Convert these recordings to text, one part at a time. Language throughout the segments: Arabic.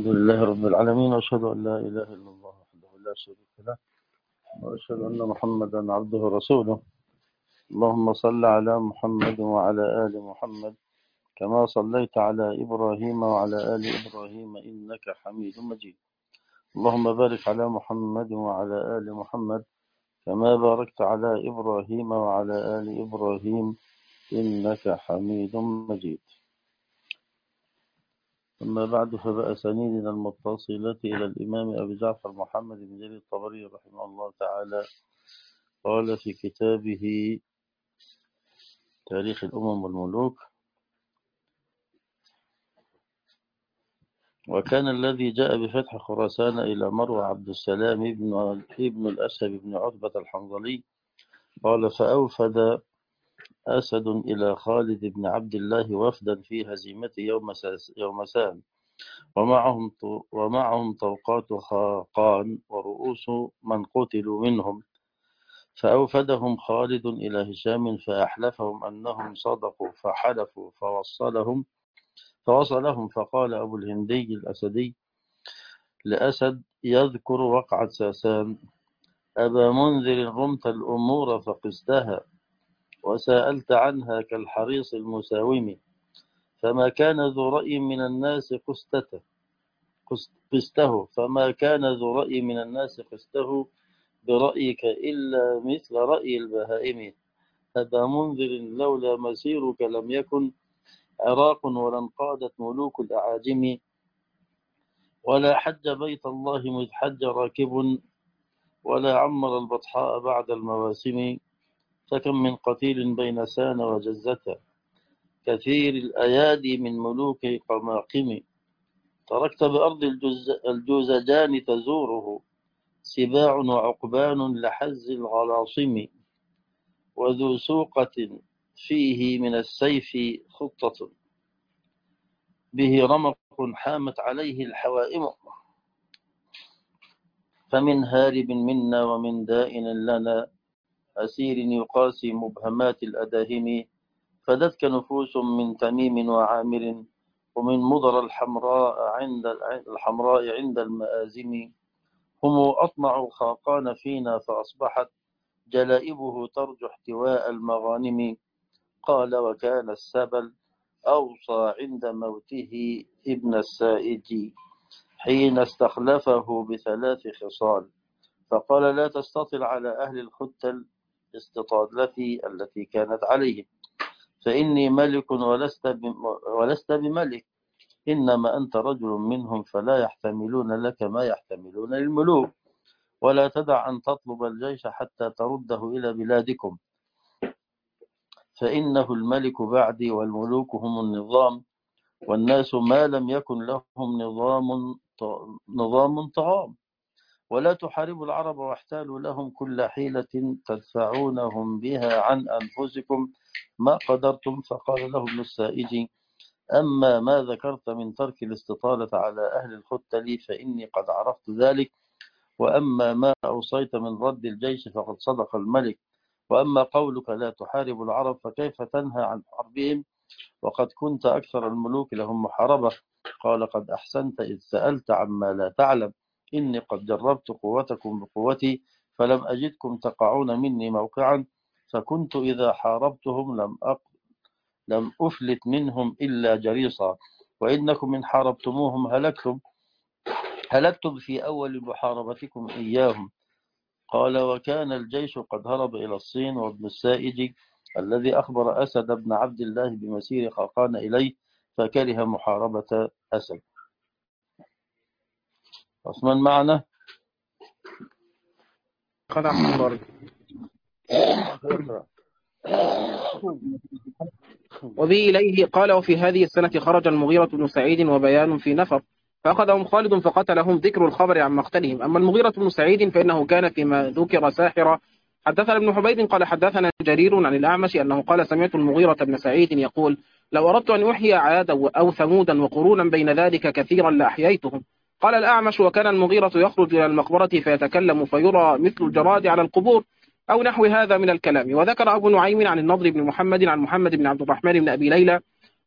الحمد لله رب العالمين، وأشهد أن لا إله إلا الله وحده لا شريك له، وأشهد أن محمدا عبده ورسوله. اللهم صل على محمد وعلى آل محمد كما صليت على إبراهيم وعلى آل إبراهيم إنك حميد مجيد. اللهم بارك على محمد وعلى آل محمد كما باركت على إبراهيم وعلى آل إبراهيم إنك حميد مجيد. أما بعد، فبأسانيدنا المتصلة إلى الإمام أبي جعفر محمد بن جرير الطبري رحمه الله تعالى قال في كتابه تاريخ الأمم والملوك: وكان الذي جاء بفتح خراسان إلى مروى عبد السلام ابن الأسهب بن عتبة الحنظلي قال: فأوفد أسد إلى خالد بن عبد الله وفدا في هزيمته يوم سام، ومعهم طوقات خاقان ورؤوس من قتلوا منهم، فأوفدهم خالد إلى هشام فأحلفهم أنهم صدقوا، فحلفوا فوصلهم فقال أبو الهندي الأسدي لأسد يذكر وقعة ساسان: أبا منذر، رمت الأمور فقستها وسألت عنها كالحريص المساوم، فما كان ذو رأي من الناس قسته فما كان ذو رأي من الناس قسته برأيك إلا مثل رأي البهائم. أبا منذر، لولا مسيرك لم يكن عراق ولا انقادت ملوك الأعاجم، ولا حج بيت الله مذ حج راكب، ولا عمر البطحاء بعد المواسم، فكم من قتيل بين سان وجزة، كثير الأيادي من ملوك قماقم، تركت بأرض الجوزجان تزوره سباع وعقبان لحز الغلاصم، وذو سوقة فيه من السيف خطة، به رمق حامت عليه الحوائم، فمن هارب منا ومن دائن لنا أسير يقاسي مبهمات الأداهم، فدتك نفوس من تميم وعامر، ومن مضر الحمراء عند المآزم، هم أطمع خاقان فينا فأصبحت جلائبه ترجو احتواء المغانم. قال: وكان السبل أوصى عند موته ابن السائج حين استخلفه بثلاث خصال، فقال: لا تستطل على أهل الختل استطالتي التي كانت عليهم، فإني ملك ولست بملك، إنما أنت رجل منهم، فلا يحتملون لك ما يحتملون للملوك، ولا تدع أن تطلب الجيش حتى ترده إلى بلادكم، فإنه الملك بعدي والملوك هم النظام، والناس ما لم يكن لهم نظام طعام، ولا تحاربوا العرب واحتالوا لهم كل حيلة تدفعونهم بها عن أنفسكم ما قدرتم. فقال له ابن السائج: أما ما ذكرت من ترك الاستطالة على أهل الختل فإني قد عرفت ذلك، وأما ما أوصيت من رد الجيش فقد صدق الملك، وأما قولك لا تحارب العرب فكيف تنهى عن حربهم وقد كنت أكثر الملوك لهم محاربة؟ قال: قد أحسنت إذ سألت عما لا تعلم، إني قد جربت قوتكم بقوتي فلم أجدكم تقعون مني موقعا، فكنت إذا حاربتهم لم أفلت منهم إلا جريصا، وإنكم إن حاربتموهم هلكتم في أول محاربتكم إياهم. قال: وكان الجيش قد هرب إلى الصين، وابن السائج الذي أخبر أسد بن عبد الله بمسير خاقان إليه فكره محاربة أسد. عثمان معنا. وبه إليه قال: وفي هذه السنة خرج المغيرة بن سعيد وبيان في نفر، فأخذهم خالد فقتلهم، ذكر الخبر عن مقتلهم. أما المغيرة بن سعيد فإنه كان فيما ذكر ساحرة. حدثنا ابن حبيب قال حدثنا جرير عن الأعمش أنه قال: سمعت المغيرة بن سعيد يقول: لو أردت أن أحيي عادا أو ثمودا وقرونا بين ذلك كثيرا لأحييتهم. قال الأعمش: وكان المغيرة يخرج إلى المقبرة فيتكلم فيرى مثل الجراد على القبور أو نحو هذا من الكلام. وذكر أبو نعيم عن النضر بن محمد عن محمد بن عبد الرحمن بن أبي ليلى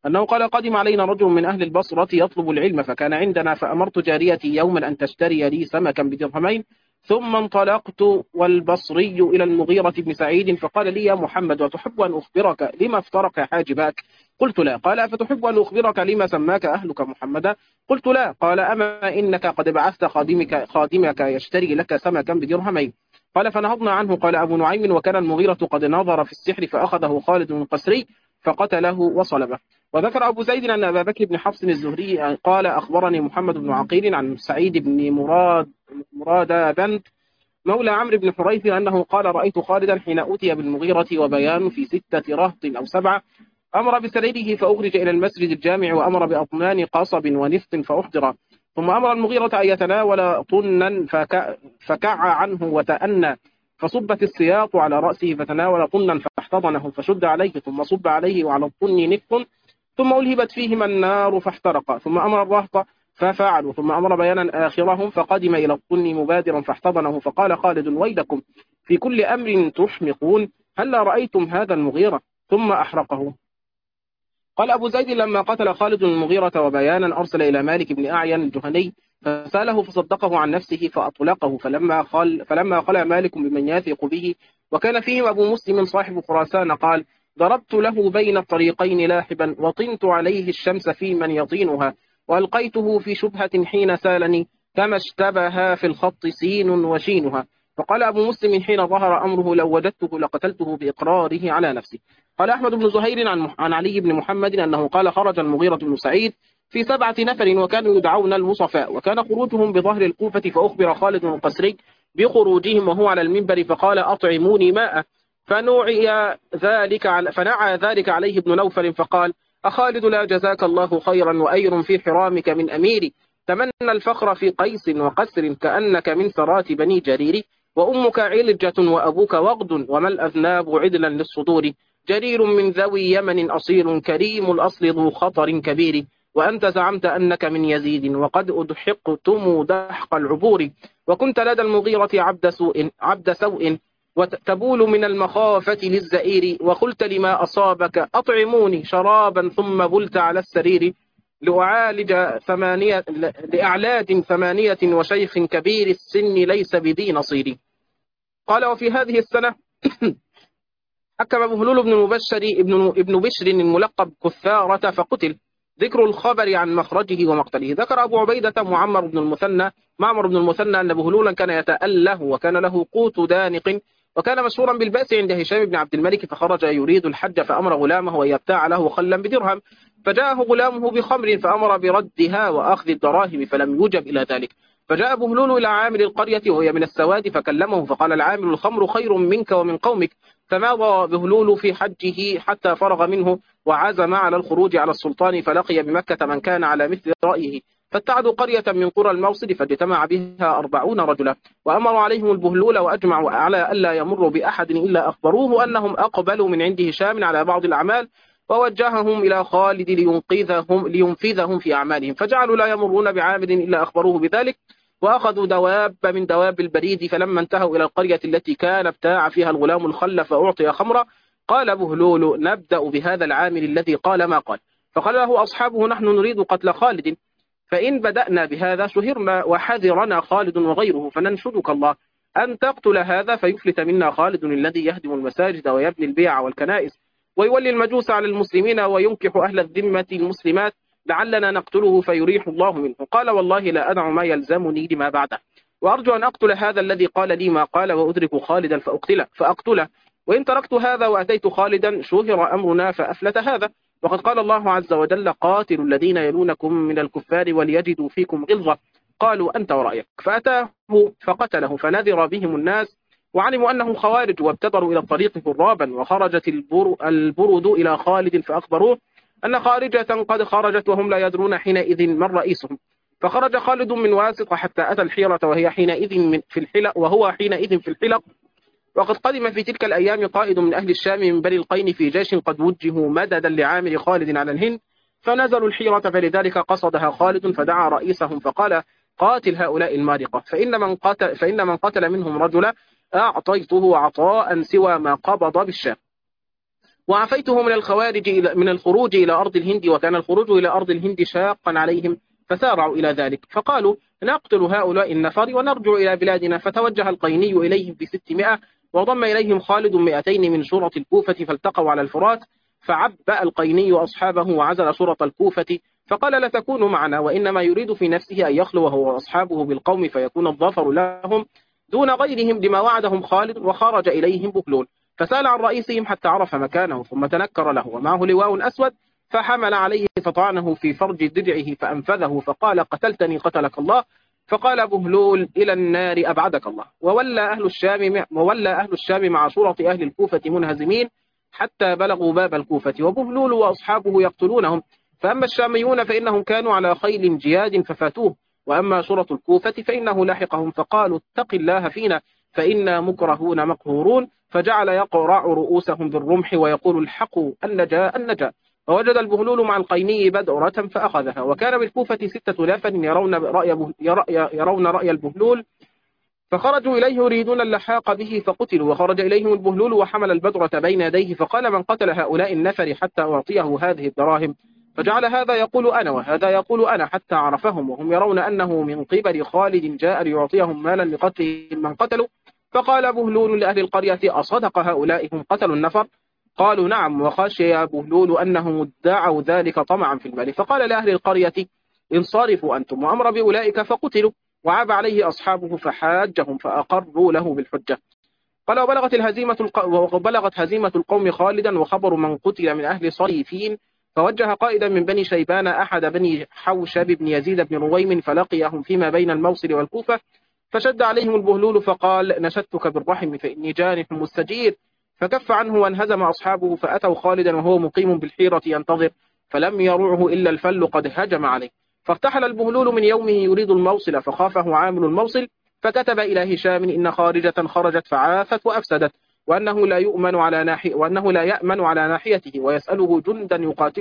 أنه قال قدم علينا رجل من أهل البصرة يطلب العلم فكان عندنا، فأمرت جاريتي يوما أن تشتري لي سمكا بدرهمين، ثم انطلقت والبصري إلى المغيرة بن سعيد فقال لي: يا محمد، وتحب أن أخبرك لما افترق حاجباك؟ قلت: لا. قال: أفتحب أن أخبرك لما سماك أهلك محمدا؟ قلت: لا. قال: أما إنك قد بعثت خادمك يشتري لك سمكا بدرهمين. قال: فنهضنا عنه. قال أبو نعيم: وكان المغيرة قد نظر في السحر فأخذه خالد القسري فقتله وصلبه. وذكر أبو زيد أن أبا بكر بن حفص الزهري قال: أخبرني محمد بن عقيل عن سعيد بن مراد مولى عمرو بن حريث أنه قال: رأيت خالدا حين أوتي بالمغيرة وبيان في 6 رهط أو 7، أمر بسريره فأخرج إلى المسجد الجامع، وأمر بأطنان قصب ونفط فأحضر، ثم أمر المغيرة أن يتناول طنا فكع عنه وتأنى، فصبت السياط على رأسه فتناول طنا فاحتضنه فشد عليه، ثم صب عليه وعلى الطن نفط، ثم ألهبت فيهما النار فاحترق، ثم أمر الرهط ففعلوا، ثم أمر بيانا آخرهم فقدم إلى الطن مبادرا فاحتضنه، فقال خالد: ويلكم في كل أمر تحمقون، هلا رأيتم هذا المغيرة؟ ثم أحرقه. قال أبو زيد: لما قتل خالد المغيرة وبيانا أرسل إلى مالك بن أعين الجهني فسأله فصدقه عن نفسه فأطلقه، فلما خلع مالك بمن يثق به وكان فيهم أبو مسلم صاحب خراسان قال: ضربت له بين الطريقين لاحبا، وطنت عليه الشمس في من يطينها، وألقيته في شبهة حين سالني، كما اشتبه في الخط سين وشينها. فقال أبو مسلم حين ظهر أمره: لو وجدته لقتلته بإقراره على نفسه. قال أحمد بن زهير عن علي بن محمد أنه قال: خرج المغيرة بن سعيد في 7 نفر وكانوا يدعون المصفاء، وكان خروجهم بظهر الكوفة، فأخبر خالد القسري بخروجهم وهو على المنبر فقال: أطعموني ماء، فنعى ذلك عليه ابن نوفل فقال: أخالد لا جزاك الله خيرا، وأير في حرامك من أميري، تمنى الفخر في قيس وقسر كأنك من سرات بني جرير، وأمك علجة وأبوك وغد، وما الأذناب عدلا للصدور، جرير من ذوي يمن أصيل كريم الأصل ذو خطر كبير، وأنت زعمت أنك من يزيد وقد أدحقتم دحق العبور، وكنت لدى المغيرة عبد سوء وتبول من المخافة للزئير، وقلت لما أصابك: أطعموني شرابا، ثم بلت على السرير، لأعلاد 8 وشيخ كبير السن ليس بذي نصير. قال: وفي هذه السنة حكم بهلول ابن بشر الملقب كثارة فقتل. ذكر الخبر عن مخرجه ومقتله. ذكر أبو عبيدة معمر بن المثنى أن بهلولا كان يتأله، وكان له قوت دانق، وكان مشهورا بالبأس عند هشام بن عبد الملك، فخرج يريد الحج فأمر غلامه أن يبتاع له خلا بدرهم، فجاءه غلامه بخمر فأمر بردها وأخذ الدراهم فلم يجب إلى ذلك، فجاء بهلول إلى عامل القرية وهي من السواد فكلمه، فقال العامل: الخمر خير منك ومن قومك. فماضى بهلول في حجه حتى فرغ منه، وعزم على الخروج على السلطان، فلقي بمكة من كان على مثل رأيه، فاتعدوا قرية من قرى الموصل فاجتمع بها 40 رجلا، وأمروا عليهم البهلول، وأجمعوا على ألا يمروا بأحد إلا أخبروه أنهم أقبلوا من عند هشام على بعض الأعمال، ووجههم إلى خالد لينفذهم في أعمالهم، فجعلوا لا يمرون بعامل إلا أخبروه بذلك، وأخذوا دواب من دواب البريد، فلما انتهوا إلى القرية التي كان ابتاع فيها الغلام الخل فأعطي خمرا، قال بهلول: نبدأ بهذا العامل الذي قال ما قال. فقال له أصحابه: نحن نريد قتل خالد، فإن بدأنا بهذا شهرنا وحذرنا خالد وغيره، فننشدك الله أن تقتل هذا فيفلت منا خالد الذي يهدم المساجد ويبني البيع والكنائس ويولي المجوس على المسلمين وينكح أهل الذمة المسلمات، لعلنا نقتله فيريح الله منه. قال: والله لا أدع ما يلزمني لما بعده، وأرجو أن أقتل هذا الذي قال لي ما قال، وأدرك خالدا فأقتله، وإن تركت هذا وأتيت خالدا شهر أمرنا فأفلت هذا، وقد قال الله عز وجل: قاتلوا الذين يلونكم من الكفار وليجدوا فيكم غلظة، قالوا أنت ورأيك، فأتاه فقتله، فنذر بهم الناس وعلموا أنهم خوارج، وابتدروا إلى الطريق هرابا، وخرجت البرد إلى خالد فأخبروه أن خارجة قد خرجت وهم لا يدرون حينئذ من رئيسهم، فخرج خالد من واسط حتى أتى الحيرة وهو حينئذ في الحلق، وقد قدم في تلك الأيام قائد من أهل الشام من بني القين في جيش قد وجهوا مددا لعامل خالد على الهند، فنزلوا الحيرة، فلذلك قصدها خالد، فدعا رئيسهم فقال: قاتل هؤلاء المارقة، فإن من قتل منهم رجلا أعطيته عطاء سوى ما قبض بالشام. وعفيته من الخروج إلى أرض الهند، وكان الخروج إلى أرض الهند شاقا عليهم فسارعوا إلى ذلك، فقالوا نقتل هؤلاء النفر ونرجع إلى بلادنا. فتوجه القيني إليهم ب600، وضم إليهم خالد 200 من شرط الكوفة، فالتقوا على الفرات. فعبأ القيني أصحابه وعزل شرط الكوفة، فقال لا تكونوا معنا، وإنما يريد في نفسه أن يخلو هو وأصحابه بالقوم فيكون الظفر لهم دون غيرهم لما وعدهم خالد. وخرج إليهم بهلول فسأل عن رئيسهم حتى عرف مكانه، ثم تنكر له ومعه لواء أسود، فحمل عليه فطعنه في فرج درعه فأنفذه، فقال قتلتني قتلك الله. فقال بهلول إلى النار أبعدك الله. وولى أهل الشام مع شرط أهل الكوفة منهزمين حتى بلغوا باب الكوفة، وبهلول وأصحابه يقتلونهم. فأما الشاميون فإنهم كانوا على خيل جياد ففاتوه، وأما شرط الكوفة فإنه لاحقهم، فقالوا اتق الله فينا فإنا مكرهون مقهورون. فجعل يقرع رؤوسهم بالرمح ويقول الحقوا النجا النجا. فوجد البهلول مع القيني بدرة فأخذها، وكان بالكوفة 6000 يرون رأي البهلول، فخرجوا إليه يريدون اللحاق به فقتلوا. وخرج إليهم البهلول وحمل البدرة بين يديه، فقال من قتل هؤلاء النفر حتى أعطيه هذه الدراهم؟ فجعل هذا يقول أنا وهذا يقول أنا حتى عرفهم، وهم يرون أنه من قبل خالد جاء ليعطيهم مالا لقتل من قتلوا. فقال بهلول لأهل القرية أصدق هؤلاء هم قتلوا النفر؟ قالوا نعم. وخشي بهلول أنهم ادعوا ذلك طمعا في المال، فقال لأهل القرية انصرفوا أنتم، وأمر بأولئك فقتلوا. وعاب عليه أصحابه فحاجهم فأقروا له بالحجة. قال وبلغت هزيمة القوم خالدا وخبر من قتل من أهل صريفين، فوجه قائدا من بني شيبان أحد بني حوشب بن يزيد بن رويم فلقيهم فيما بين الموصل والكوفة، فشد عليهم البهلول فقال نشدتك بالرحم فإني جانح مستجير، فكف عنه وانهزم أصحابه. فأتوا خالدا وهو مقيم بالحيرة ينتظر، فلم يرعه إلا الفل قد هجم عليه. فارتحل البهلول من يومه يريد الموصل، فخافه عامل الموصل، فكتب إلى هشام إن خارجة خرجت فعافت وأفسدت، وأنه لا يأمن على ناحيته، ويسأله جندا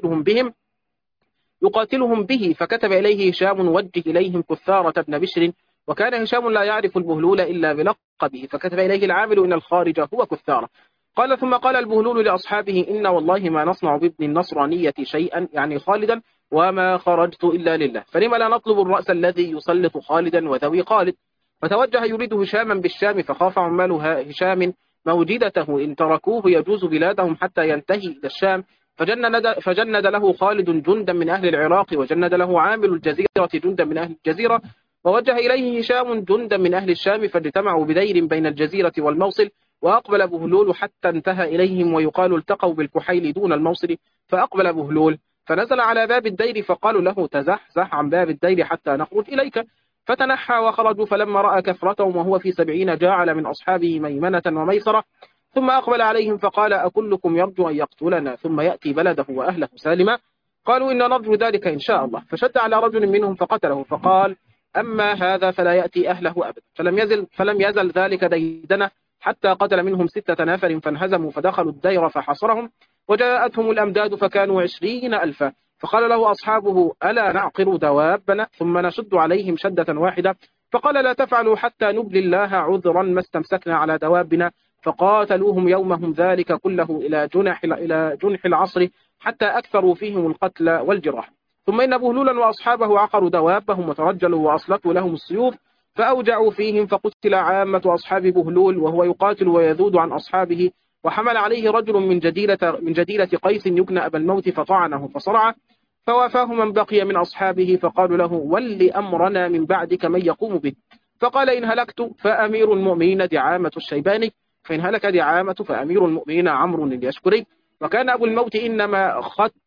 يقاتلهم به. فكتب إليه هشام وجه إليهم كثارة بن بشر، وكان هشام لا يعرف البهلول إلا بلقبه، فكتب إليه العامل إن الخارج هو كثارة. قال ثم قال البهلول لأصحابه إن والله ما نصنع بابن النصرانية شيئا، يعني خالدا، وما خرجت إلا لله، فلما لا نطلب الرأس الذي يسلط خالدا وذوي خالد. فتوجه يريد هشاما بالشام، فخاف عمال هشام موجدته إن تركوه يجوز بلادهم حتى ينتهي إلى الشام، فجند له خالد جندا من أهل العراق، وجند له عامل الجزيرة جندا من أهل الجزيرة، ووجه إليه هشام جندا من أهل الشام، فاجتمعوا بدير بين الجزيرة والموصل. وأقبل بهلول حتى انتهى إليهم، ويقال التقوا بالكحيل دون الموصل. فأقبل بهلول فنزل على باب الدير، فقالوا له تزحزح عن باب الدير حتى نخرج إليك. فتنحى وخرجوا، فلما رأى كثرتهم وهو في 70 جعل من أصحابه ميمنة وميسرة، ثم أقبل عليهم فقال أكلكم يرجو أن يقتلنا ثم يأتي بلده وأهله سالما؟ قالوا إن نرجو ذلك إن شاء الله. فشد على رجل منهم فقتله، فقال أما هذا فلا يأتي أهله أبدا. فلم يزل ذلك ديدنه حتى قتل منهم 6 نفر، فانهزموا فدخلوا الدير فحصرهم، وجاءتهم الأمداد فكانوا 20,000. فقال له أصحابه ألا نعقر دوابنا ثم نشد عليهم شدة واحدة؟ فقال لا تفعلوا حتى نبلي الله عذرا ما استمسكنا على دوابنا. فقاتلوهم يومهم ذلك كله إلى جنح العصر حتى أكثروا فيهم القتل والجراح. ثم إن بهلولا وأصحابه عقروا دوابهم وترجلوا وأسلطوا لهم السيوف، فأوجعوا فيهم، فقتل عامة أصحاب بهلول وهو يقاتل ويذود عن أصحابه. وحمل عليه رجل من جديلة قيس يكنى أبا الموت فطعنه فصرعه، فوافاه من بقي من أصحابه، فقالوا له ول أمرنا من بعدك من يقوم به. فقال إن هلكت فأمير المؤمنين دعامة الشيباني، فإن هلك دعامة فأمير المؤمنين عمرو اليشكري. وكان أبو الموت إنما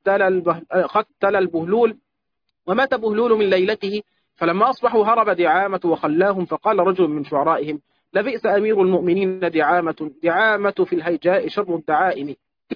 ختل البهلول، ومات بهلول من ليلته. فلما أصبحوا هرب دعامة وخلاهم، فقال رجل من شعرائهم لبئس أمير المؤمنين دعامة في الهيجاء شر الدعائم.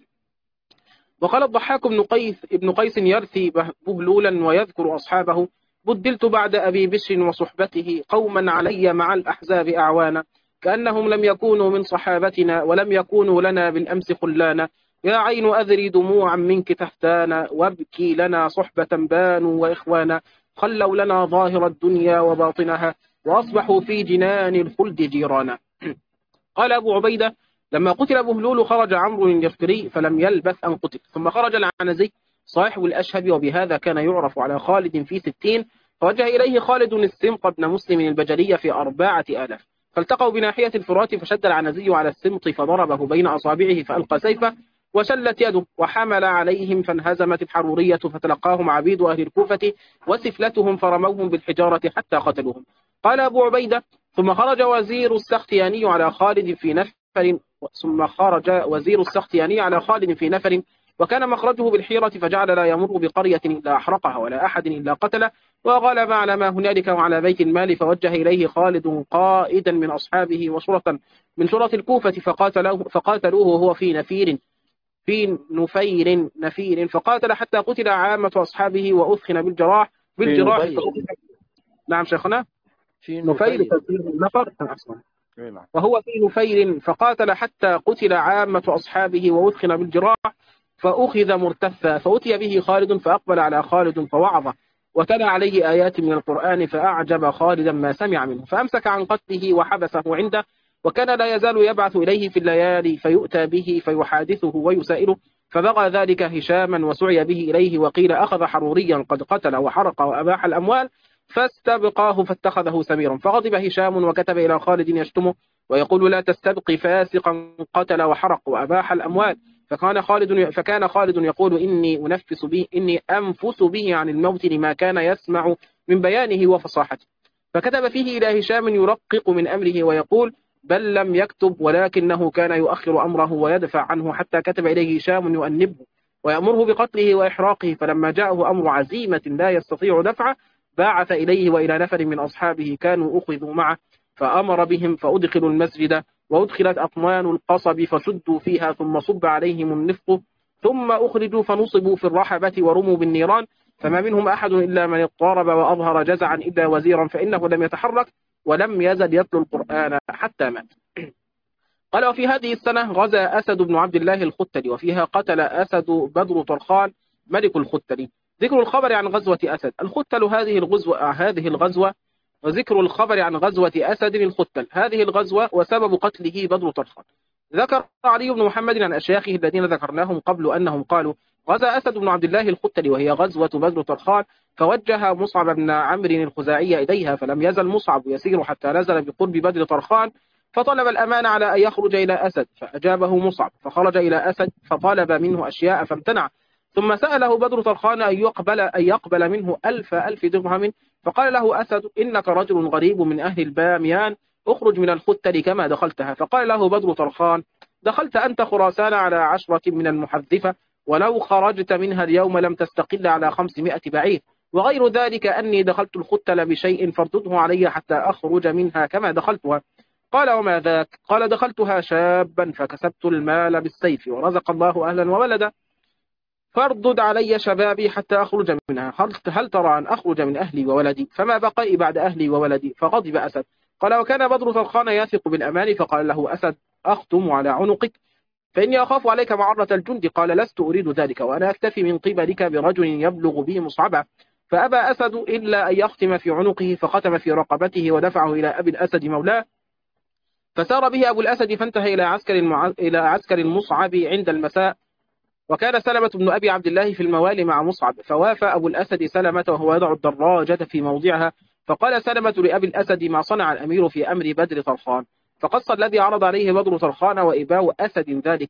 وقال الضحاك ابن قيس يرثي بهلولا ويذكر أصحابه بدلت بعد أبي بشر وصحبته قوما علي مع الأحزاب أعوانا، كأنهم لم يكونوا من صحابتنا ولم يكونوا لنا بالأمس خلانا، يا عين أذري دموعا منك تهتانا، وابكي لنا صحبة بانوا وإخوانا، خلوا لنا ظاهر الدنيا وباطنها، وأصبحوا في جنان الخلد جيرانا. قال أبو عبيدة لما قتل أبو هلول خرج عمرو اليشكري فلم يلبث أن قتل، ثم خرج العنزي صاحب الأشهب، وبهذا كان يعرف على خالد في 60، فوجه إليه خالد السمط بن مسلم البجلي في 4000، فالتقوا بناحية الفرات، فشد العنزي على السمط فضربه بين أصابعه فألقى سيفه وشلت يده، وحمل عليهم فانهزمت الحرورية، فتلقاهم عبيد أهل الكوفة وسفلتهم فرموهم بالحجارة حتى قتلوهم. قال أبو عبيدة: ثم خرج وزير السختياني على خالد في نفر وكان مخرجه بالحيرة، فجعل لا يمر بقرية إلا أحرقها ولا أحد إلا قتله، وغلب على ما هنالك وعلى بيت المال، فوجه إليه خالد قائدا من أصحابه وشرطا من شرط الكوفة فقاتلوه وهو في نفير فقاتل حتى قتل عامة أصحابه وأثخن في بالجراح نفير. نعم شيخنا. في نفير نفير. تفسير النفر أصلا. نعم. وهو في نفير فقاتل حتى قتل عامة أصحابه وأثخن بالجراح فأخذ مرتثا، فأتي به خالد فأقبل على خالد فوعظه وتلا عليه آيات من القرآن، فأعجب خالدا ما سمع منه، فأمسك عن قتله وحبسه عنده، وكان لا يزال يبعث إليه في الليالي فيؤتى به فيحادثه ويسائله، فبغى ذلك هشاما وسعي به إليه، وقيل أخذ حروريا قد قتل وحرق وأباح الأموال فاستبقاه فاتخذه سميرا، فغضب هشام وكتب إلى خالد يشتمه ويقول: لا تستبقي فاسقا قتل وحرق وأباح الأموال. فكان خالد يقول: إني أنفس به عن الموت لما كان يسمع من بيانه وفصاحته. فكتب فيه إلى هشام يرقق من أمره ويقول: بل لم يكتب، ولكنه كان يؤخر أمره ويدفع عنه، حتى كتب إليه هشام يؤنبه ويأمره بقتله وإحراقه، فلما جاءه أمر عزيمة لا يستطيع دفعه بعث إليه وإلى نفر من أصحابه كانوا أخذوا معه، فأمر بهم فأدخلوا المسجد، وأدخلت أطمان القصب فشدوا فيها، ثم صب عليهم النفط، ثم أخرجوا فنصبوا في الرحبة ورموا بالنيران، فما منهم أحد إلا من اضطرب وأظهر جزعا إلا وزيرا، فإنه لم يتحرك ولم يزل يتلو القرآن حتى مات. قال: وفي هذه السنة غزا أسد بن عبد الله الختلي، وفيها قتل أسد بدر طرخان ملك الختلي. ذكر الخبر عن غزوة أسد الختل. هذه الغزوة وذكر الخبر عن غزوة أسد الختل. هذه الغزوة وسبب قتله بدر طرخان. ذكر علي بن محمد عن أشياخه الذين ذكرناهم قبل أنهم قالوا: غزا أسد بن عبد الله الختلي وهي غزوة بدر طرخان، فوجه مصعب بن عمرو الخزاعي إليها، فلم يزل مصعب يسير حتى نزل بقرب بدر طرخان، فطلب الأمان على أن يخرج إلى أسد، فأجابه مصعب، فخرج إلى أسد فطلب منه أشياء فامتنع، ثم سأله بدر طرخان أن يقبل منه 1000 درهم، فقال له أسد: إنك رجل غريب من أهل الباميان، اخرج من الختل كما دخلتها. فقال له بدر طرخان: دخلت أنت خراسان على 10 من المحذفة، ولو خرجت منها اليوم لم تستقل على 500 بعير، وغير ذلك أني دخلت الختل بشيء فاردده علي حتى أخرج منها كما دخلتها. قال: وما ذاك؟ قال: دخلتها شابا فكسبت المال بالسيف، ورزق الله أهلا وولدا، فاردد علي شبابي حتى أخرج منها. هل ترى أن أخرج من أهلي وولدي؟ فما بقي بعد أهلي وولدي. فغضب أسد. قال: وكان بدر طرخان يثق بالأمان، فقال له أسد: أختم على عنقك، فإني أخاف عليك معرة الجند. قال: لست أريد ذلك، وأنا أكتفي من قبلك برجل يبلغ به مصعبا. فأبى أسد إلا أن يختم في عنقه، فختم في رقبته ودفعه إلى أبي الأسد مولاه، فسار به أبو الأسد فانتهى إلى عسكر المصعب عند المساء. وكان سلمة بن أبي عبد الله في الموالي مع مصعب، فوافى أبو الأسد سلمة وهو يضع الدراجة في موضعها، فقال سلمة لأبي الأسد: ما صنع الأمير في أمر بدر طرخان؟ فقص الذي عرض عليه بدر طرخان وإباء أسد ذلك،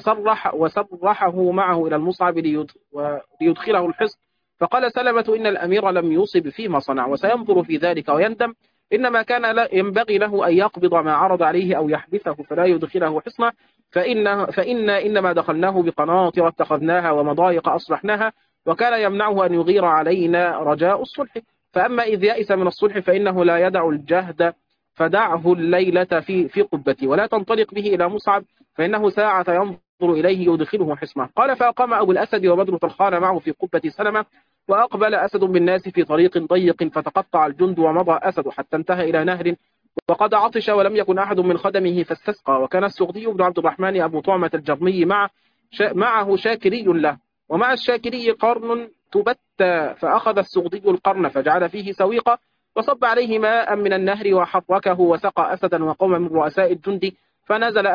وسرحه معه إلى المصعب ليدخله الحصن. فقال سلمة: إن الأمير لم يصب فيما صنع، وسينظر في ذلك ويندم، إنما كان ينبغي له أن يقبض ما عرض عليه أو يحبسه فلا يدخله حصنه، فإنا إنما دخلناه بقناطر اتخذناها ومضايق أصلحناها، وكان يمنعه أن يغير علينا رجاء الصلح. فأما إذ يئس من الصلح فإنه لا يدع الجهد، فدعه الليلة في قبتي، ولا تنطلق به إلى مصعب، فإنه ساعة ينظر إليه يدخله حصنه. قال: فأقام أبو الأسد وبدر طرخان معه في قبة سلمة، وأقبل أسد بالناس في طريق ضيق، فتقطع الجند ومضى أسد حتى انتهى إلى نهر، وقد عطش ولم يكن أحد من خدمه فاستسقى. وكان السغدي بن عبد الرحمن أبو طعمة الجرمي معه شاكري له، ومع الشاكري قرن تبتى، فأخذ السغدي القرن فجعل فيه سويقة، وصب عليه ماء من النهر وحركه، وسقى أسدا وقوم من رؤساء الجند، فنزل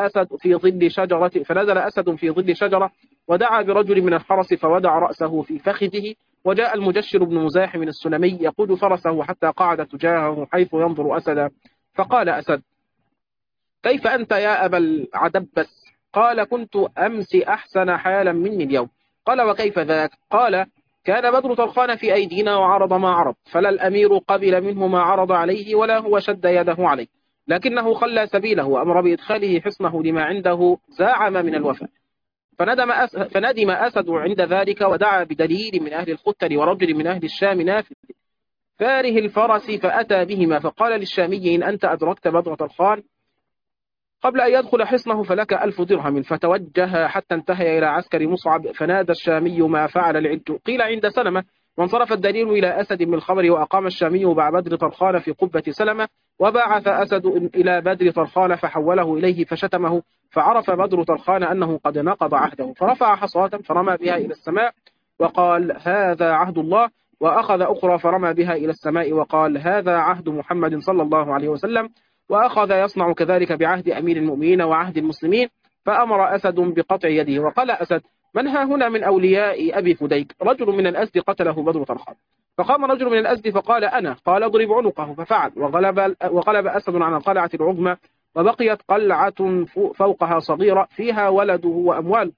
أسد في ظل شجرة ودعا برجل من الحرس فودع رأسه في فخذه. وجاء المجشر بن مزاحم السلمي يقود فرسه حتى قعد تجاهه حيث ينظر أسدا، فقال أسد: كيف أنت يا أبا العدبس؟ قال: كنت أمس أحسن حالا مني اليوم. قال: وكيف ذاك؟ قال: كان بدر طرخان في أيدينا وعرض ما عرض، فلا الأمير قبل منه ما عرض عليه ولا هو شد يده عليه، لكنه خلى سبيله وأمر بإدخاله حصنه لما عنده زاعم من الوفاء. فندم أسد عند ذلك ودعا بدليل من أهل الختل ورجل من أهل الشام نافذ فاره الفرس فأتى بهما، فقال للشامي: إن أنت أدركت بدر طرخان قبل أن يدخل حصنه فلك 1000 درهم. فتوجه حتى انتهي إلى عسكر مصعب، فنادى الشامي: ما فعل العج؟ قيل: عند سلمة. وانصرف الدليل إلى أسد من الخبر، وأقام الشامي مع بدر طرخان في قبة سلمة، وبعث أسد إلى بدر طرخان فحوله إليه فشتمه، فعرف بدر طرخان أنه قد نقض عهده، فرفع حصاة فرمى بها إلى السماء وقال: هذا عهد الله، وأخذ أخرى فرمى بها إلى السماء وقال: هذا عهد محمد صلى الله عليه وسلم، وأخذ يصنع كذلك بعهد أمير المؤمنين وعهد المسلمين، فأمر أسد بقطع يده. وقال أسد: من ها هنا من أولياء أبي فديك؟ رجل من الأزد قتله بدر طرخان. فقام رجل من الأزد فقال: أنا. قال: اضرب عنقه. ففعل، وغلب أسد على القلعة العظمى، وبقيت قلعة فوقها صغيرة فيها ولده وأمواله،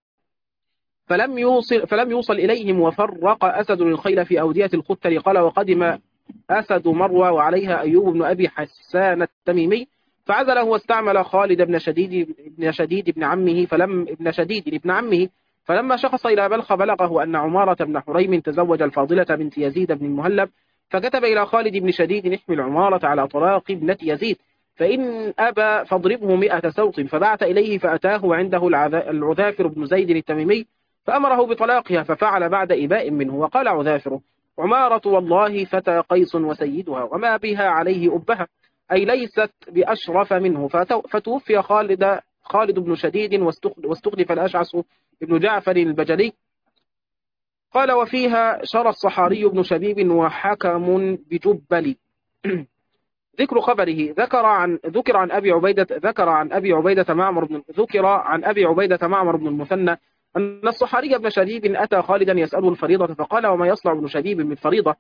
فلم يوصل إليهم، وفرق أسد الخيل في أودية الختل. قال: وقدم أسد مروى وعليها أيوب بن أبي حسان التميمي، فعزله واستعمل خالد ابن عمه فلما شخص إلى بلخ بلغه أن عمارة بن حريم تزوج الفاضلة بنت يزيد بن المهلب، فكتب إلى خالد بن شديد: احمل عمارة على طلاق ابنة يزيد، فإن أبى فاضربه 100 سوط. فبعث إليه فأتاه وعنده العذافر بن زيد التميمي، فأمره بطلاقها، ففعل بعد إباء منه. وقال عذافر: عمارة والله فتى قيس وسيدها، وما بها عليه أبها، أي ليست بأشرف منه. فتوفي خالد بن شديد، واستخلف الأشعث بن جعفر البجلي. قال: وفيها شرى الصحاري بن شبيب وحكم بجبل. ذكر خبره: ذكر عن أبي عبيدة معمر بن المثنى أن الصحاري بن شبيب أتى خالدا يسأله الفريضة، فقال: وما يصنع ابن شبيب بالفريضة؟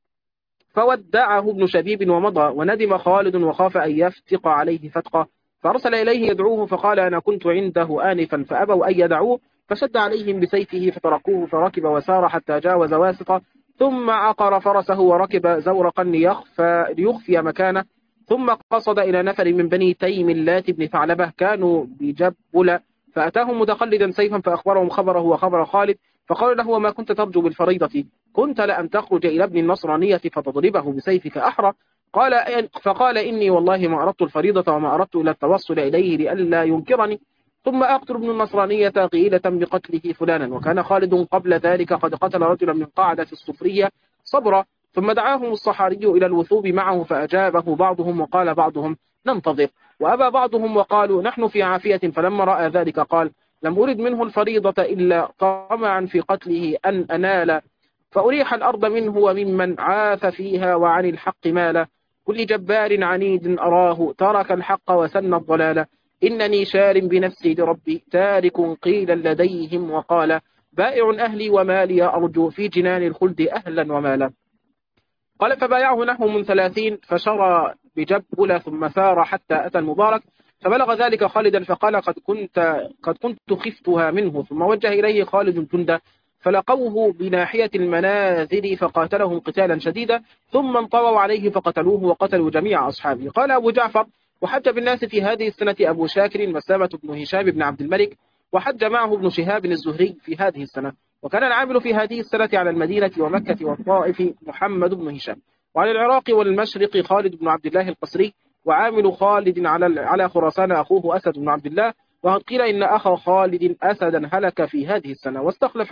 فودعه ابن شبيب ومضى، وندم خالد وخاف أن يفتق عليه فتقة، فأرسل إليه يدعوه، فقال: أنا كنت عنده آنفا، فأبوا أن يدعوه، فشد عليهم بسيفه فتركوه، فركب وسار حتى جاوز واسطة، ثم عقر فرسه وركب زورقا ليخفي مكانه، ثم قصد إلى نفر من بني تيم اللات بن ثعلبة كانوا بجبل، فأتاهم متقلدا سيفا فأخبرهم خبره وخبر خالد، فقال له: وما كنت ترجو بالفريضة؟ كنت لأن تخرج إلى ابن النصرانية فتضربه بسيفك أحرى. فقال: إني والله ما أردت الفريضة، وما أردت إلى التوصل إليه لئلا ينكرني، ثم أقتل ابن النصرانية قيلة بقتله فلانا. وكان خالد قبل ذلك قد قتل رجلا من قاعدة الصفرية صبرا، ثم دعاهم الصحاري إلى الوثوب معه، فأجابه بعضهم، وقال بعضهم: ننتظر. وأبى بعضهم وقالوا: نحن في عافية. فلما رأى ذلك قال: لم أرد منه الفريضة إلا طمعا في قتله أن أنال، فأريح الأرض منه وممن عاث فيها وعن الحق مالا. كل جبار عنيد أراه ترك الحق وسن الضلال، إنني شار بنفسي لربي تارك قيل لديهم، وقال: بائع أهلي ومالي أرجو في جنان الخلد أهلا ومالا. قال: فبايعه نحو من 30 فشرى بجبل، ثم سار حتى أتى المبارك، فبلغ ذلك خالدا، فقال: قد كنت خفتها منه. ثم وجه إليه خالد جندا، فلقوه بناحية المنازل فقاتلهم قتالا شديدا، ثم انطووا عليه فقتلوه وقتلوا جميع أصحابه. قال أبو جعفر: وحج بالناس في هذه السنة أبو شاكر مسامة بن هشام بن عبد الملك، وحج معه ابن شهاب الزهري في هذه السنة. وكان العامل في هذه السنة على المدينة ومكة والطائف محمد بن هشام، وعلى العراق والمشرق خالد بن عبد الله القسري، وعامل خالد على خراسان أخوه أسد بن عبد الله. وقد قيل إن أخا خالد أسدا هلك في هذه السنة،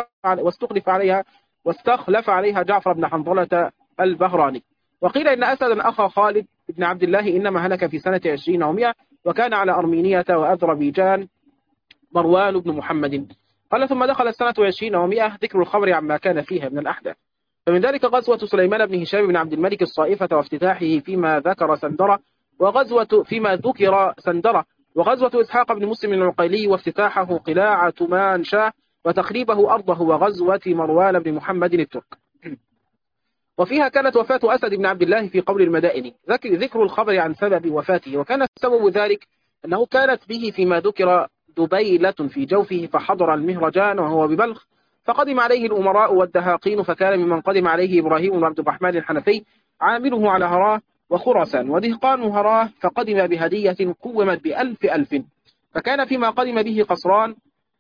واستخلف عليها جعفر بن حنظلة البهراني. وقيل إن أسدا أخا خالد بن عبد الله إنما هلك في سنة 20 و100، وكان على أرمينية وأذربيجان مروان بن محمد. قال: ثم دخل السنة 20 و100، ذكر الخبر عما كان فيها من الأحداث. فمن ذلك غزوة سليمان بن هشام بن عبد الملك الصائفة وافتتاحه فيما ذكر سندرة، وغزوة إسحاق بن مسلم العقيلي وافتتاحه قلاع تمان شاه وتخريبه أرضه وغزوة مروان بن محمد الترك. وفيها كانت وفاة أسد بن عبد الله في قول المدائن. ذكر الخبر عن سبب وفاته، وكان سبب ذلك أنه كانت به فيما ذكر دبيلة في جوفه فحضر المهرجان وهو ببلخ، فقدم عليه الأمراء والدهاقين، فكان ممن قدم عليه إبراهيم بن عبد الرحمن الحنفي عامله على هراه وخراسان، ودهقان هراه، فقدم بهدية قومت ب1000 فكان فيما قدم به قصران،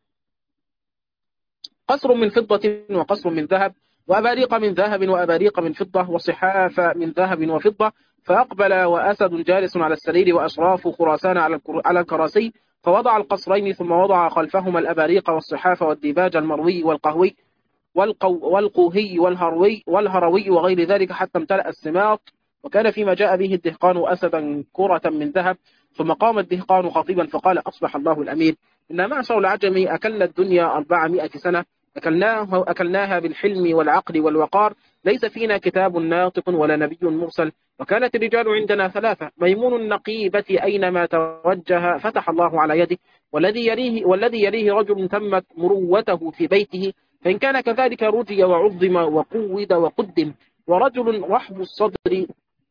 قصر من فضة وقصر من ذهب، وأباريق من ذهب وأباريق من فضة، وصحاف من ذهب وفضة. فأقبل وأسد جالس على السرير وأشراف خراسان على الكراسي، فوضع القصرين ثم وضع خلفهما الأباريق والصحاف والديباج المروي والقهوي والقوهي والهروي وغير ذلك حتى امتلأ السماط. وكان فيما جاء به الدهقان أسدا كرة من ذهب. ثم قام الدهقان خطيبا فقال: أصبح الله الأمير، إن معشر العجم أكلنا الدنيا 400 سنة، أكلناها بالحلم والعقل والوقار، ليس فينا كتاب ناطق ولا نبي مرسل. وكانت الرجال عندنا 3: ميمون النقيبة أينما توجه فتح الله على يده، والذي يليه رجل تمت مروته في بيته، فإن كان كذلك رجي وعظم وقود وقدم، ورجل رحب الصدر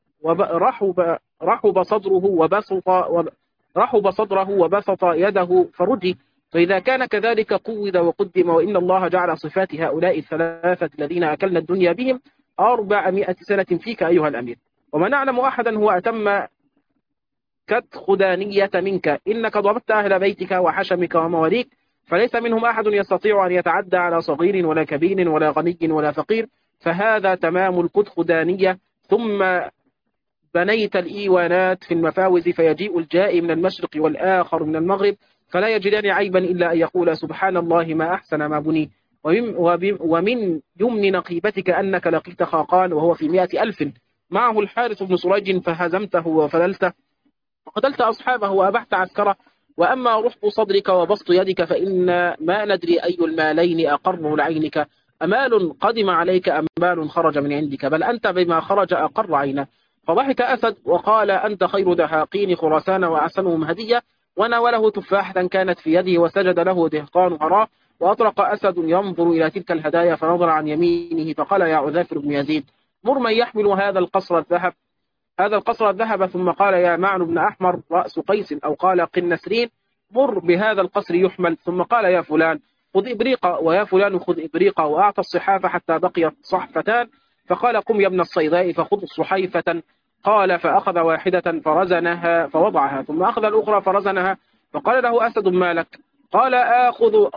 رحب صدره وبسط يده فرجي، فإذا كان كذلك قود وقدم. وإن الله جعل صفات هؤلاء الثلاثة الذين أكلنا الدنيا بهم 400 سنة فيك أيها الأمير، وما نعلم أحدا هو أتم كالخدانية منك، إنك ضربت أهل بيتك وحشمك ومواليك، فليس منهم أحد يستطيع أن يتعدى على صغير ولا كبير ولا غني ولا فقير، فهذا تمام الكدخدانية. ثم بنيت الإيوانات في المفاوز، فيجيء الجائي من المشرق والآخر من المغرب، فلا يجدان عيبا إلا أن يقول: سبحان الله ما أحسن ما بني. ومن يمن نقيبتك أنك لقيت خاقان وهو في 100,000 معه الحارث بن سريج، فهزمته وفللته وقتلت أصحابه وأبحت عسكره. وأما رحب صدرك وبسط يدك فإن ما ندري أي المالين أقر لعينك، أمال قدم عليك أم مال خرج من عندك، بل أنت بما خرج أقر عينه. فضحك أسد وقال: أنت خير دهاقين خراسان وأحسنهم هدية. وناوله تفاحة كانت في يده، وسجد له دهقان هراه، وأطرق أسد ينظر إلى تلك الهدايا، فنظر عن يمينه فقال: يا عذافر بن يزيد، مر من يحمل هذا القصر الذهب. ثم قال: يا معن بن أحمر رأس قيس، أو قال قنسرين، مر بهذا القصر يحمل. ثم قال: يا فلان خذ إبريقا، ويا فلان خذ إبريقا، وأعطى الصحافة حتى بقيت صحفتان، فقال: قم يا ابن الصيداء فخذ صحيفة. قال: فأخذ واحدة فرزنها فوضعها، ثم أخذ الأخرى فرزنها، فقال له أسد: ما لك؟ قال: آخذ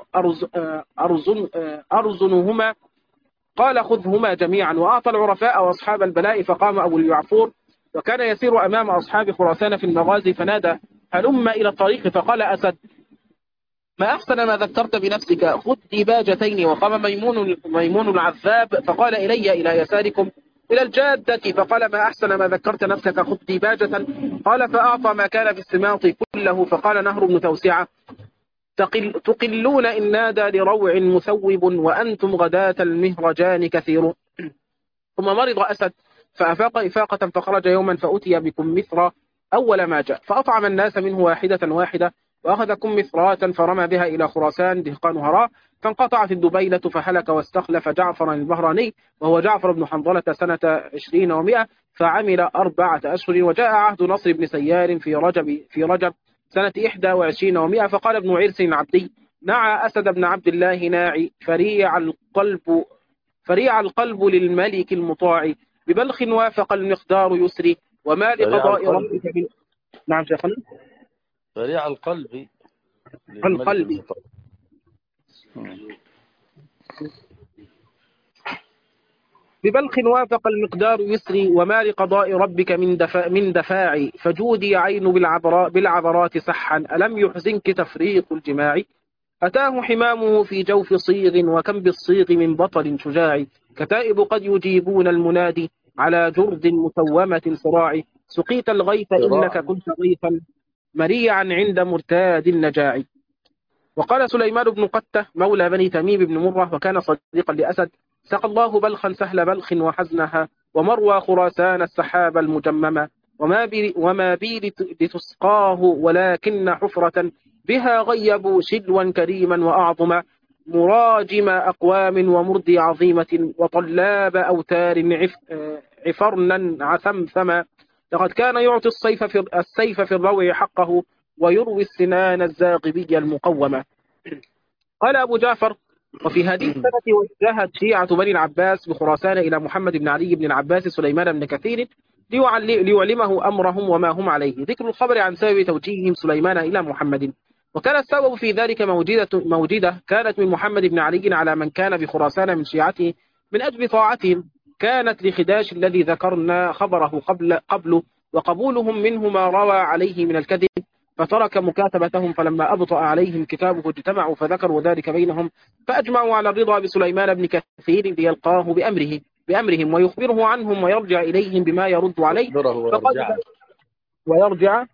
أرزنهما. قال: خذهما جميعا. وأعطى العرفاء وأصحاب البلاء. فقام أبو اليعفور وكان يسير أمام أصحاب خراسان في المغازي، فنادى: هلم إلى الطريق. فقال أسد: ما أحسن ما ذكرت بنفسك، خذ ديباجتين. وقام ميمون العذاب فقال: إلى يساركم إلى الجادة. فقال: ما أحسن ما ذكرت نفسك، خذ ديباجة. قال: فأعطى ما كان في السماط كله. فقال نهر بن توسعة: تقلون إن نادى لروع مثوب، وأنتم غداة المهرجان كثير. ثم مرض أسد فأفاق إفاقة، فخرج يوما فأتي بكم مثرى أول ما جاء، فأطعم الناس منه واحدة، وأخذ كم مثرات فرمى بها إلى خراسان دهقان هراء، فانقطعت الدبيلة، فهلك واستخلف جعفر البهراني وهو جعفر بن حنظلة سنة 20 و100، فعمل 4 أشهر. وجاء عهد نصر بن سيار في رجب سنة 21 و100، فقال ابن عرس العبدي: نعى أسد بن عبد الله ناعي فريع القلب للملك المطاع، ببلخ وافق المقدار يسري، وما لقضاء ربك من... نعم شيخنا. فريع القلب القلب. ببلخ وافق المقدار يسري، وما لقضاء ربك من دفاع، فجودي عين بالعبرات سحا، ألم يحزنك تفريق الجماع؟ أتاه حمامه في جوف صيغ، وكم بالصيغ من بطل شجاع، كتائب قد يجيبون المنادي على جرد مسومة صراع، سقيت الغيث إنك كنت غيثا مريعا عند مرتاد النجاع. وقال سليمان بن قتة مولى بني تميم بن مرة، وكان صديقا لأسد: سقى الله بلخا سهل بلخ وحزنها، ومروى خراسان السحاب المجممة، وما بي لتسقاه ولكن حفرة بها غيبوا شلوا كريما وأعظما مراجم أقوام ومردي عظيمة وطلاب أوتار عفرنا عثمثما لقد كان يعطي السيف في الروع حقه ويروي السنان الزاغبية المقومة. قال أبو جعفر: وفي هذه السنة وجهت شيعة بني العباس بخراسان إلى محمد بن علي بن العباس سليمان بن كثير ليعلمه أمرهم وما هم عليه. ذكر الخبر عن سبب توجيههم سليمان إلى محمد. وكان السبب في ذلك موجودة كانت من محمد بن علي على من كان بخراسان من شيعته من أجل طاعتهم، كانت لخداش الذي ذكرنا خبره قبل وقبولهم منه ما روى عليه من الكذب، فترك مكاتبتهم. فلما أبطأ عليهم كتابه اجتمعوا فذكروا ذلك بينهم، فأجمعوا على الرضا بسليمان بن كثير ليلقاه بأمرهم ويخبره عنهم ويرجع إليهم بما يرد عليه. يخبره ويرجع ويرجع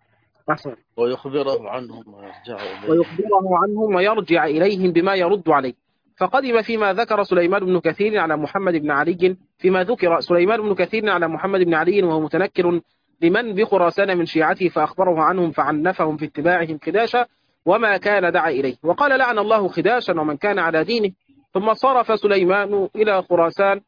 ويخبره عنهم ويرجع إليه. ويخبره عنهم ويرجع إليهم بما يرد عليه. فقدم فيما ذكر سليمان بن كثير على محمد بن علي فيما ذكر سليمان بن كثير على محمد بن علي وهو متنكر لمن بخراسان من شيعته، فأخبره عنهم فعنفهم في اتباعهم خداشا وما كان دعا إليه، وقال: لعن الله خداشا ومن كان على دينه. ثم صرف سليمان إلى خراسان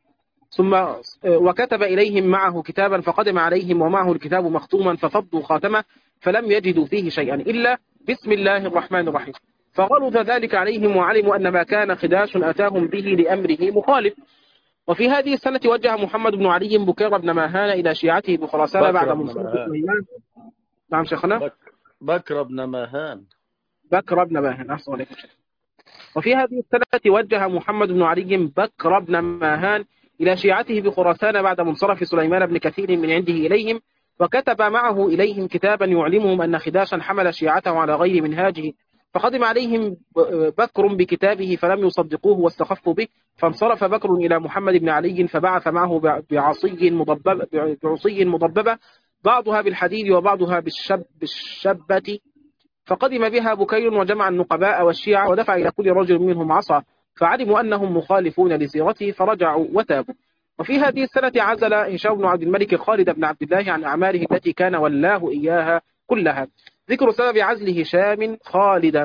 وكتب إليهم معه كتابا، فقدم عليهم ومعه الكتاب مختوما، ففضوا خاتمه فلم يجدوا فيه شيئا إلا بسم الله الرحمن الرحيم، فغلظ ذلك عليهم وعلموا أن ما كان خداش أتاهم به لأمره مخالف. وفي هذه السنة وجه محمد بن علي بكير بن ماهان إلى شيعته بخراسان بعد منصرف سليمان. نعم شيخنا. بكر بن ماهان. بكر بن ماهان، أحسن عليكم شيخ. وفي هذه السنة وجه محمد بن علي بكر بن ماهان إلى شيعته بخراسان بعد منصرف سليمان بن كثير من عنده إليهم، وكتب معه إليهم كتابا يعلمهم أن خداشا حمل شيعته على غير منهاجه، فقدم عليهم بكر بكتابه فلم يصدقوه واستخفوا به، فانصرف بكر إلى محمد بن علي فبعث معه بعصي مضببة بعضها بالحديد وبعضها بالشبة، فقدم بها بكير وجمع النقباء والشيعة ودفع إلى كل رجل منهم عصا، فعلموا أنهم مخالفون لسيرته فرجعوا وتابوا. وفي هذه السنة عزل هشام بن عبد الملك خالد بن عبد الله عن أعماله التي كان ولاه إياها كلها. ذكر سبب عزل هشام خالد.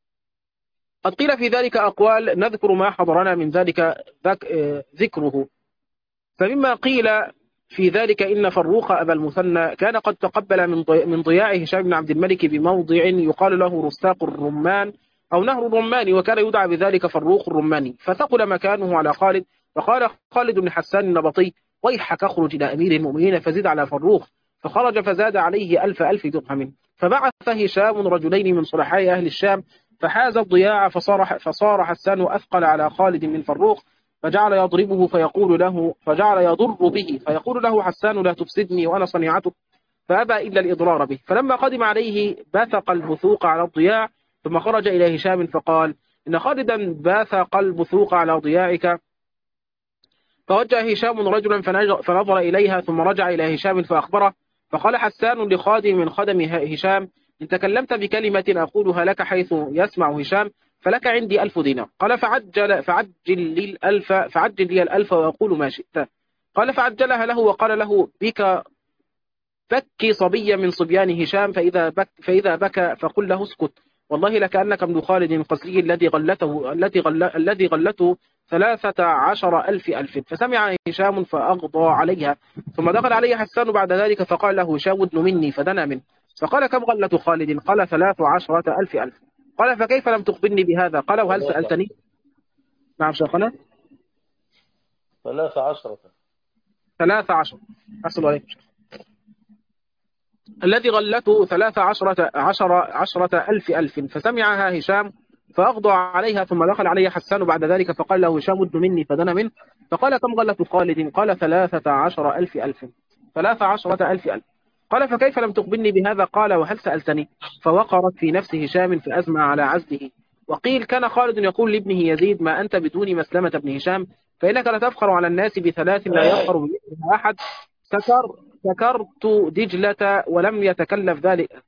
قد قيل في ذلك أقوال، نذكر ما حضرنا من ذلك ذكره. فمما قيل في ذلك إن فروخ أبا المثنى كان قد تقبل من ضياع هشام بن عبد الملك بموضع يقال له رستاق الرمان أو نهر الرمان، وكان يدعى بذلك فروخ الرماني، فثقل مكانه على خالد، فقال خالد بن حسان النبطي: ويحك اخرج إلى أمير المؤمنين فزد على فروخ، فخرج فزاد عليه 1000 درهم، فبعث هشام رجلين من صلحاء أهل الشام فحاز الضياع، فصار حسان أثقل على خالد من فروخ، فجعل يضر به فيقول له حسان: لا تفسدني وأنا صنيعتك، فأبى إلا الإضرار به. فلما قدم عليه بثق البثوق على الضياع، ثم خرج إلى هشام فقال: إن خالدا بثق البثوق على ضياعك. فوجه هشام رجلا فنظر إليها، ثم رجع إلى هشام فأخبره، فقال حسان لخادم من خدم هشام: إن تكلمت بكلمة أقولها لك حيث يسمع هشام فلك عندي 1000 دينار. قال: فعجل لي 1000 وأقول ما شئت. قال: فعجلها له وقال له: بكي صبيا من صبيان هشام، فإذا بكى فقل له اسكت، والله لكأنك ابن خالد القسري الذي غلته 13,000 ألف. فسمع هشام فأغضى عليها، ثم دخل عليه حسان بعد ذلك فقال له هشام: ادن مني، فدنا منه، فقال: كم غلة خالد؟ قال: 13,000 ألف. قال: فكيف لم تخبرني بهذا؟ قال: وهل سألتني؟ نعم شيخنا. 13. أحسن عليكم. الذي غلته 13,000 ألف. فسمعها هشام فأغضى عليها، ثم دخل عليه حسان بعد ذلك فقال له هشام: ادن مني، فدنا منه، فقال: كم غلة خالد؟ قال: 13,000 ألف. 13,000 ألف. قال: فكيف لم تخبرني بهذا؟ قال: وهل سألتني؟ فوقرت في نفس هشام فأزمع على عزله. وقيل كان خالد يقول لابنه يزيد: ما أنت بدون مسلمة بن هشام، فإنك لتفخر على الناس ب3 لا يفخر بمثلها أحد. سكرت دجلة ولم يتكلف ذلك.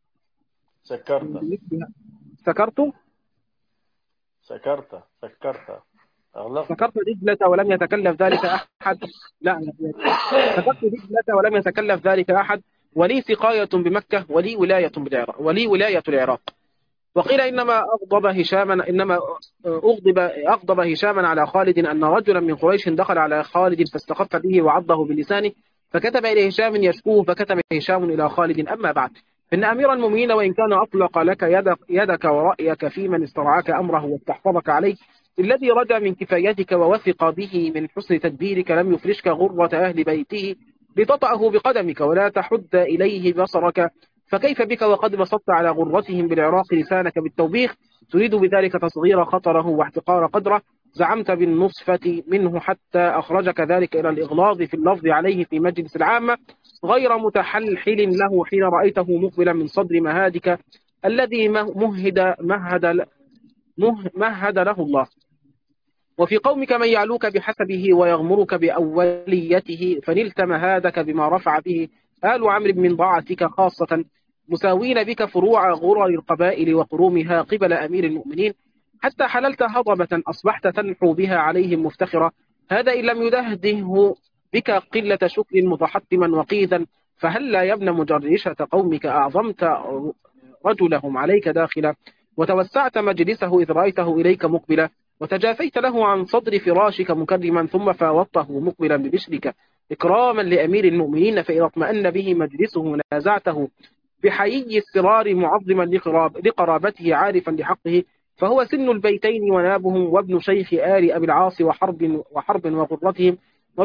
سكرت دجلة ولم يتكلف ذلك أحد. لا، سكرت دجلة ولم يتكلف ذلك أحد، ولي سقاية بمكة ولي ولاية العراق. وقيل إنما أغضب هشاما على خالد أن رجلا من قريش دخل على خالد فاستخف به وعضه بلسانه، فكتب إلى هشام يشكوه، فكتب هشام إلى خالد: أما بعد، فإن أمير المؤمنين وإن كان أطلق لك يدك ورأيك في من استرعاك أمره واستحفظك عليه، الذي رجا من كفايتك ووثق به من حسن تدبيرك لم يفرشك غرة أهل بيته لتطأه بقدمك ولا تحد إليه بصرك، فكيف بك وقد بسطت على غرتهم بالعراق لسانك بالتوبيخ، تريد بذلك تصغير خطره واحتقار قدره، زعمت بالنصفة منه حتى أخرجك ذلك إلى الإغلاظ في اللفظ عليه في مجلس العامة، غير متحلحل له حين رأيته مقبلا من صدر مهادك الذي مهد له الله. وفي قومك من يعلوك بحسبه ويغمرك بأوليته، فنلت مهادك بما رفع به آل عمرو من ضاعتك خاصة، مساوين بك فروع غرر القبائل وقرومها قبل أمير المؤمنين، حتى حللت هضبة أصبحت تنحو بها عليهم مفتخرة. هذا إن لم يدهده بك قلة شكر متحطما وقيدا، فهلا يا ابن مجرشة قومك أعظمت رجلهم عليك داخلا، وتوسعت مجلسه إذ رأيته إليك مقبلا، وتجافيت له عن صدر فراشك مكرما، ثم فاوضته مقبلا ببشرك إكراما لأمير المؤمنين، فإذا اطمأن به مجلسه نازعته بحيي السرار معظما لقرابته عارفا لحقه، فهو سن البيتين ونابهم وابن شيخ آل أبي العاص وحرب وغرتهم،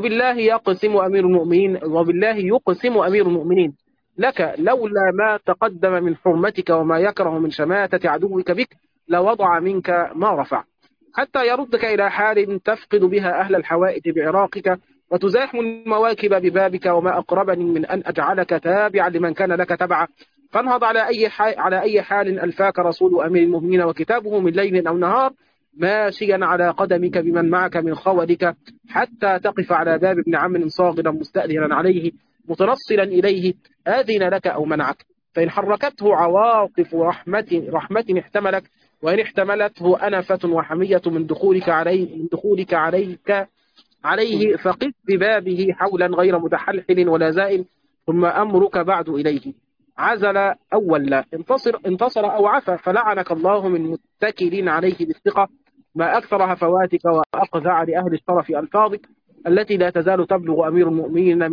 وبالله يقسم أمير المؤمنين لك لولا ما تقدم من حرمتك وما يكره من شماتة عدوك بك لوضع منك ما رفع، حتى يردك إلى حال تفقد بها أهل الحوائج بعراقك وتزاحم المواكب ببابك، وما أقربني من أن أجعلك تابعا لمن كان لك تبعا، فانهض على أي حال ألفاك رسول أمير المؤمنين وكتابه من ليل أو نهار، ماشيا على قدمك بمن معك من خولك، حتى تقف على باب ابن عم صاغرا مستأذنا عليه متنصلا إليه آذن لك أو منعك، فإن حركته عواطف رحمة احتملك، وإن احتملته أنفة وحمية من دخولك عليه فقف ببابه حولا غير متحلحل ولا زائل، ثم أمرك بعد إليه. عزل أو ولى، انتصر أو عفى، فلعنك الله من متكل عليه بالثقة، ما أكثر هفواتك وأقذع لأهل الشرف ألفاظك التي لا تزال تبلغ أمير المؤمنين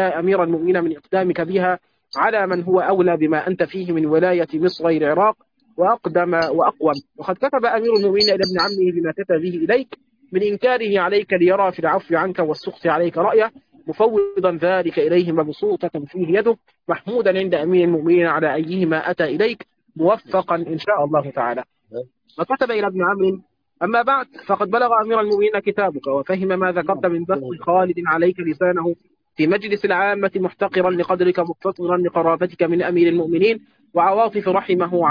من إقدامك بها على من هو أولى بما أنت فيه من ولاية مصر العراق وأقدم وأقوم. وقد كتب أمير المؤمنين إلى ابن عمه بما كتب به إليك من إنكاره عليك ليرى في العفو عنك والسخط عليك رأيه، مفوضا ذلك إليه مبسوطة فيه يده، محمودا عند أمير المؤمنين على أيهما أتى إليك، موفقا إن شاء الله تعالى. وكتب إلى ابن عمرو: أما بعد، فقد بلغ أمير المؤمنين كتابك وفهم ما ذكرت من بث خالد عليك لسانه في مجلس العامة محتقرا لقدرك مقتصرا لقرابتك من أمير المؤمنين وعواطف رحمه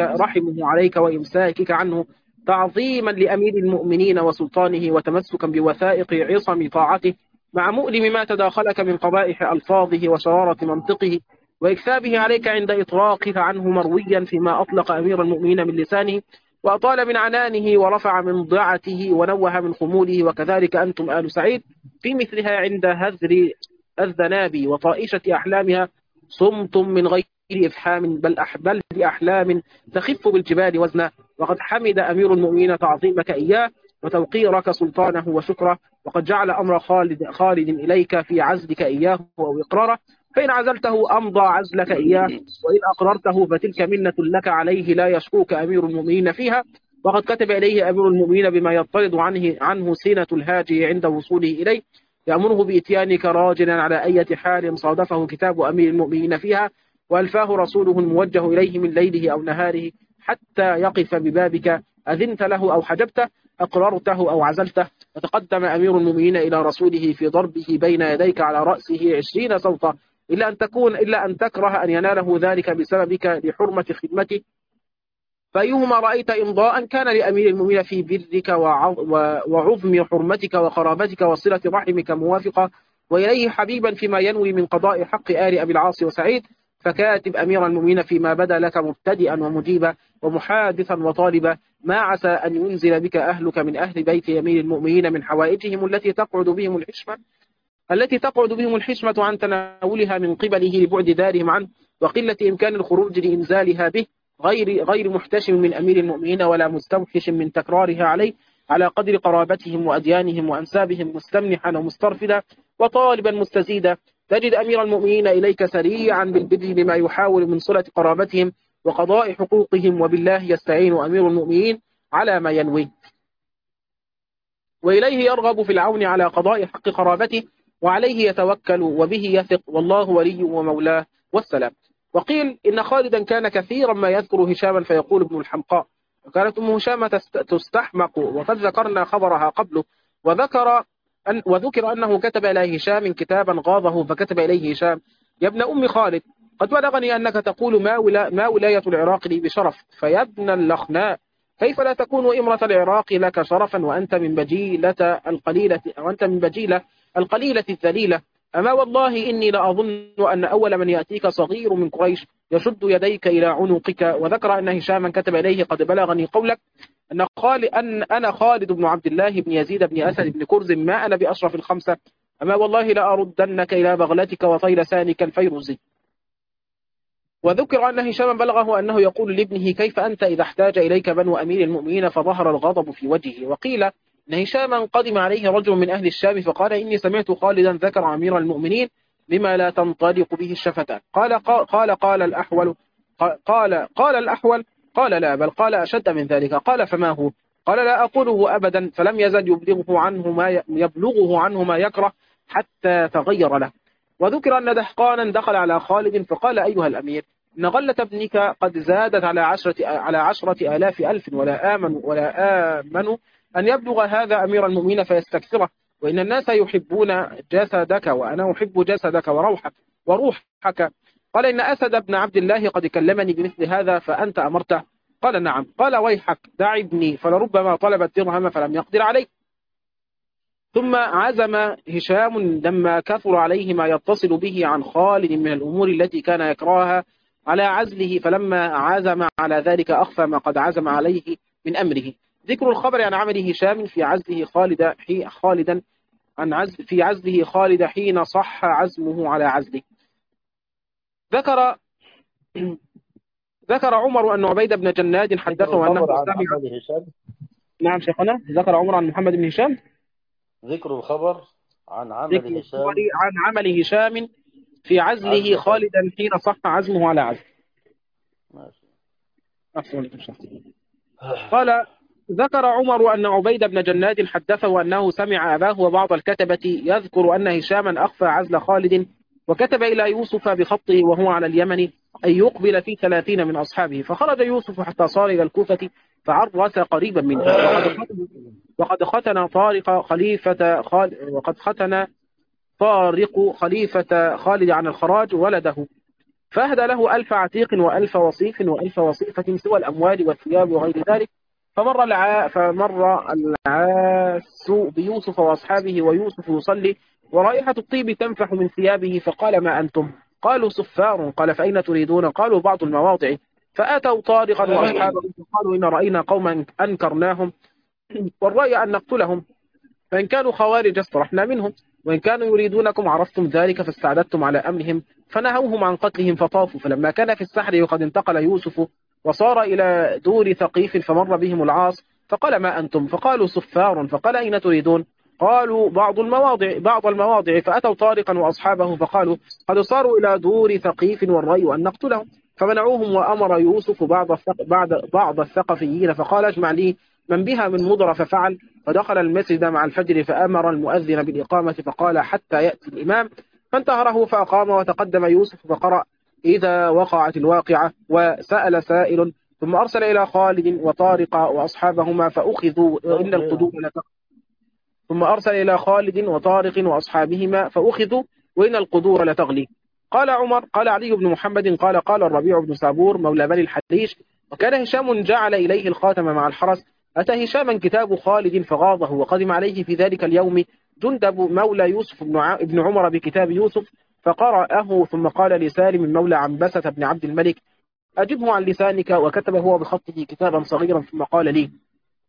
عليك وإمساكك عنه تعظيما لأمير المؤمنين وسلطانه وتمسكا بوثائق عصم طاعته، مع مؤلم ما تداخلك من قبائح ألفاظه وشرارة منطقه، وإكثابه عليك عند إطراقك عنه مرويا فيما أطلق أمير المؤمنين من لسانه، وأطال من عنانه ورفع من ضعته ونوه من خموله. وكذلك أنتم آل سعيد في مثلها عند هذر الذناب وطائشة أحلامها صمتم من غير إفحام بل بأحلام تخف بالجبال وزنا. وقد حمد أمير المؤمنين تعظيمك إياه وتوقيرك سلطانه وشكره، وقد جعل أمر خالد إليك في عزلك إياه أو إقراره، فإن عزلته أمضى عزلك إياه، وإن أقررته فتلك منة لك عليه لا يشكوك أمير المؤمنين فيها. وقد كتب إليه أمير المؤمنين بما يطرد عنه سينة الهاجي عند وصوله إليه، يأمره بإتيانك راجلا على أي حال صادفه كتاب أمير المؤمنين فيها، وألفاه رسوله الموجه إليه من ليله أو نهاره حتى يقف ببابك، أذنت له أو حجبته، أقررته أو عزلته. وتقدم أمير المؤمنين إلى رسوله في ضربه بين يديك على رأسه 20 صوتا، إلا أن تكره أن يناله ذلك بسببك لحرمة خدمته، فأيهما رأيت إمضاء كان لأمير المؤمنين في برك وعظم حرمتك وقرابتك وصلة رحمك موافقة، وإليه حبيبا فيما ينوي من قضاء حق آل أبي العاص وسعيد، فكاتب أمير المؤمنين فيما بدا لك مبتدئا ومجيبا ومحادثا وطالبا، ما عسى أن ينزل بك أهلك من أهل بيت أمير المؤمنين من حوائجهم التي تقعد بهم الحشمة التي تقعد بهم الحشمة عن تناولها من قبله لبعد دارهم عنه وقلة إمكان الخروج لإنزالها به، غير محتشم من أمير المؤمنين ولا مستوحش من تكرارها عليه، على قدر قرابتهم وأديانهم وأنسابهم، مستمنحا ومسترفدا وطالبا مستزيدا. تجد أمير المؤمنين إليك سريعا بالبذل لما يحاول من صلة قرابتهم وقضاء حقوقهم، وبالله يستعين أمير المؤمنين على ما ينوي، وإليه يرغب في العون على قضاء حق قرابته، وعليه يتوكل وبه يثق، والله ولي ومولاه والسلام. وقيل إن خالدا كان كثيرا ما يذكر هشاما فيقول ابن الحمقاء، وكانت أم هشام تستحمق، وقد ذكرنا خبرها قبله، وذكر أنه كتب إلى هشام كتابا غاضه، فكتب إليه هشام: يا ابن أم خالد، قد بلغني أنك تقول ما ولاية العراق لي بشرف، فيا ابن اللخناء، كيف لا تكون إمرة العراق لك شرفا وأنت من بجيلة القليلة الذليلة؟ أما والله إني لأظن أن أول من يأتيك صغير من قريش يشد يديك إلى عنقك. وذكر أن هشاما كتب إليه: قد بلغني قولك أن أنا خالد بن عبد الله بن يزيد بن أسد بن كرز، ما أنا بأشرف الخمسة، أما والله لأردنك إلى بغلتك وطيل سانك الفيروزي. وذكر أن هشاما بلغه أنه يقول لابنه: كيف أنت إذا احتاج إليك بنو أمير المؤمنين؟ فظهر الغضب في وجهه. وقيل إن هشاما قدم عليه رجل من أهل الشام فقال: إني سمعت خالدا ذكر أمير المؤمنين بما لا تنطلق به الشفتان. قال الأحول قال لا، بل قال أشد من ذلك. قال: فما هو؟ قال: لا أقوله أبدا. فلم يزل يبلغه عنه ما يكره حتى تغير له. وذكر أن دهقانا دخل على خالد فقال: أيها الأمير، إن غلة ابنك قد زادت على 10,000 ألف، ولا آمن أن يبلغ هذا أمير المؤمنين فيستكثره، وإن الناس يحبون جسدك وأنا أحب جسدك وروحك. قال: إن أسد بن عبد الله قد كلمني بمثل هذا فأنت أمرته؟ قال: نعم. قال: ويحك، دع ابني، فلربما طلب الدرهم فلم يقدر عليه. ثم عزم هشام لما كثر عليه ما يتصل به عن خالد من الأمور التي كان يكرهها على عزله، فلما عزم على ذلك أخفى ما قد عزم عليه من أمره. ذكر الخبر عن عمل هشام في عزله خالد حين صح عزمه على عزله. ذكر عمر أن عبيد بن جناد حدثه أنه سمع. نعم شيخنا. ذكر عمر عن محمد بن هشام. ذكر الخبر عن عمل هشام في عزله خالدا حين صح عزمه على عزله. قال: ذكر عمر أن عبيد بن جناد حدثه أنه سمع أباه وبعض الكتبة يذكر أن هشاما أخفى عزل خالد، وكتب إلى يوسف بخطه وهو على اليمن أن يقبل في 30 من أصحابه، فخرج يوسف حتى صار إلى الكوفة فعرس قريبا منها، وقد ختن طارق خليفة خالد عن الخراج ولده، فأهدى له 1000 عتيق و1000 وصيف و1000 وصيفة سوى الأموال والثياب وغير ذلك. فمر العاس بيوسف وأصحابه ويوسف يصلي ورائحة الطيب تنفح من ثيابه، فقال: ما أنتم؟ قالوا: سفار. قال: فأين تريدون؟ قالوا: بعض المواضع. فأتوا طارقا وأصحابه فقالوا: إن رأينا قوما أنكرناهم، والرأي أن نقتلهم، فإن كانوا خوارج اصطرحنا منهم، وإن كانوا يريدونكم عرفتم ذلك فاستعددتم على أمرهم، فنهوهم عن قتلهم فطافوا. فلما كان في السحر وقد انتقل يوسف وصار إلى دور ثقيف فمر بهم العاص فقال: ما أنتم؟ فقالوا: سفار. فقال: أين تريدون؟ قالوا: بعض المواضع. فأتوا طارقا وأصحابه فقالوا: قد صاروا إلى دور ثقيف والرأي أن نقتلهم، فمنعوهم. وأمر يوسف بعض الثقفيين فقال: اجمع لي من بها من مضر، ففعل. فدخل المسجد مع الفجر فأمر المؤذن بالإقامة فقال: حتى يأتي الإمام، فانتهره فأقام. وتقدم يوسف فقرأ: إذا وقعت الواقعة. وسأل سائل، ثم أرسل إلى خالد وطارق وأصحابهما فأخذوا إن القدور ثم أرسل إلى خالد وطارق وأصحابهما فأخذوا وإن القدور لتغلي. قال عمر: قال علي بن محمد: قال الربيع بن سابور مولى بني الحريش: وكان هشام جعل إليه الخاتم مع الحرس. أتى هشاما كتاب خالد فغاضه، وقدم عليه في ذلك اليوم جندب مولى يوسف بن عمر بكتاب يوسف فقرأه، ثم قال لسالم مولى عنبسة بن عبد الملك: أجبه عن لسانك. وكتب هو بخطه كتابا صغيرا ثم قال لي: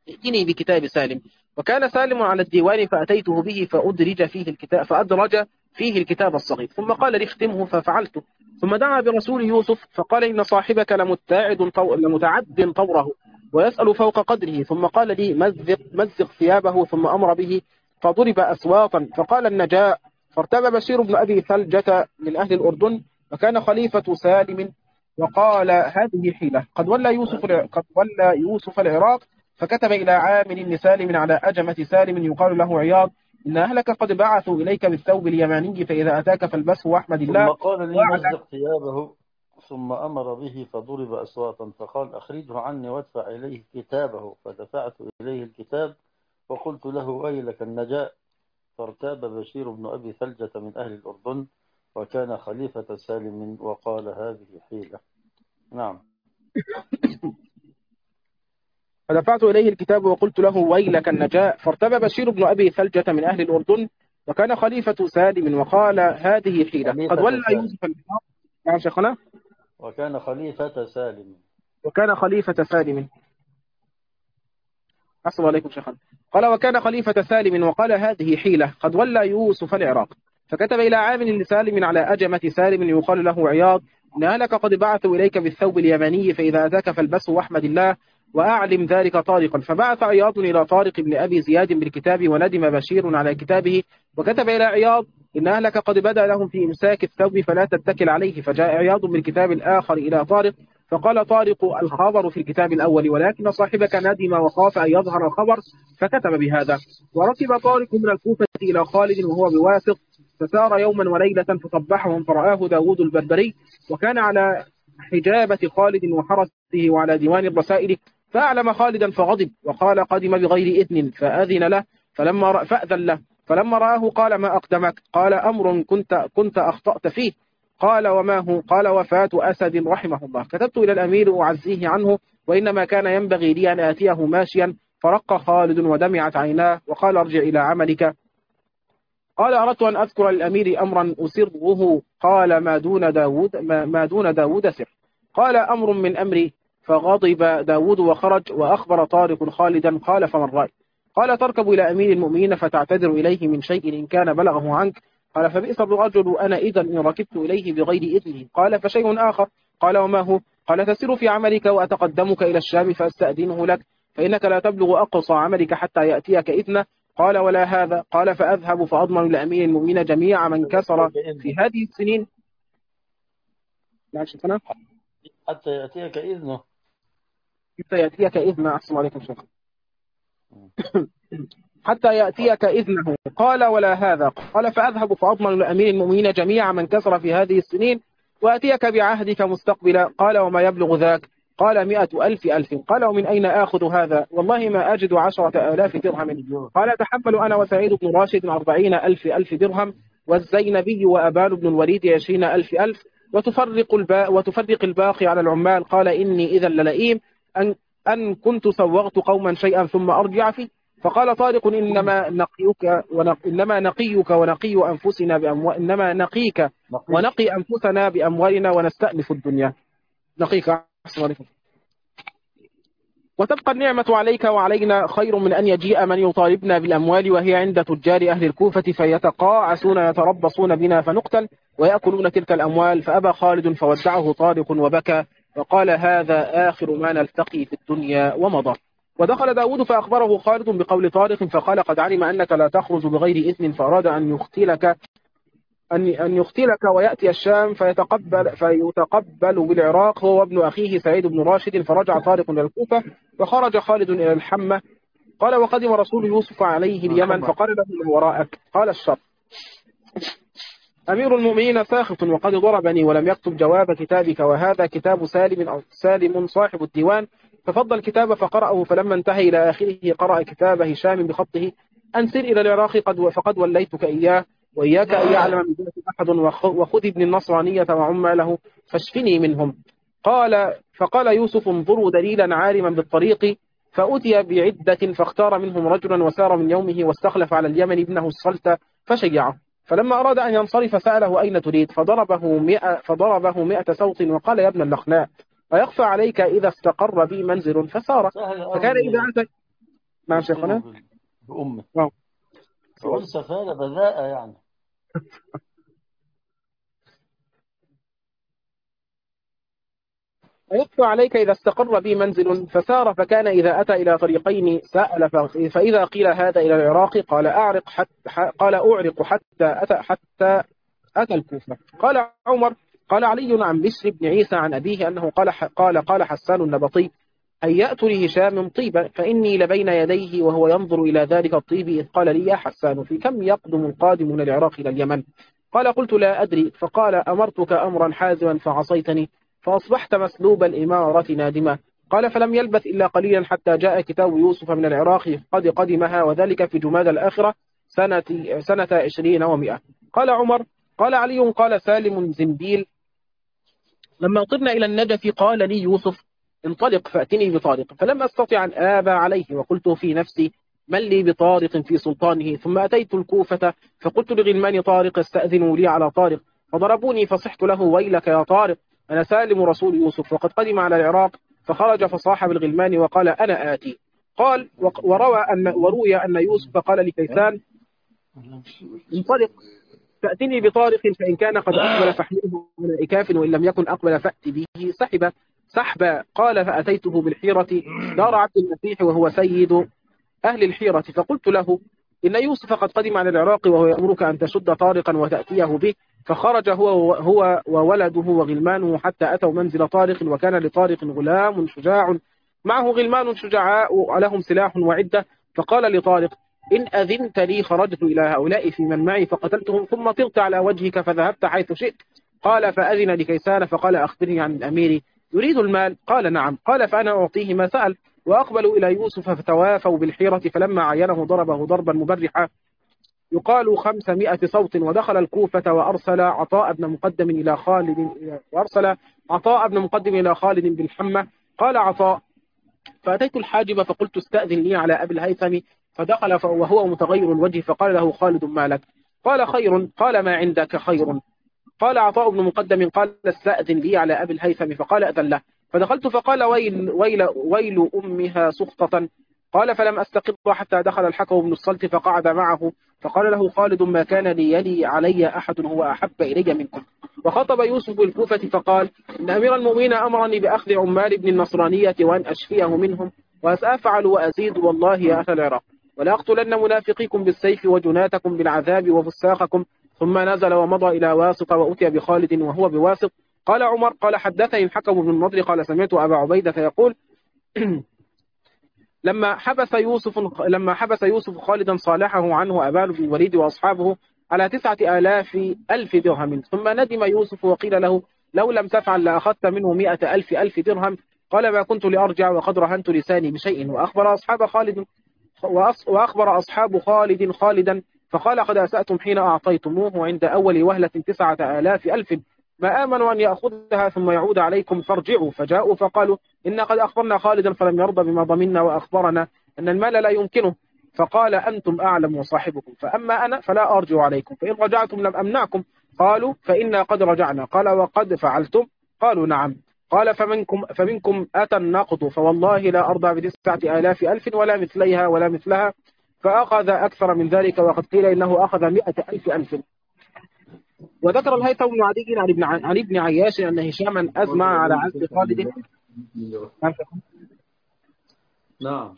ائتني بكتاب سالم. وكان سالم على الديوان فأتيته به فأدرج فيه الكتاب الصغير، ثم قال لي اختمه ففعلته. ثم دعا برسول يوسف فقال إن صاحبك لمتعد طوره ويسأل فوق قدره. ثم قال لي مزق ثيابه، ثم أمر به فضرب أسواطا. فقال النجاء. فارتبى بشير بن أبي ثلجة من أهل الأردن وكان خليفة سالم، وقال هذه حيلة. قد ولى يوسف العراق، فكتب إلى عامر بن سالم على أجمة سالم يقال له عياض إن أهلك قد بعثوا إليك بالثوب اليماني فإذا أتاك فالبسه واحمد ثم الله. قال لي مزق ثيابه، ثم أمر به فضرب أصواتا، فقال أخرجه عني وادفع إليه كتابه، فدفعت إليه الكتاب وقلت له ويلك النجاء. فارتاب بشير بن أبي ثلجة من أهل الأردن وكان خليفة سالم، وقال هذه حيلة. نعم. فدفعت إليه الكتاب وقلت له ويلك النجاء. فارتبى بشير بن أبي ثلجة من أهل الأردن وكان خليفة سالم، وقال هذه حيلة. قد خليفة ولى سالم. يوسف العراق. نعم شيخنا. وكان خليفة سالم. وكان خليفة سالم. أحسن عليكم شيخنا. قال وكان خليفة سالم، وقال هذه حيلة. قد ولى يوسف العراق، فكتب إلى عامل لسالم على أجمة سالم يقال له عياض إن أهلك قد بعثوا إليك بالثوب اليماني فإذا أتاك فالبسه واحمد الله وأعلم ذلك طارقا. فبعث عياض إلى طارق بن أبي زياد بالكتاب، وندم بشير على كتابه وكتب إلى عياض إن أهلك قد بدأ لهم في إمساك الثوب فلا تتكل عليه. فجاء عياض بالكتاب الآخر إلى طارق، فقال طارق الخبر في الكتاب الأول ولكن صاحبك ندم وخاف أن يظهر الخبر فكتب بهذا. وركب طارق من الكوفة إلى خالد وهو بواسط، فسار يوما وليلة فصبحهم فرآه داود البربري وكان على حجابة خالد وحرسه وعلى ديوان الرسائل، فأعلم خالدا فغضب وقال قدم بغير إذن فأذن له فأذن له. فلما رآه قال ما أقدمك؟ قال أمر كنت أخطأت فيه. قال وما هو؟ قال وفاة أسد رحمه الله. كتبت إلى الأمير أعزيه عنه وإنما كان ينبغي لي أن آتيه ماشيا. فرق خالد ودمعت عيناه وقال ارجع إلى عملك. قال أردت أن أذكر للأمير أمرا أسره. قال ما دون داود سر. قال أمر من أمري. فغضب داود وخرج وأخبر طارق خالدا. قال فمن رأي؟ قال تركب إلى أمير المؤمنين فتعتذر إليه من شيء إن كان بلغه عنك. قال فبئس الرجل أنا إذا إن ركبت إليه بغير إذنه. قال فشيء آخر. قال وما هو؟ قال تسير في عملك وأتقدمك إلى الشام فأستأذنه لك فإنك لا تبلغ أقصى عملك حتى يأتيك إذنه. قال ولا هذا. قال فأذهب فأضمن لأمير المؤمنين جميع من كسر في هذه السنين. نعم شيخنا. حتى يأتيك إذنه. حتى يأتيك إذنه. أحسن عليكم شيخ. حتى يأتيك إذنه. قال ولا هذا. قال فأذهب فأضمن لأمير المؤمنين جميع من كسر في هذه السنين وأتيك بعهدك مستقبلا. قال وما يبلغ ذاك؟ قال 100,000 قال ومن أين آخذ هذا؟ والله ما أجد 10,000 درهم. قال تحمل أنا وسعيد بن راشد 40,000 درهم والزينبي وأبان بن الوليد 20,000 وتفرق الباقي على العمال. قال إني إذا للئيم أن كنت سوغت قوما شيئا ثم أرجع فيه. فقال طارق إنما نقيك ونقي أنفسنا إنما نقيك ونقي أنفسنا بأموالنا ونستأنف الدنيا. نقيك. أحسن عليكم. وتبقى النعمة عليك وعلينا خير من أن يجيء من يطالبنا بالأموال وهي عند تجار أهل الكوفة فيتقاعسون يتربصون بنا فنقتل ويأكلون تلك الأموال. فأبى خالد فودعه طارق وبكى وقال هذا آخر ما نلتقي في الدنيا ومضى. ودخل داود فأخبره خالد بقول طارق فقال قد علم أنك لا تخرج بغير إذن فأراد أن يختلك ويأتي الشام فيتقبل بالعراق هو وابن أخيه سعيد بن راشد. فرجع طارق إلى الكوفة وخرج خالد إلى الحمة. قال وقدم رسول يوسف عليه اليمن فقال له من وراءك؟ قال الشر. أمير المؤمنين ساخط وقد ضربني ولم يكتب جواب كتابك وهذا كتاب سالم صاحب الديوان. ففضل الكتاب فقرأه فلما انتهى إلى آخره قرأ كتاب هشام بخطه أنسر إلى العراق فقد وليتك إياه وإياك أن يعلم من ذلك أحد وخذ ابن النصرانية وعماله فاشفني منهم. فقال يوسف انظروا دليلا عالما بالطريق. فأتي بعدة فاختار منهم رجلا وسار من يومه واستخلف على اليمن ابنه الصلت فشيعه. فلما أراد أن ينصرف سأله أين تريد فضربه 100 سوط وقال يا ابن اللخناء أيخفى عليك إذا استقر بي منزل فسار. فكان إذا أتى نعم يفتنوا شيخنا. بأمه. نعم. فقل سفالة بذاءة يعني. ويخفى عليك إذا استقر بي منزل فسار، فكان إذا أتى إلى طريقين سأل، فإذا قيل هذا إلى العراق قال أعرق قال أعرق حتى أتى الكوفة. قال عمر قال علي عن بشر بن عيسى عن أبيه أنه قال حسان النبطي هيأت لهشام طيبا فإني لبين يديه وهو ينظر إلى ذلك الطيب إذ قال لي يا حسان في كم يقدم القادم من العراق إلى اليمن؟ قال قلت لا أدري. فقال أمرتك أمرا حازما فعصيتني فأصبحت مسلوب الإمارة نادما. قال فلم يلبث إلا قليلا حتى جاء كتاب يوسف من العراق قد قدمها، وذلك في جماد الآخرة سنة 20 و100. قال عمر قال علي قال سالم زنبيل لما طرنا إلى النجف قال لي يوسف انطلق فأتني بطارق، فلم أستطع أن آبى عليه وقلت في نفسي من لي بطارق في سلطانه. ثم أتيت الكوفة فقلت لغلمان طارق استأذنوا لي على طارق، فضربوني فصحت له ويلك يا طارق أنا سالم رسول يوسف وقد قدم على العراق. فخرج فصاح بالغلمان وقال أنا آتي. قال وروي أن يوسف قال لكيسان انطلق فأتني بطارق فإن كان قد أقبل فاحمله من إكاف وإن لم يكن أقبل فأت به سحبا. قال فأتيته بالحيرة دار عبد المسيح وهو سيد أهل الحيرة، فقلت له إن يوسف قد قدم على العراق وهو يأمرك أن تشد طارقا وتأتيه به. فخرج هو وولده وغلمانه حتى أتوا منزل طارق، وكان لطارق غلام شجاع معه غلمان شجعاء لهم سلاح وعدة. فقال لطارق إن أذنت لي خرجت إلى هؤلاء في من معي فقتلتهم ثم طرت على وجهك فذهبت حيث شئت. قال فأذن لكيسان فقال أخبرني عن الأمير يريد المال. قال نعم. قال فأنا أعطيه ما سأل. وأقبلوا إلى يوسف فتوافوا بالحيرة، فلما عينه ضربه ضربا مبرحا يقال 500 صوت. ودخل الكوفة وأرسل عطاء بن مقدم إلى خالد بالحمة. قال عطاء فأتيت الحاجب فقلت استأذن لي على أبي الهيثم، فدخل وهو متغير الوجه فقال له خالد ما لك؟ قال خير. قال ما عندك خير؟ قال عطاء بن مقدم قال استأذن لي على أبي الهيثم، فقال أذن له. فدخلت فقال ويل أمها سخطة. قال فلم أستقر حتى دخل الحكم بن الصلت فقعد معه، فقال له خالد ما كان ليلي علي أحد هو أحب إلي منكم. وخطب يوسف الكوفة فقال إن أمير المؤمنين أمرني بأخذ عمال بن النصرانية وأن أشفيه منهم، وسأفعل وأزيد والله يا أهل العراق، ولا أقتلن منافقيكم بالسيف وجناتكم بالعذاب وفساقكم. ثم نزل ومضى إلى واسط وأتي بخالد وهو بواسط. قال عمر قال حدثني الحكم بن النضر قال سمعت أبا عبيدة يقول لما حبس يوسف خالدا صالحه عنه أبان بن الوليد وأصحابه على 9,000 درهم. ثم ندم يوسف وقيل له لو لم تفعل لأخذت منه 100,000 درهم. قال ما كنت لأرجع وقد رهنت لساني بشيء. وأخبر أصحاب خالد خالدا فقال قد أسأتم حين أعطيتموه عند أول وهلة 9,000 ما آمنوا أن يأخذها ثم يعود عليكم فارجعوا. فجاءوا فقالوا إن قد أخبرنا خالدا فلم يرضى بما ضمنا وأخبرنا أن المال لا يمكنه. فقال أنتم أعلم وصاحبكم، فأما أنا فلا أرجع عليكم، فإن رجعتم لم أمنعكم. قالوا فإنا قد رجعنا. قال وقد فعلتم؟ قالوا نعم. قال فمنكم أتى النقض فوالله لا أرضى ب9,000 ولا مثليها ولا مثلها. فأخذ أكثر من ذلك، وقد قيل إنه أخذ 100,000. وذكر الهيثم بن عدي عن ابن عياش أن هشاما أزمع على عزل خالد. نعم.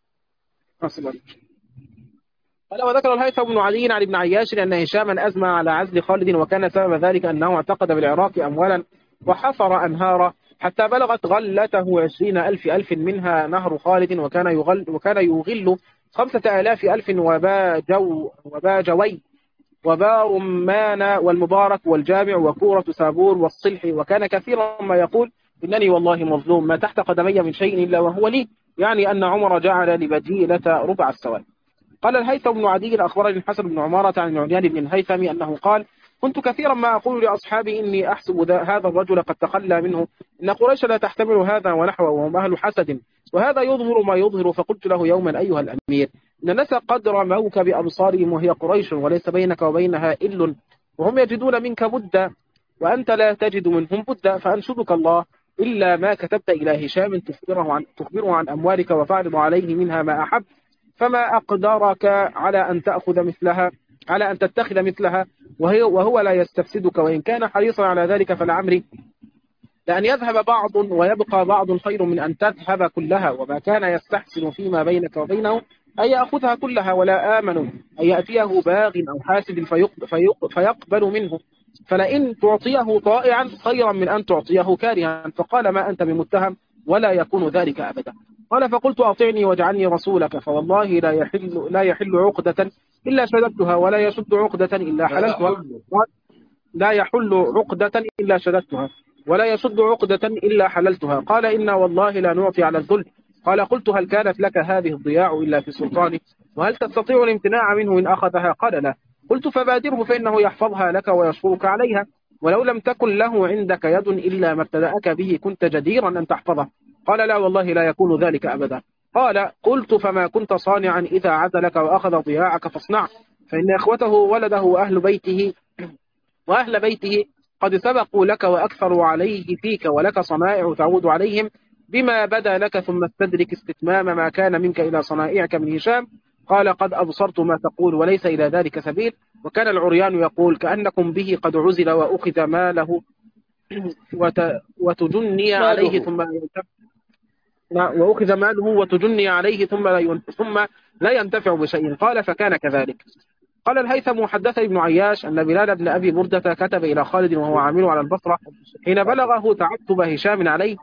قال وذكر الهيثم بن عدي عن ابن عياش أن هشاما أزمع على عزل خالد، وكان سبب ذلك أنه اعتقد بالعراق أموالا وحفر أنهارا حتى بلغت غلته 20,000 منها نهر خالد، وكان يغل 5,000 وباجوي وبارمان والمبارك والجامع وكورة سابور والصلح. وكان كثيرا ما يقول إنني والله مظلوم ما تحت قدمي من شيء إلا وهو لي، يعني أن عمر جعل لبديلة ربع السواد. قال الهيثم بن عدي أخبرني الحسن بن عمارة عن العريان بن الهيثم أنه قال كنت كثيرا ما أقول لأصحابي إني أحسب هذا الرجل قد تخلى منه، إن قريش لا تحتمل هذا ونحوه وهم أهل حسد، وهذا يظهر ما يظهر. فقلت له يوما أيها الأمير إن الناس قد رموك بأبصارهم وهي قريش وليس بينك وبينها إل، وهم يجدون منك بدا وأنت لا تجد منهم بدا، فأنشدك الله إلا ما كتبت إلى هشام تخبره عن أموالك وتعرض عليه منها ما أحب، فما أقدرك على أن تتخذ مثلها وهو لا يستفسدك، وإن كان حريصا على ذلك فلعمري لأن يذهب بعض ويبقى بعض خير من أن تذهب كلها. وما كان يستحسن فيما بينك وبينه أن يأخذها كلها، ولا آمن أن يأتيه باغ أو حاسد فيقبل منه، فلئن تعطيه طائعا خيرا من أن تعطيه كارها. فقال ما أنت بمتهم ولا يكون ذلك أبدا. قال فقلت أطعني واجعلني رسولك، فوالله لا يحل عقدة إلا شددتها، ولا يشد عقدة إلا حللتها. لا يحل عقدة إلا شددتها، ولا يشد عقدة إلا حللتها. قال إنا والله لا نعطي على الذل. قال قلت هل كانت لك هذه الضياع إلا في سلطانه، وهل تستطيع الامتناع منه إن أخذها؟ قال لا. قلت فبادره فإنه يحفظها لك ويشكرك عليها، ولو لم تكن له عندك يد إلا ما ابتدأك به كنت جديرا أن تحفظه. قال لا والله لا يكون ذلك أبدا. قال قلت فما كنت صانعا إذا عزلك وأخذ ضياعك فاصنع، فإن إخوته ولده وأهل بيته قد سبقوا لك وأكثروا عليه فيك، ولك صنائع تعود عليهم بما بدا لك، ثم استدرك استتمام ما كان منك إلى صنائعك من هشام. قال قد أبصرت ما تقول وليس إلى ذلك سبيل. وكان العريان يقول كأنكم به قد عزل وأخذ ماله وتجني عليه ثم وأخذ ماله وتجني عليه ثم لا ينتفع بشيء. قال فكان كذلك. قال الهيثم حدثني ابن عياش أن بلال بن أبي بردة كتب إلى خالد وهو عامل على البصرة حين بلغه تعتب هشام عليه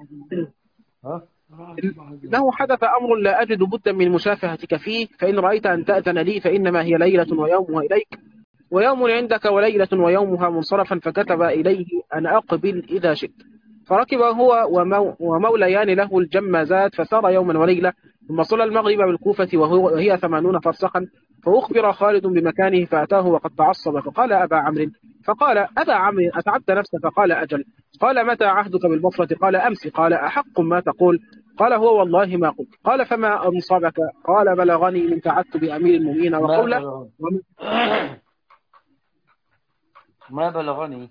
إنه حدث أمر لا أجد بدا من مشافهتك فيه، فإن رأيت أن تأذن لي فإنما هي ليلة ويومها إليك، ويوم عندك وليلة ويومها منصرفا. فكتب إليه أن أقبل إذا شئت. فركب هو وموليان له الجمازات فسار يوما وليلة، ثم صلى المغرب بالكوفة وهي 80 فرسخا. فأخبر خالد بمكانه فأتاه وقد تعصب فقال أبا عمرو أتعبت نفسك؟ قال أجل. قال متى عهدك بالبصرة؟ قال أمس. قال أحق ما تقول؟ قال هو والله ما قلت. قال فما أنصبك؟ قال بلغني من تعتب أمير المؤمنين وقوله ما بلغني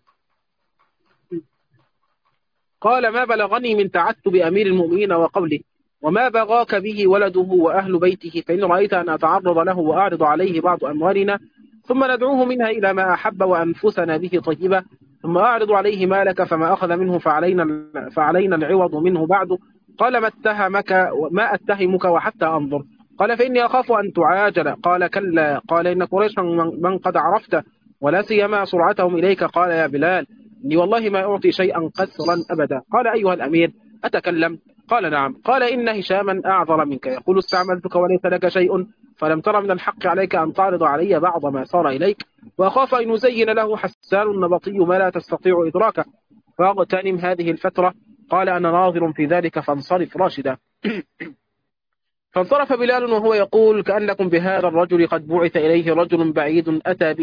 قال ما بلغني من تعتب أمير المؤمنين وقوله وما بغاك به ولده وأهل بيته، فإن رأيت أن أتعرض له وأعرض عليه بعض أموالنا ثم ندعوه منها إلى ما أحب وأنفسنا به طيبة، ثم أعرض عليه مالك فما أخذ منه فعلينا العوض منه بعد. قال ما أتهمك وحتى أنظر. قال فإني أخاف أن تعاجل. قال كلا. قال إن قريشا من قد عرفت ولا سيما سرعتهم إليك. قال يا بلال إني والله ما أعطي شيئا قسرا أبدا. قال أيها الأمير أتكلم؟ قال نعم. قال إن هشاما أعذر منك يقول استعملتك وليس لك شيء، فلم تر من الحق عليك أن تعرض علي بعض ما صار إليك، وأخاف أن يزين له حسان النبطي ما لا تستطيع إدراكه، فاغتنم هذه الفترة. قال أنا ناظر في ذلك فانصرف راشدا. فانصرف بلال وهو يقول كأنكم بهذا الرجل قد بعث إليه رجل بعيد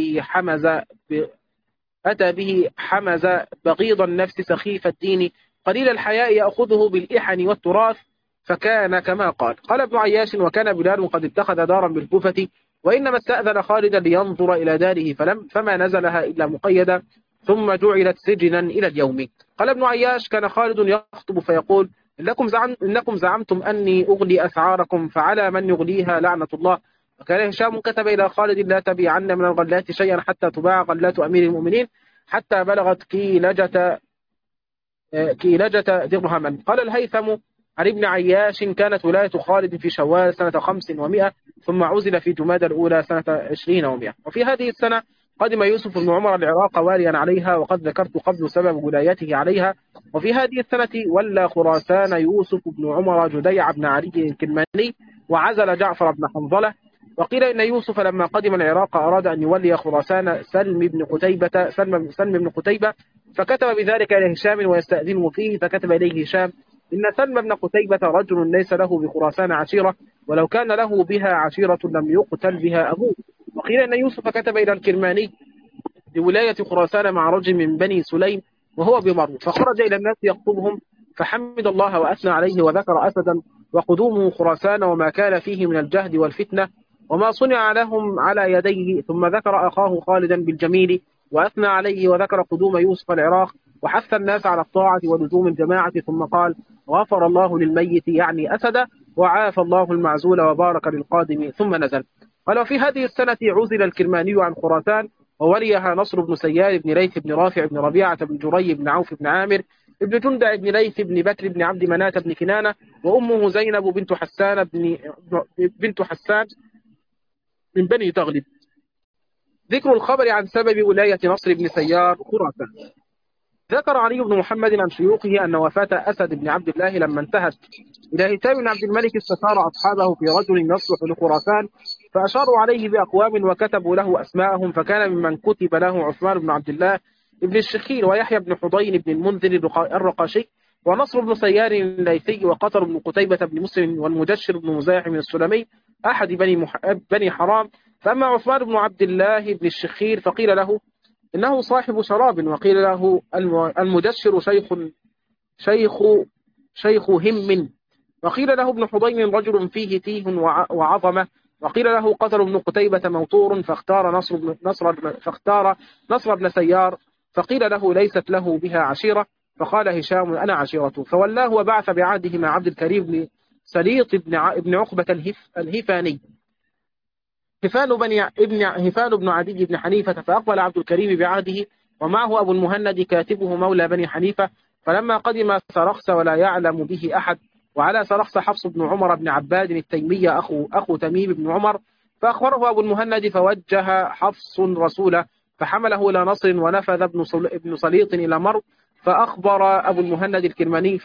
أتى به حمز بغيض النفس سخيف الدين قليل الحياء يأخذه بالإحن والتراث، فكان كما قال. قال ابن عياش وكان بلال قد اتخذ دارا بالكوفة، وإنما استأذن خالدا لينظر إلى داره فما نزلها إلا مقيدا، ثم جعلت سجنا إلى اليوم. قال ابن عياش كان خالد يخطب فيقول إنكم زعمتم أني أغلي أسعاركم، فعلى من يغليها لعنة الله. وكان هشام كتب إلى خالد لا تبيعن من الغلات شيئا حتى تباع غلات أمير المؤمنين، حتى بلغت كيلجة درهما. قال الهيثم عن ابن عياش كانت ولاية خالد في شوال سنة 500، ثم عزل في جماد الأولى سنة 20 و100. وفي هذه السنة قدم يوسف بن عمر العراق واليا عليها، وقد ذكرت قبل سبب ولايته عليها. وفي هذه السنة ولى خراسان يوسف بن عمر جديع بن علي الكلماني، وعزل جعفر بن حنظلة. وقيل إن يوسف لما قدم العراق أراد أن يولي خراسان سلم بن قتيبة، فكتب بذلك إلى هشام ويستأذنه فيه، فكتب إليه هشام إن سلم بن قتيبة رجل ليس له بخراسان عشيرة، ولو كان له بها عشيرة لم يقتل بها أبوه. وقيل إن يوسف كتب إلى الكرماني بولاية خراسان مع رجل من بني سليم وهو بمرو، فخرج إلى الناس يخطبهم فحمد الله وأثنى عليه، وذكر أسدا وقدومه خراسان وما كان فيه من الجهد والفتنة وما صنع لهم على يديه، ثم ذكر أخاه خالدا بالجميل وأثنى عليه، وذكر قدوم يوسف العراق وحث الناس على الطاعة ولزوم الجماعة، ثم قال غفر الله للميت يعني أسدا وعافى الله المعزول وبارك للقادم ثم نزل. قال وفي هذه السنة عزل الكرماني عن خراسان ووليها نصر بن سيار بن ليث بن رافع بن ربيعة بن جري بن عوف بن عامر بن جندع بن ليث بن بكر بن عبد مناة بن كنانة، وأمه زينب بنت حسان من بني تغلب. ذكر الخبر عن سبب ولاية نصر بن سيار خراسان. ذكر علي بن محمد عن شيوخه أن وفاة أسد بن عبد الله لما انتهت إلى هشام بن عبد الملك استشار أصحابه في رجل يصلح لخراسان، فأشاروا عليه بأقوام وكتبوا له أسماءهم، فكان ممن كتب له عثمان بن عبد الله بن الشخير ويحيى بن حضين بن المنذر الرقاشي ونصر بن سيار الليثي وقطر بن قتيبة بن مسلم والمجشر بن مزاحم السلمي أحد بني حرام. فأما عثمان بن عبد الله بن الشخير فقيل له إنه صاحب شراب، وقيل له المجشر شيخ شيخ هم، وقيل له ابن حضين رجل فيه تيه وعظمة، وقيل له قتل بن قتيبة موتور فاختار نصر بن سيار، فقيل له ليست له بها عشيرة، فقال هشام أنا عشيرته، فولاه وبعث بعهده مع عبد الكريم بن سليط بن عقبة الهفاني هفان بن عدي بن حنيفة، فأقبل عبد الكريم بعهده ومعه أبو المهند كاتبه مولى بني حنيفة. فلما قدم سرخس ولا يعلم به أحد، وعلى سرخس حفص بن عمر بن عباد التيمي أخو تميم بن عمر، فأخبره أبو المهند فوجه حفص رسوله فحمله إلى نصر، ونفذ ابن سليط إلى مرو، فأخبر أبو المهند الكرماني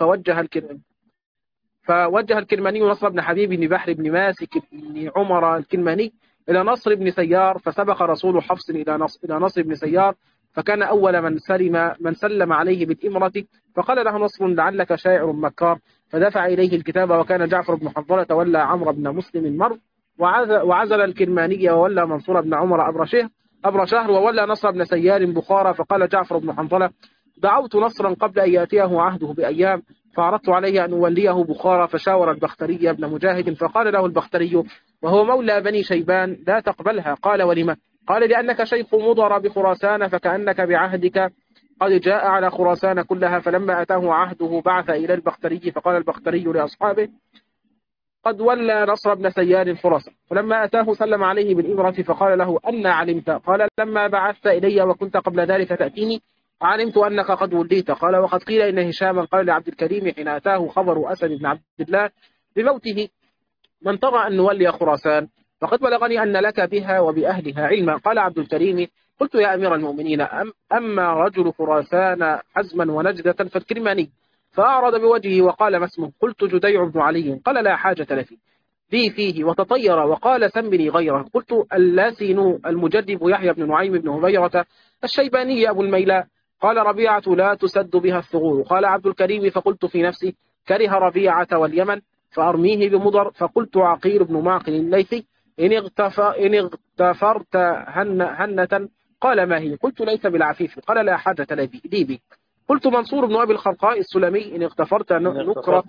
فوجه الكرماني نصر بن حبيب بن بحر بن ماسك بن عمر الكرماني إلى نصر بن سيار، فسبق رسول حفص إلى نصر بن سيار، فكان أول من سلم عليه بالإمرة، فقال له نصر لعلك شاعر مكار، فدفع إليه الكتاب. وكان جعفر بن حنظلة تولى عمرو بن مسلم مر، وعزل الكرماني وولى منصور بن عمر أبر شهر، وولى نصر بن سيار بخارى. فقال جعفر بن حنظلة دعوت نصرا قبل أن يأتيه عهده بأيام، فعرضت عليه أن أوليه بخارى، فشاور البختري بن مجاهد، فقال له البختري وهو مولى بني شيبان لا تقبلها. قال ولما؟ قال لأنك شيخ مضر بخراسان، فكأنك بعهدك قد جاء على خراسان كلها. فلما أتاه عهده بعث إلى البختري، فقال البختري لأصحابه قد ولى نصر بن سيار خراسان. فلما أتاه سلم عليه بالإمرة، فقال له أن علمت؟ قال لما بعثت إلي وكنت قبل ذلك تأتيني علمت أنك قد وليت. قال وقد قيل إن هشاما قال لعبد الكريم حين أتاه خبر أسد بن عبد الله بموته من طغى أن نولي خراسان، فقد بلغني أن لك بها وبأهلها علما. قال عبد الكريم قلت يا أمير المؤمنين أما رجل خراسان حزما ونجدة فالكرماني، فأعرض بوجهه وقال ما اسمه؟ قلت جديع بن علي. قال لا حاجة لي فيه، وتطير وقال سمني غيره. قلت اللاسين المجرب يحيى بن نعيم بن هبيرة الشيباني أبو الميلاء. قال ربيعة لا تسد بها الثغور. قال عبد الكريم فقلت في نفسي كره ربيعة واليمن فأرميه بمضر. فقلت عقيل بن معقل الليثي إن اغتفرت هنة. قال ما هي؟ قلت ليس بالعفيف. قال لا حاجة لي بي. قلت منصور بن أبي الخرقاء السلمي إن اغتفرت نكرة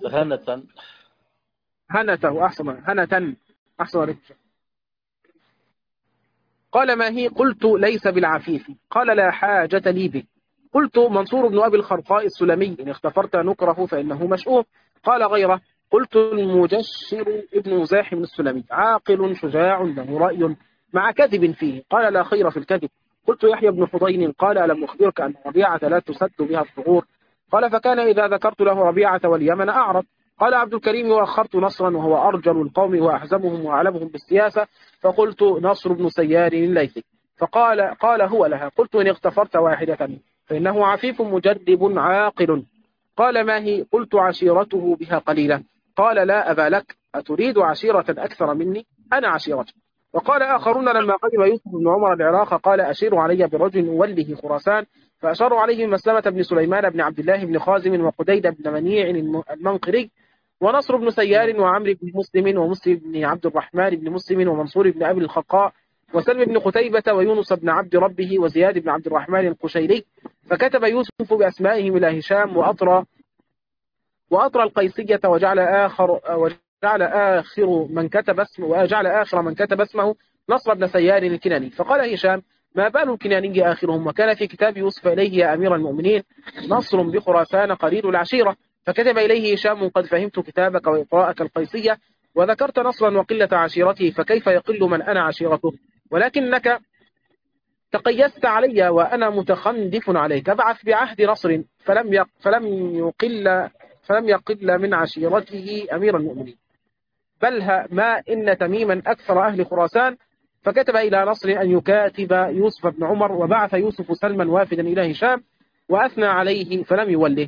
هنته أحسن عليك. قال ما هي؟ قلت ليس بالعفيف. قال لا حاجة لي به. قلت منصور بن أبي الخرقاء السلمي إن اختفرت نكره فإنه مشؤوم. قال غيره. قلت المجشر ابن مزاحم السلمي عاقل شجاع له رأي مع كذب فيه. قال لا خير في الكذب. قلت يحيى بن حضين. قال ألم أخبرك أن ربيعة لا تسد بها الثغور؟ قال فكان إذا ذكرت له ربيعة واليمن أعرض. قال عبد الكريم وأخرت نصرا وهو أرجل القوم وأحزمهم وأعلمهم بالسياسة، فقلت نصر بن سيار الليثي. قال هو لها. قلت إن اغتفرت واحدة فإنه عفيف مجرب عاقل. قال ما هي؟ قلت عشيرته بها قليلة. قال لا أبا لك، أتريد عشيرة أكثر مني؟ أنا عشيرته. وقال آخرون لما قدم يوسف بن عمر العراق قال أشيروا علي برجل وله خراسان، فأشاروا عليه مسلمة بن سليمان بن عبد الله بن خازم وقديد بن منيع المنقري ونصر بن سيار وعمرو بن مسلم ومسلم بن عبد الرحمن بن مسلم ومنصور بن أبي الخقاء وسلم بن قتيبة ويونس بن عبد ربه وزياد بن عبد الرحمن القشيري. فكتب يوسف بأسمائهم إلى هشام وأطرى القيسية وجعل آخر من كتب اسمه نصر بن سيار الكناني. فقال هشام ما بال الكناني آخرهم؟ وكان في كتاب يوسف إليه يا أمير المؤمنين نصر بخراسان قليل العشيرة. فكتب إليه هشام قد فهمت كتابك وإقراءك القيسية، وذكرت نصرا وقلة عشيرته، فكيف يقل من أنا عشيرته؟ ولكنك تقيست علي وأنا متخندف عليك. ابعث بعهد نصر فلم يقل من عشيرته أمير المؤمنين. بل ما إن تميما أكثر أهل خراسان. فكتب إلى نصر أن يكاتب يوسف بن عمر، وبعث يوسف سلما وافدا إلى هشام وأثنى عليه فلم يوله.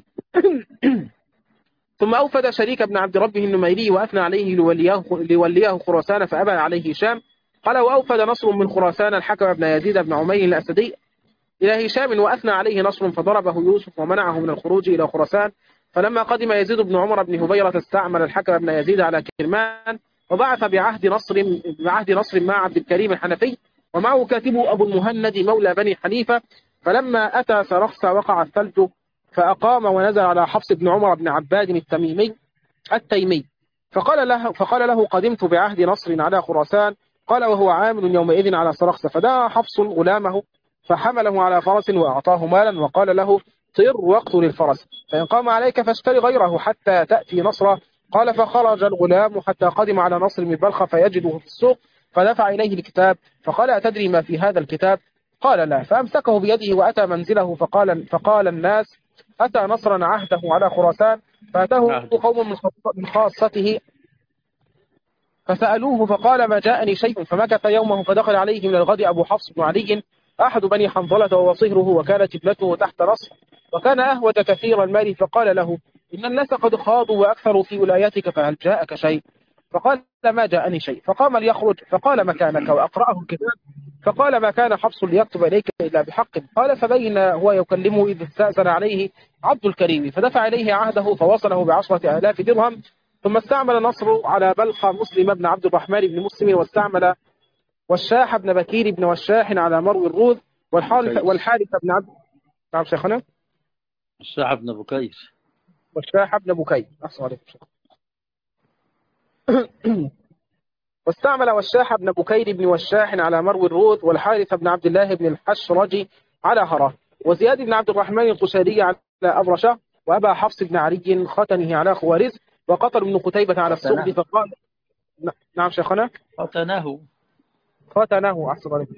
ثم أوفد شريك بن عبد ربه النميري وأثنى عليه لوليه خراسان فأبى عليه هشام. قال: وأوفد نصر من خراسان الحكم بن يزيد بن عمير الأسدي إلى هشام وأثنى عليه نصر، فضربه يوسف ومنعه من الخروج إلى خراسان. فلما قدم يزيد بن عمر بن هبيرة استعمل الحكم بن يزيد على كرمان، وبعث بعهد نصر مع عبد الكريم الحنفي، ومعه كاتبه أبو المهند مولى بني حنيفة. فلما أتى سرخس وقع الثلج، فأقام ونزل على حفص بن عمر بن عباد التيمي. فقال له: قدمت بعهد نصر على خراسان. قال وهو عامل يومئذ على سرخس. فدعا حفص غلامه فحمله على فرس وأعطاه مالا وقال له: طر واقتل الفرس، فإن قام عليك فاشتري غيره حتى تأتي نصره. قال: فخرج الغلام حتى قدم على نصر من بلخ فيجده في السوق، فدفع إليه الكتاب فقال: أتدري ما في هذا الكتاب؟ قال: لا. فأمسكه بيده وأتى منزله فقال الناس: أتى نصرا عهده على خراسان. فأتاه قوم من خاصته فسألوه فقال: ما جاءني شيء. فمكث يومه، فدخل عليه من الغد أبو حفص بن علي أحد بني حنظلة وهو صهره، وكانت ابنته تحت نصر، وكان أهوج كثير المال. فقال له: إن الناس قد خاضوا وأكثروا في ولايتك، فهل جاءك شيء؟ فقال: ما جاءني شيء. فقام ليخرج، فقال: مكانك، وأقرأه الكتاب. فقال: ما كان حفص ليكتب إليك إلا بحق. قال: فبين هو يكلمه إذ استأذن عليه عبد الكريم، فدفع إليه عهده فوصله ب10,000 درهم. ثم استعمل نصر على بلخ مسلم بن عبد الرحمن بن مسلم، واستعمل وشاح بن بكير بن وشاح على مرو الروذ، والحارث بن عبد. نعم شيخنا. الشاح بن بكير. والشاح بن بكير. أحسن عليكم شيخ. واستعمل وشاح بن بكير بن وشاح على مرو الروذ، والحارث بن عبد الله بن الحشرج على هرة، وزياد بن عبد الرحمن القشيري على أبرشة، وأبا حفص بن علي ختنه على خوارز، وقتل بن قتيبة على السغد. فقال: نعم شيخنا. ختنه. أحسن عليكم.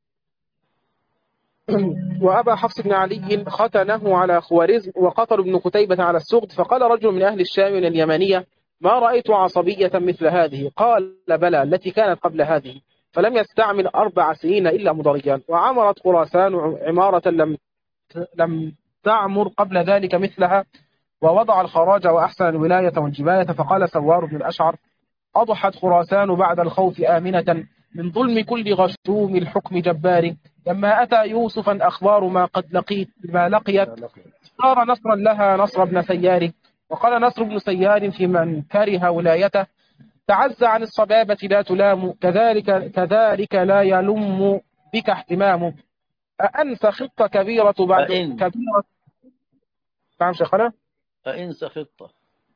وأبا حفص بن علي ختنه على خوارزم، وقتل ابن قتيبة على السغد. فقال رجل من أهل الشام من اليمانية: ما رأيت عصبية مثل هذه. قال: بلى، التي كانت قبل هذه. فلم يستعمل 4 سنين إلا مضريا. وعمرت خراسان عمارة لم تعمر قبل ذلك مثلها، ووضع الخراج وأحسن الولاية والجباية. فقال سوار بن الأشعر: أضحت خراسان بعد الخوف آمنة من ظلم كل غشوم الحكم جبار. لما أتى يوسفا أخبار ما لقيت صار نصرا لها نصر ابن سيار. وقال نصر بن سيار في من كره ولايته: تعز عن الصبابة لا تلام، كذلك لا يلم بك احتمام. أأن سخط كبيرة بعد كبيرة. نعم شيخنا. أئن سخط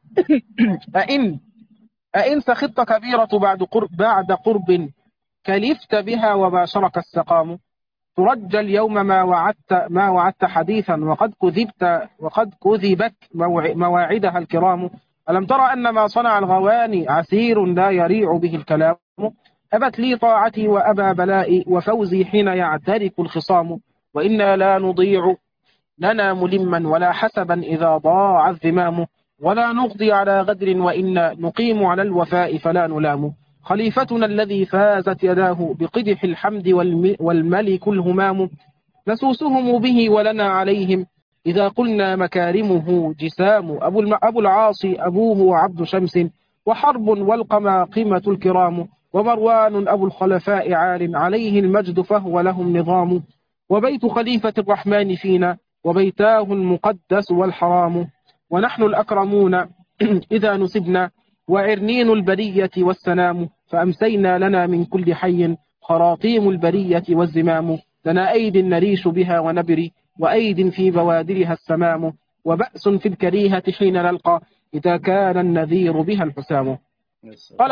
أئن سخط كبيرة بعد قرب كلفت بها وباشرك السقام. ترجى اليوم ما وعدت حديثا، وقد كذبت مواعدها الكرام. ألم ترى أن ما صنع الغواني عسير لا يريع به الكلام. أبت لي طاعتي وأبى بلائي، وفوزي حين يعترك الخصام. وإنا لا نضيع لنا ملما ولا حسبا إذا ضاع الذمام. ولا نقضي على غدر وإنا نقيم على الوفاء فلا نلام. خليفتنا الذي فازت يداه بقدح الحمد والملك الهمام. نسوسهم به ولنا عليهم إذا قلنا مكارمه جسام. أبو العاصي أبوه وعبد شمس، وحرب والقماقمة الكرام. ومروان أبو الخلفاء عال عليه المجد فهو لهم نظام. وبيت خليفة الرحمن فينا، وبيتاه المقدس والحرام. ونحن الأكرمون إذا نسبنا، وعرنين البرية والسنام. فأمسينا لنا من كل حي خراطيم البرية والزمام. لنا أيد نريش بها ونبري، وأيد في بوادرها السمام. وبأس في الكريهة حين نلقى، إذا كان النذير بها الحسام. قال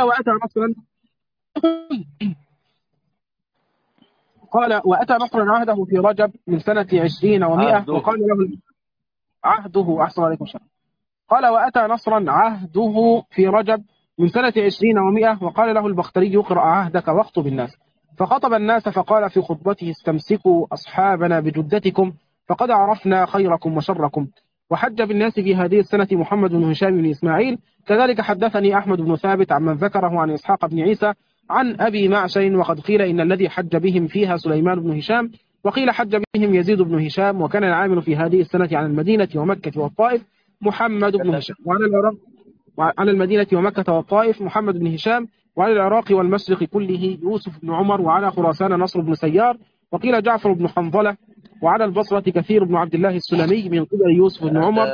وأتى نصرا عهده في رجب من سنة 20 و100. وقال له عهده. أحسن عليكم شيخ. قال وأتى نصرا عهده في رجب من سنة 20 و100. وقال له البختري اقرأ عهدك واخطب الناس. فخطب الناس فقال في خطبته استمسكوا أصحابنا بجدتكم فقد عرفنا خيركم وشركم. وحج بالناس في هذه السنة محمد بن هشام بن إسماعيل. كذلك حدثني أحمد بن ثابت عمن ذكره عن إسحاق بن عيسى عن أبي معشر. وقد قيل إن الذي حج بهم فيها سليمان بن هشام، وقيل حج بهم يزيد بن هشام. وكان العامل في هذه السنة عن المدينة ومكة والطائف محمد بن هشام، وعلى المدينة ومكة والطائف محمد بن هشام، وعلى العراق والمشرق كله يوسف بن عمر، وعلى خراسان نصر بن سيار، وقيل جعفر بن حنظلة، وعلى البصرة كثير بن عبد الله السلمي من قبل يوسف بن عمر،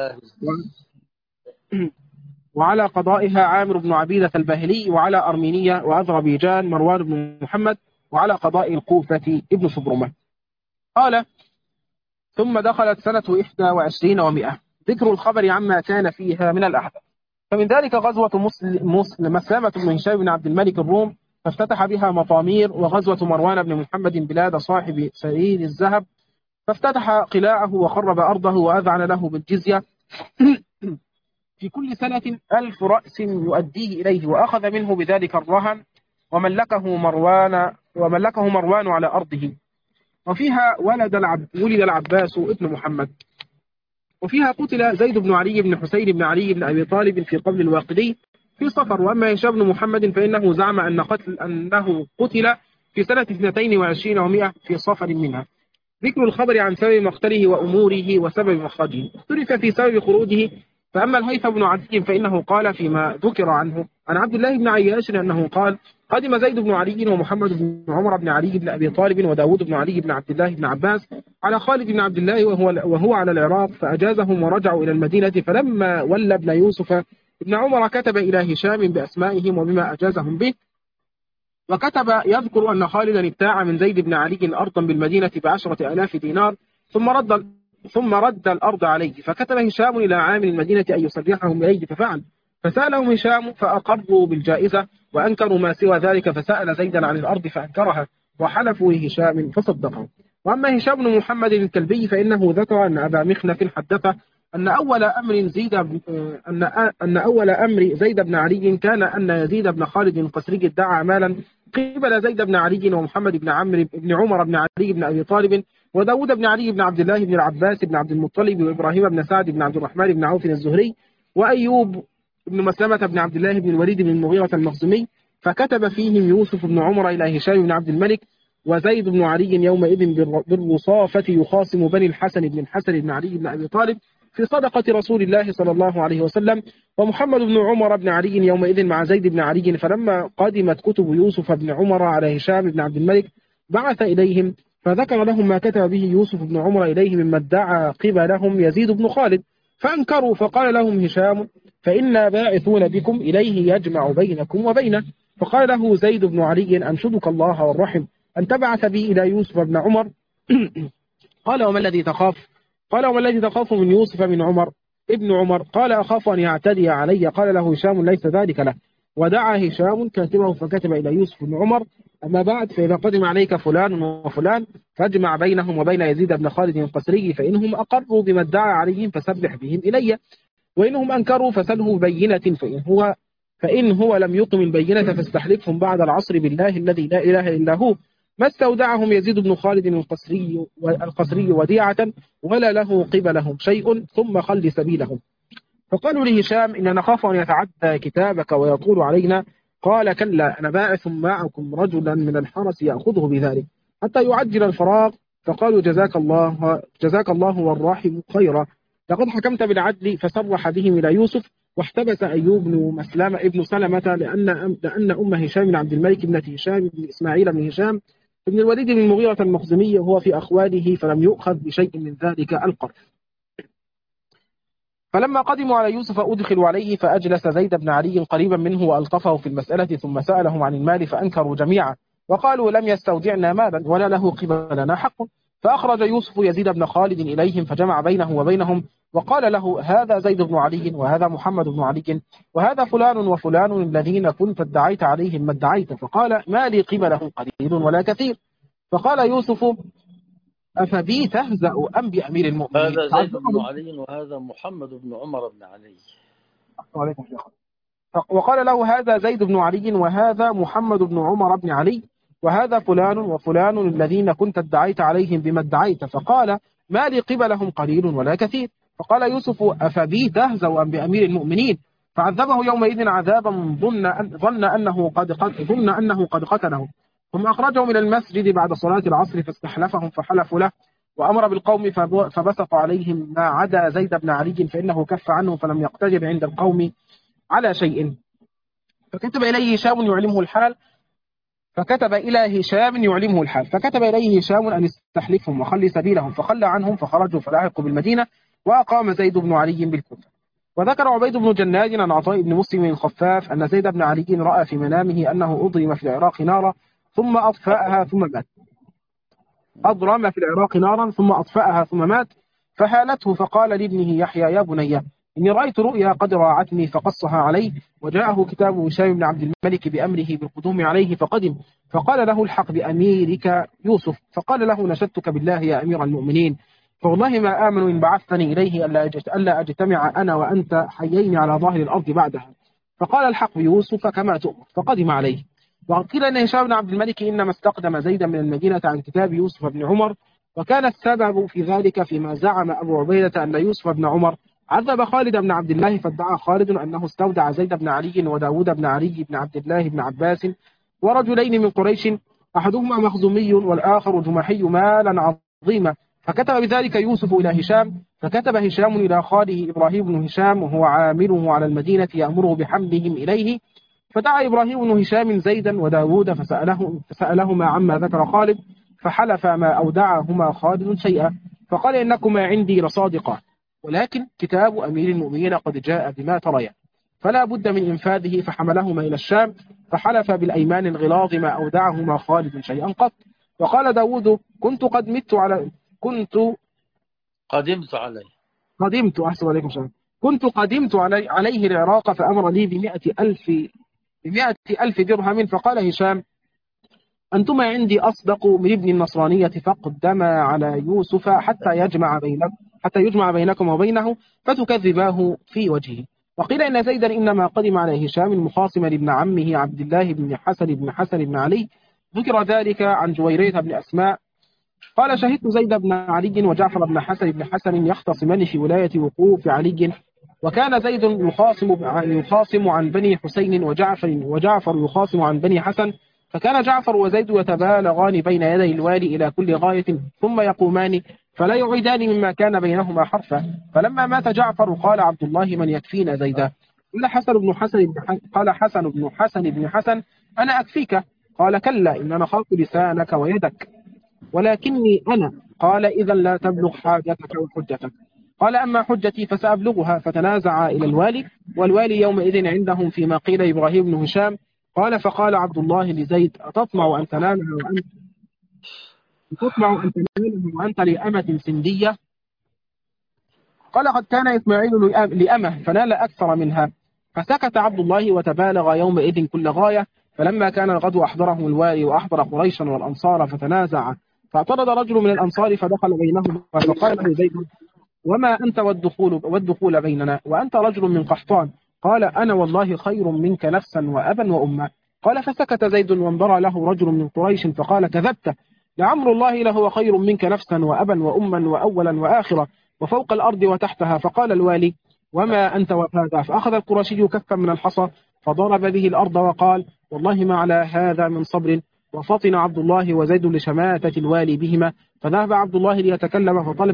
وعلى قضائها عامر بن عبيدة الباهلي، وعلى أرمينيا وأذربيجان مروان بن محمد، وعلى قضاء الكوفة ابن سبرمة. قال ثم دخلت سنة 21 و100. ذكر الخبر عما كان فيها من الأحداث. فمن ذلك غزوة مسلمة بن هشام بن عبد الملك الروم فافتتح بها مطامير، وغزوة مروان بن محمد بلاد صاحب سرير الذهب فافتتح قلاعه وخرب أرضه وأذعن له بالجزية في كل سنة 1000 رأس يؤديه إليه، وأخذ منه بذلك الرهن وملكه مروان على أرضه. وفيها ولد العباس ابن محمد. وفيها قتل زيد بن علي بن حسين بن علي بن أبي طالب في قبل الواقدي في صفر. وأما هشام بن محمد فإنه زعم أنه قتل في سنة 22 و100 في صفر منها. ذكر الخبر عن سبب مقتله وأموره وسبب مخرجه. اختلف في سبب خروجه، فأما الهيثم بن عدي فإنه قال فيما ذكر عنه عن عبد الله بن عياش أنه قال قدم زيد بن علي ومحمد بن عمر بن علي بن أبي طالب وداود بن علي بن عبد الله بن عباس على خالد بن عبد الله وهو على العراق، فأجازهم ورجعوا إلى المدينة. فلما ولى ابن يوسف ابن عمر كتب إلى هشام بأسمائهم وبما أجازهم به، وكتب يذكر أن خالدا ابتاع من زيد بن علي أرضا بالمدينة ب10,000 دينار ثم رد الأرض عليه. فكتب هشام إلى عامل المدينة أن يصرحهم إليه ففعل. فسألهم هشام فأقروا بالجائزة وأنكروا ما سوى ذلك، فسأل زيدا عن الأرض فأنكرها وحلفوا لهشام فصدقه. وأما هشام بن محمد الكلبي فإنه ذكر أن أبا مخنف حدثه أن أول أمر زيد بن علي كان أن يزيد بن خالد القسري ادعى مالا قبل زيد بن علي ومحمد بن عمرو بن عمر بن علي بن أبي طالب وداود بن علي بن عبد الله بن العباس بن عبد المطلب وإبراهيم بن سعد بن عبد الرحمن بن عوف الزهري وأيوب بن مسلمة بن عبد الله بن الوليد بن المغيرة المخزومي. فكتب فيهم يوسف بن عمر إلى هشام بن عبد الملك وزيد بن علي يومئذ بالرصافة يخاصم بني الحسن بن علي بن أبي طالب في صدقة رسول الله صلى الله عليه وسلم، ومحمد بن عمر بن علي يومئذ مع زيد بن علي. فلما قدمت كتب يوسف بن عمر على هشام بن عبد الملك بعث إليهم فذكر لهم ما كتب به يوسف بن عمر إليه مما ادعى قبلهم يزيد بن خالد، فأنكروا. فقال لهم هشام فإنا باعثون بكم إليه يجمع بينكم وبينه. فقال له زيد بن علي أنشدك الله والرحم أن تبعث بي إلى يوسف بن عمر. قال وما الذي تخاف؟ قال وما الذي تخاف من يوسف بن عمر ابن عمر؟ قال أخاف أن يعتدي علي. قال له هشام ليس ذلك له. ودعا هشام كاتبه فكتب إلى يوسف بن عمر أما بعد فإذا قدم عليك فلان وفلان فاجمع بينهم وبين يزيد بن خالد القسري، فإنهم أقروا بما ادعى عليهم فسبح بهم إلي، وإنهم أنكروا فسله بينة، فإن هو لم يقم البينة فاستحلفهم بعد العصر بالله الذي لا إله إلا هو ما استودعهم يزيد بن خالد القسري وديعة ولا له قبلهم شيء ثم خل سبيلهم. فقالوا لهشام إن نخاف أن يتعدى كتابك ويطول علينا. قال كلا أنا باعث معكم رجلا من الحرس يأخذه بذلك حتى يعجل الفراغ. فقالوا جزاك الله والراحم خيرا، لقد حكمت بالعدل. فسرح بهم إلى يوسف. واحتبس أيوب ابن سلمة لأن أم هشام بن عبد الملك ابنة هشام بن إسماعيل بن هشام ابن الوليد بن المغيرة المخزومي وهو في أخواله، فلم يؤخذ بشيء من ذلك القرض. فلما قدموا على يوسف أدخلوا عليه فأجلس زيد بن علي قريبا منه وألطفه في المسألة، ثم سألهم عن المال فأنكروا جميعا وقالوا لم يستودعنا مالا ولا له قبلنا حق. فأخرج يوسف يزيد بن خالد إليهم فجمع بينه وبينهم وقال له هذا زيد بن علي وهذا محمد بن علي وهذا فلان وفلان الذين كنت ادعيت عليهم ما ادعيت. فقال ما لي قبلهم قليل ولا كثير. فقال يوسف أفبي تهزأ أم بأمير المؤمنين؟ هذا زيد بن علي وهذا محمد بن عمر بن علي. عليكم شيخ. وقال له هذا زيد بن علي وهذا محمد بن عمر بن علي وهذا فلان وفلان الذين كنت ادعيت عليهم بما ادعيت. فقال ما لي قبلهم قليل ولا كثير. فقال يوسف أفبي تهزأ أم بأمير المؤمنين؟ فعذبه يومئذ عذابا ظن أنه قد قتله. ثم أخرجهم إلى المسجد بعد صلاة العصر فاستحلفهم فحلفوا له وأمر بالقوم فبسط عليهم ما عدا زيد بن علي فإنه كف عنه فلم يقتدر عند القوم على شيء. فكتب إليه هشام يعلمه الحال فكتب إليه هشام أن يستحلفهم وخلي سبيلهم فخلى عنهم فخرجوا فلاحقوا بالمدينة وأقام زيد بن علي بالكوفة. وذكر عبيد بن جناد عن عطاء بن مسلم الخفاف أن زيد بن علي رأى في منامه أنه أضرم في العراق نارا ثم أطفأها ثم مات. أضرم في العراق نارا ثم أطفأها ثم مات. فهالته فقال لابنه يحيى يا بني إني رأيت رؤيا قد راعتني فقصها عليه. وجاءه كتاب هشام بن عبد الملك بأمره بالقدوم عليه فقدم فقال له الحق بأميرك يوسف. فقال له نشدتك بالله يا أمير المؤمنين فوالله ما آمن إن بعثتني إليه ألا أجتمع أنا وأنت حيين على ظاهر الأرض بعدها. فقال الحق بيوسف كما تؤمر فقدم عليه. وقيل أن هشام بن عبد الملك إنما استقدم زيدا من المدينة عن كتاب يوسف بن عمر وكان السبب في ذلك فيما زعم أبو عبيدة أن يوسف بن عمر عذب خالد بن عبد الله فادعى خالد أنه استودع زيد بن علي وداود بن علي بن عبد الله بن عباس ورجلين من قريش أحدهما مخزومي والآخر جمحي مالا عظيما. فكتب بذلك يوسف إلى هشام فكتب هشام إلى خاله إبراهيم بن هشام وهو عامله على المدينة يأمره بحملهم إليه. فدعا إبراهيم بن هشام زيدا وداود فسألهما عما ذكر خالد فحلف ما أودعهما خالد شيئا. فقال إنكما عندي لصادقان ولكن كتاب أمير المؤمنين قد جاء بما تريا فلا بد من إنفاذه. فحملهما إلى الشام فحلف بالأيمان الغلاظ ما أودعهما خالد شيئا قط. وقال داود كنت قدمت عليه العراق فأمر لي بمئة ألف درهم. فقال هشام أنتما عندي أصدق من ابن النصرانية فاقدما على يوسف حتى يجمع بينكم وبينه فتكذباه في وجهه. وقيل إن زيدا إنما قدم على هشام مخاصما لابن عمه عبد الله بن حسن بن علي. ذكر ذلك عن جويرية بن أسماء قال شهدت زيد بن علي وجعفر بن حسن يختصمان في ولاية وقوف علي وكان زيد يخاصم عن بني حسين وجعفر يخاصم عن بني حسن. فكان جعفر وزيد يتبالغان بين يدي الوالي إلى كل غاية ثم يقومان فلا يعيدان مما كان بينهما حرفا. فلما مات جعفر قال عبد الله من يكفينا زيدا؟ قال حسن بن حسن أنا أكفيك. قال كلا إن نخاف لسانك ويدك ولكني أنا. قال إذا لا تبلغ حاجتك وحجتك. قال أما حجتي فسأبلغها. فتنازع إلى الوالي والوالي يومئذ عندهم فيما قيل إبراهيم بن هشام. قال فقال عبد الله لزيد أتطمع أن تناله وأنت لأمة سندية؟ قال قد كان إسماعيل لأمه فنال أكثر منها. فسكت عبد الله وتبالغ يومئذ كل غاية. فلما كان الغد أحضرهم الوالي وأحضر قريشا والأنصار فتنازع. فاعترض رجل من الأنصار فدخل بينهما فقال له زيد وما أنت والدخول بيننا وأنت رجل من قحطان؟ قال أنا والله خير منك نفسا وأبا وأما. قال فسكت زيد وانظر له رجل من قريش فقال كذبت لعمر الله لهو خير منك نفسا وأبا وأما وأولا وآخرا وفوق الأرض وتحتها. فقال الوالي وما أنت وهذا؟ فأخذ القرشي كفا من الحصى فضرب به الأرض وقال والله ما على هذا من صبر. وفطن عبد الله وزيد لشماتة الوالي بهما. فذهب عبد الله ليتكلم فطلب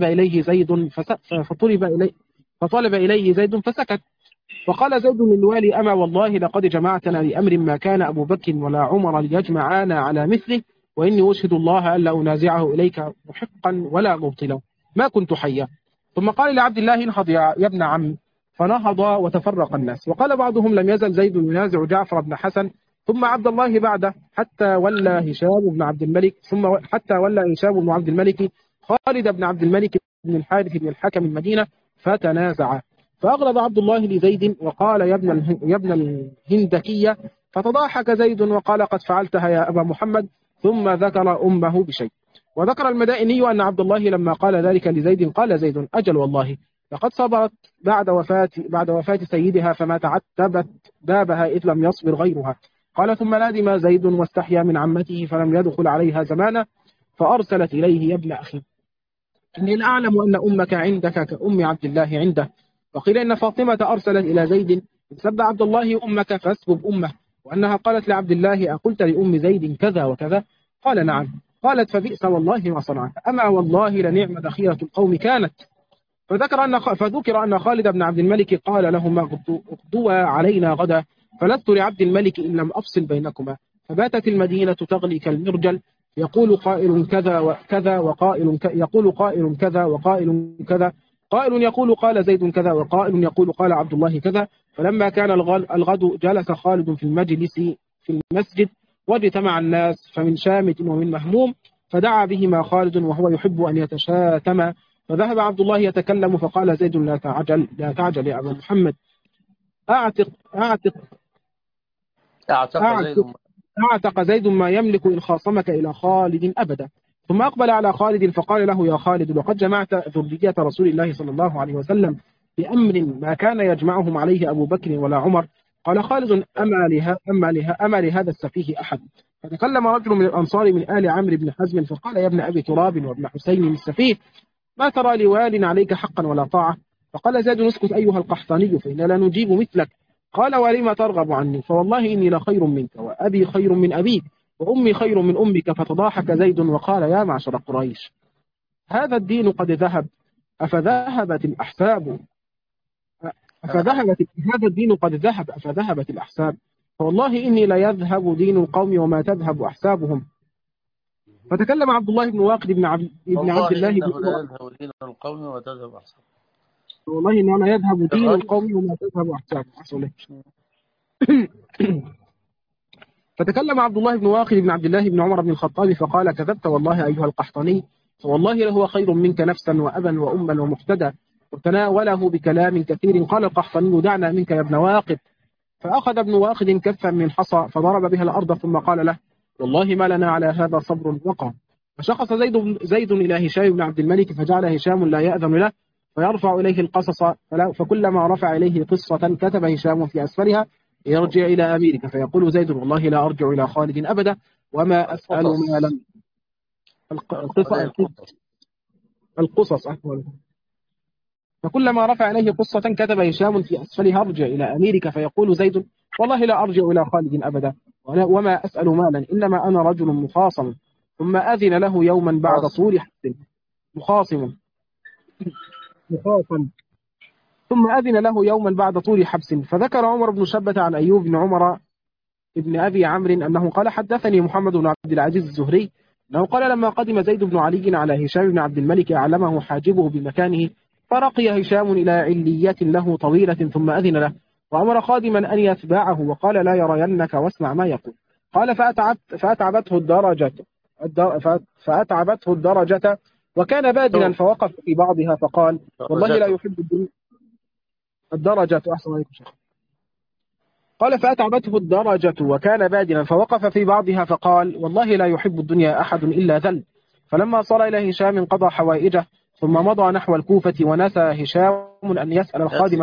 إليه زيد فسكت. فقال زيد للوالي أما والله لقد جمعتنا لأمر ما كان أبو بكر ولا عمر ليجمعانا على مثله وإني أشهد الله ألا أنازعه إليك محقا ولا مبطلا ما كنت حيا. ثم قال لعبد الله انهض يا ابن عم فنهض وتفرق الناس. وقال بعضهم لم يزل زيد ينازع جعفر بن حسن ثم عبد الله بعده حتى ولى هشام بن عبد الملك خالد بن عبد الملك بن الحارث بن الحكم المدينة فتنازع. فأغلظ عبد الله لزيد وقال يا ابن الهندكية. فتضاحك زيد وقال قد فعلتها يا أبا محمد ثم ذكر أمه بشيء. وذكر المدائني أن عبد الله لما قال ذلك لزيد قال زيد أجل والله لقد صبرت بعد وفاة سيدها فما تعتبت بابها إذ لم يصبر غيرها. قال ثم ندم زيد واستحيا من عمته فلم يدخل عليها زمانه فأرسلت إليه يا ابن أخي إني لأعلم أن أمك عندك كأم عبد الله عنده. وقيل إن فاطمة أرسلت إلى زيد إن سب عبد الله أمك فاسبب أمه، وأنها قالت لعبد الله أقلت لأم زيد كذا وكذا؟ قال نعم. قالت فبئس والله ما صنعت، أما والله لنعم ذخيرة القوم كانت. فذكر أن خالد بن عبد الملك قال لهما اغدوا علينا غدا فلست لعبد الملك إن لم أفصل بينكما. فباتت المدينة تغلي كالمرجل، يقول قائل كذا وكذا وقائل يقول قائل كذا وقائل كذا، قائل يقول قال زيد كذا وقائل يقول قال عبد الله كذا. فلما كان الغد جلس خالد في المجلس في المسجد واجتمع الناس فمن شامت ومن مهموم، فدعا بهما خالد وهو يحب أن يتشاتم. فذهب عبد الله يتكلم فقال زيد لا تعجل لا تعجل يا أبا محمد، أعتق أعتق اعتق زيد. أعتق أعتق زيد ما يملك إن خاصمك إلى خالد أبدا. ثم أقبل على خالد فقال له يا خالد لقد جمعت ذرية رسول الله صلى الله عليه وسلم بأمر ما كان يجمعهم عليه أبو بكر ولا عمر. قال خالد أما لهذا السفيه أحد. فتكلم رجل من الأنصار من آل عمرو بن حزم فقال يا ابن أبي تراب وابن حسين السفيه ما ترى لوال عليك حقا ولا طاعة؟ فقال زيد اسكت أيها القحطاني فإنا لا نجيب مثلك. قال ولم ترغب عني؟ فوالله إني لخير منك وأبي خير من أبيك وأمي خير من أمك. فتضاحك زيد وقال يا معشر قريش هذا الدين قد ذهب أفذهبت الأحساب هذا الدين قد ذهب أفذهبت الأحساب. فوالله إني لا يذهب دين القوم وما تذهب أحسابهم. فتكلم عبد الله بن واقد بن عبد الله إنه لا يذهب دين القوم وتذهب أحساب. والله إنه لا يذهب دين القوم وما تذهب أحسابهم. فتكلم عبد الله بن واقد بن عبد الله بن عمر بن الخطاب فقال كذبت والله أيها القحطاني، فوالله لهو خير منك نفسا وأبا وأما ومقتدى. وتناوله بكلام كثير. قال القحطاني دعنا منك يا ابن واقد. فأخذ ابن واقد كفا من حصى فضرب بها الأرض ثم قال له والله ما لنا على هذا صبر وقام. فشخص زيد إلى هشام بن عبد الملك فجعل هشام لا يأذن له فيرفع إليه القصص، فكلما رفع إليه قصة كتب هشام في أسفلها يرجع إلى أميرك. فيقول زيد والله لا أرجع إلى خالد أبدا وما أسأل مالا. القصص فكلما رفع إليه قصة كتب هشام في أسفلها ارجع إلى أميرك. فيقول زيد والله لا أرجع إلى خالد أبدا وما أسأل مالا إنما أنا رجل مخاصم. ثم أذن له يوما بعد طول حبس مخاصم ثم أذن له يوما بعد طول حبس. فذكر عمر بن شبة عن أيوب بن عمر ابن أبي عمرو أنه قال حدثني محمد بن عبد العزيز الزهري أنه قال لما قدم زيد بن علي على هشام بن عبد الملك أعلمه حاجبه بمكانه فرقي هشام إلى علية له طويلة ثم أذن له وأمر خادما أن يتبعه وقال لا يرينك واسمع ما يقول. قال فأتعبته الدرجة وكان بادنا فوقف في بعضها فقال والله لا يحب الدرجة أحسن عليكم شيخ. قال فأتعبته الدرجة وكان بادنا فوقف في بعضها فقال والله لا يحب الدنيا أحد إلا ذل. فلما صار إلى هشام قضى حوائجه ثم مضى نحو الكوفة ونسى هشام أن يسأل الخادم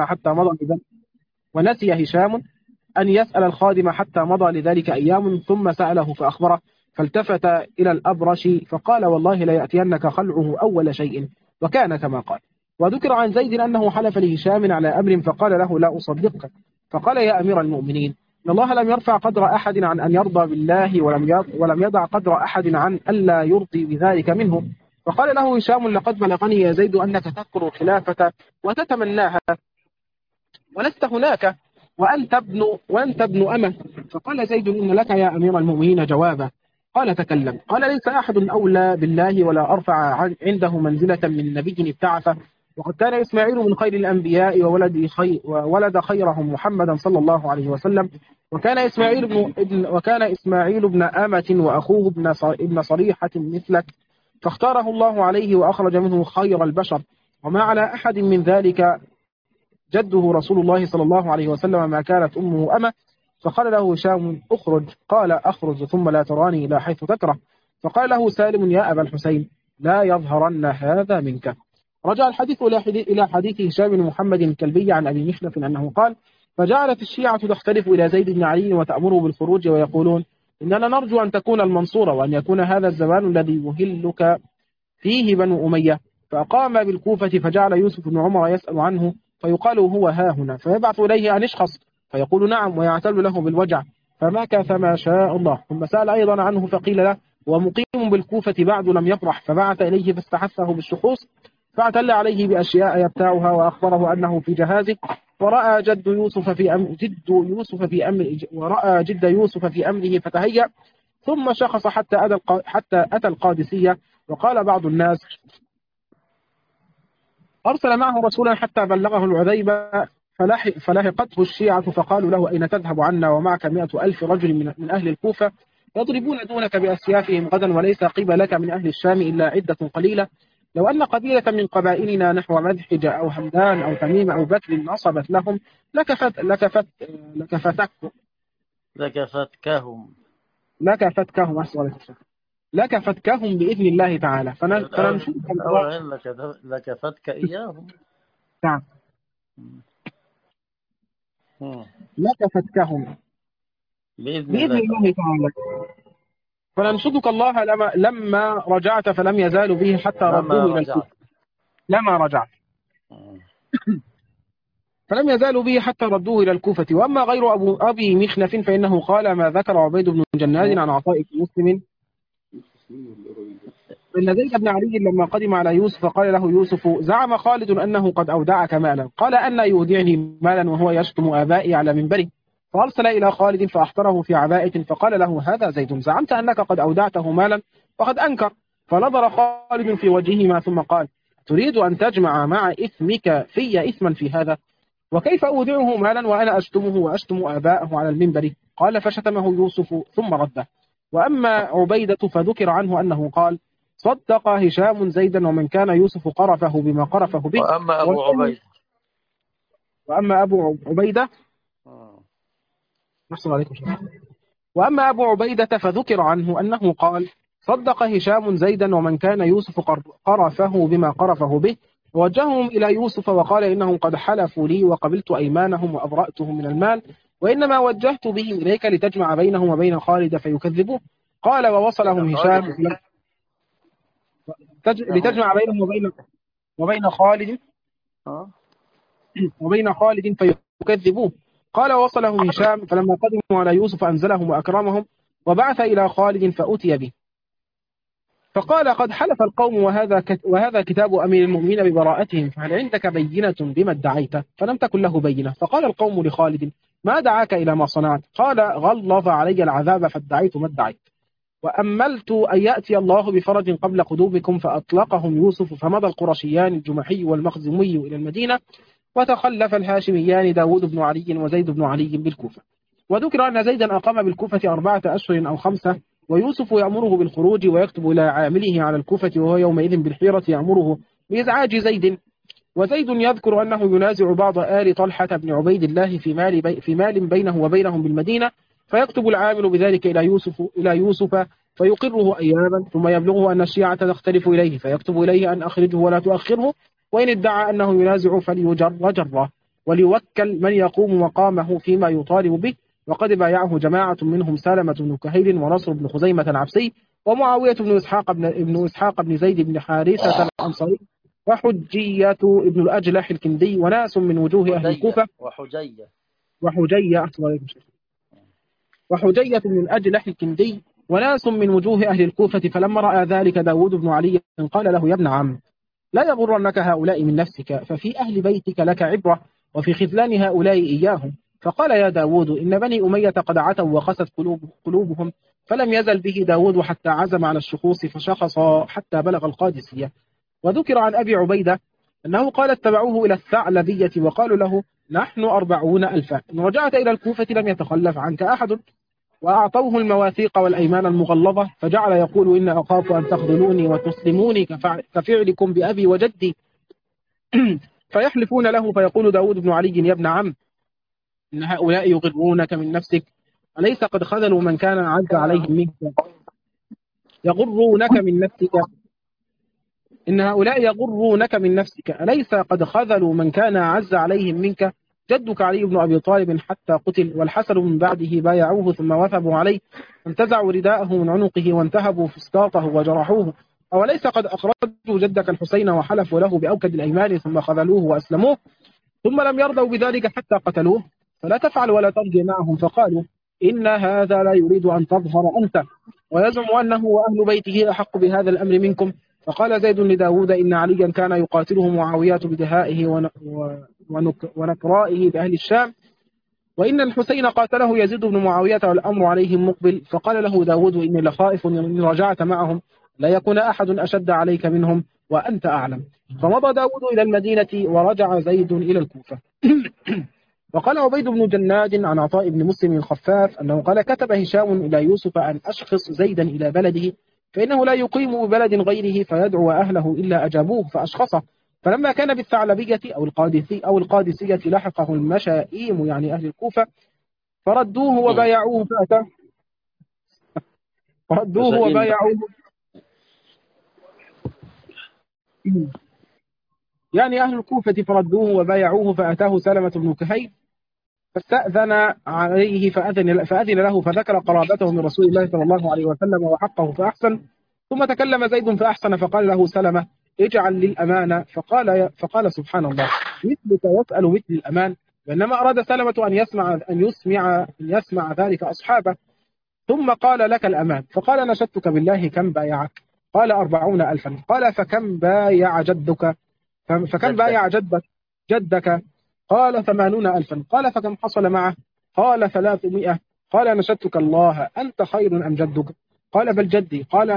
حتى مضى لذلك أيام ثم سأله فأخبره فالتفت إلى الأبرش فقال والله لا يأتينك خلعه أول شيء وكان كما قال. وذكر عن زيد أنه حلف لهشام على أمر فقال له لا أصدقك. فقال يا أمير المؤمنين إن الله لم يرفع قدر أحد عن أن يرضى بالله ولم يضع قدر أحد عن ألا يرضي بذلك منه. فقال له هشام لقد بلغني يا زيد أنك تذكر الخلافة وتتمناها ولست هناك وأنت ابن أمه. فقال زيد إن لك يا أمير المؤمنين جوابا. قال تكلم. قال ليس أحد أولى بالله ولا أرفع عنده منزلة من نبي ابتعث وقد كان إسماعيل من خير الأنبياء وولد خيرهم محمدا صلى الله عليه وسلم وكان إسماعيل ابن أمة وأخوه ابن صريحة مثلك فاختاره الله عليه وأخرج منه خير البشر وما على أحد من ذلك جده رسول الله صلى الله عليه وسلم ما كانت أمه أمة. فقال له هشام أخرج. قال أخرج ثم لا تراني إلى حيث تكره. فقال له سالم يا أبا الحسين لا يظهرن هذا منك. رجع الحديث إلى حديث هشام بن محمد الكلبي عن أبي مخلف أنه قال: فجعلت الشيعة تختلف إلى زيد بن علي وتأمره بالخروج ويقولون: إننا نرجو أن تكون المنصورة وأن يكون هذا الزمان الذي يهلك فيه بنو أمية. فأقام بالكوفة فجعل يوسف بن عمر يسأل عنه فيقال هو ها هنا، فيبعث إليه أن يشخص فيقول نعم ويعتل له بالوجع، فمكث ما شاء الله. ثم سأل أيضا عنه فقيل له: ومقيم بالكوفة بعد لم يفرح، فبعث إليه فاستحثه بالشخوص فاعتل عليه بأشياء يبتاعها وأخبره أنه في جهازه. ورأى جد يوسف في أمره فتهيأ، ثم شخص حتى أتى القادسية. وقال بعض الناس: أرسل معه رسولا حتى بلغه العذيبة، فلحقته الشيعة فقالوا له: أين تذهب عنا ومعك 100,000 رجل من أهل الكوفة يضربون دونك بأسيافهم غدا، وليس قبلك من أهل الشام إلا عدة قليلة. لو أن قبيلة من قبائلنا نحو مدحج أو همدان أو تميم أو بكر نصبت لهم لكفتكهم لكفتكهم لك فتكهم بإذن الله تعالى. فننشدك الله. أولا لك فتك إياهم. نعم. لك فتكهم بإذن الله تعالى. فننشدك الله لما رجعت فلم يزالوا به حتى ردوه إلى الكوفة. لما رجعت فلم يزالوا به حتى ردوه إلى الكوفة. وأما غير أبي مخنف فإنه قال ما ذكر عبيد بن جناد عن عطاء بن مسلم إن زيد بن علي لما قدم على يوسف قال له يوسف: زعم خالد أنه قد أودعك مالا. قال: أن يودعني مالا وهو يشتم آبائي على منبره؟ فأرسل إلى خالد فأحضره في عباءة فقال له: هذا زيد، زعمت أنك قد أودعته مالا؟ فقد أنكر. فنظر خالد في وجههما ثم قال: تريد أن تجمع مع إثمك في إثما في هذا؟ وكيف أودعه مالا وأنا أشتمه وأشتم آباءه على المنبر؟ قال: فشتمه يوسف ثم رده. وأما عبيدة فذكر عنه أنه قال: صدق هشام زيدا ومن كان يوسف قرفه بما قرفه به. وأما أبو عبيدة وأما أبو عبيدة فذكر عنه أنه قال: صدق هشام زيدا ومن كان يوسف قرفه بما قرفه به. ووجههم إلى يوسف وقال: إنهم قد حلفوا لي وقبلت أيمانهم وأبرأتهم من المال، وإنما وجهت بهم إليك لتجمع بينهم وبين خالد فيكذبوه. قال: ووصلهم هشام لتجمع بينهم وبين خالد فيكذبوه. قال: ووصلهم هشام فلما قدموا على يوسف أنزلهم وأكرمهم وبعث إلى خالد فأتي به فقال: قد حلف القوم وهذا كتاب أمير المؤمنين ببراءتهم، فهل عندك بينة بما ادعيته؟ فلم تكن له بينة. فقال القوم لخالد: ما دعاك إلى ما صنعت؟ قال: غلظ علي العذاب فادعيت ما ادعيت، وأملت أن يأتي الله بفرج قبل قدومكم. فأطلقهم يوسف فمضى القرشيان الجمحي والمخزومي إلى المدينة، وتخلف الهاشميان داود بن علي وزيد بن علي بالكوفة. وذكر أن زيدا أقام بالكوفة 4 أشهر أو 5، ويوسف يأمره بالخروج ويكتب إلى عامله على الكوفة وهو يومئذ بالحيرة يأمره بإزعاج زيد. وزيد يذكر أنه ينازع بعض آل طلحة بن عبيد الله في مال بينه وبينهم بالمدينة، فيكتب العامل بذلك إلى يوسف فيقره أياما، ثم يبلغه أن الشيعة تختلف إليه فيكتب إليه أن أخرجه ولا تؤخره، وإن ادعى أنه ينازع فليجر جره، وليوكل من يقوم مقامه فيما يطالب به. وقد بايعه جماعة منهم سالمة بن كهيل ونصر بن خزيمة العبسي ومعاوية بن إسحاق بن زيد بن حارثة الأنصاري وحجية ابن الأجلح الكندي وناس من وجوه أهل الكوفة وحجية بن الأجلح الكندي وناس من وجوه أهل الكوفة. فلما رأى ذلك داود بن علي قال له: يا ابن عم، لا يغرنك هؤلاء من نفسك، ففي أهل بيتك لك عبرة وفي خذلان هؤلاء إياهم. فقال: يا داود، إن بني أمية قد عتوا وقست قلوبهم. فلم يزل به داود حتى عزم على الشخوص فشخص حتى بلغ القادسية. وذكر عن أبي عبيدة أنه قال: اتبعوه إلى الثعلبية وقالوا له: نحن 40,000، إن رجعت إلى الكوفة لم يتخلف عنك أحد. وأعطوه المواثيق والأيمان المغلظة، فجعل يقول: إن أخاف أن تخذلوني وتسلموني كفعلكم بأبي وجدي. فيحلفون له، فيقول داود بن علي: يا ابن عم، إن هؤلاء يغرونك من نفسك، أليس قد خذلوا من كان أعز عليهم منك؟ يغرونك من نفسك إن هؤلاء يغرونك من نفسك، أليس قد خذلوا من كان أعز عليهم منك؟ جدك علي بن أبي طالب حتى قتل، والحسن من بعده بايعوه ثم وثبوا عليه، انتزعوا رداءه من عنقه وانتهبوا فسطاطه وجرحوه. أوليس قد أخرجوا جدك الحسين وحلفوا له بأوكد الأيمان ثم خذلوه وأسلموه، ثم لم يرضوا بذلك حتى قتلوه؟ فلا تفعل ولا ترجع معهم. فقالوا إن هذا لا يريد أن تظهر أنت، ويزعم أنه وأهل بيته أحق بهذا الأمر منكم. فقال زيد لداود إن عليا كان يقاتله معاوية بدهائه ونكرائه بأهل الشام، وإن الحسين قاتله يزيد بن معاوية والأمر عليهم مقبل. فقال له داود إني لخائف إن رجعت معهم لا يكون أحد أشد عليك منهم وأنت أعلم. فمضى داود إلى المدينة ورجع زيد إلى الكوفة. وقال عبيد بن جناد عن عطاء بن مسلم الخفاف أنه قال كتب هشام إلى يوسف أن أشخص زيدا إلى بلده فإنه لا يقيم ببلد غيره فيدعو أهله إلا أجابوه، فأشخصه. فلما كان بالثعلبية أو القادسية لحقه المشائيم يعني أهل الكوفة فردوه وبايعوه فأتاه فردوه وبايعوه يعني أهل الكوفة فردوه وبايعوه فأتاه سلمة بن كهيل فاستأذن عليه فأذن له فذكر قرابته من رسول الله صلى الله عليه وسلم وحقه فأحسن. ثم تكلم زيد فأحسن فقال له سلمة اجعل للأمانة، فقال سبحان الله مثلك يسأل مثل الأمان، وإنما أراد سلمة أن يسمع ذلك أصحابه. ثم قال لك الأمان، فقال نشدتك بالله كم بايعك؟ قال 40,000. قال فكم بايع جدك؟ فكم بايع جدك؟ قال 80,000. قال فكم حصل معه؟ قال 300. قال نشدتك الله أنت خير أم جدك؟ قال بل جدي. قال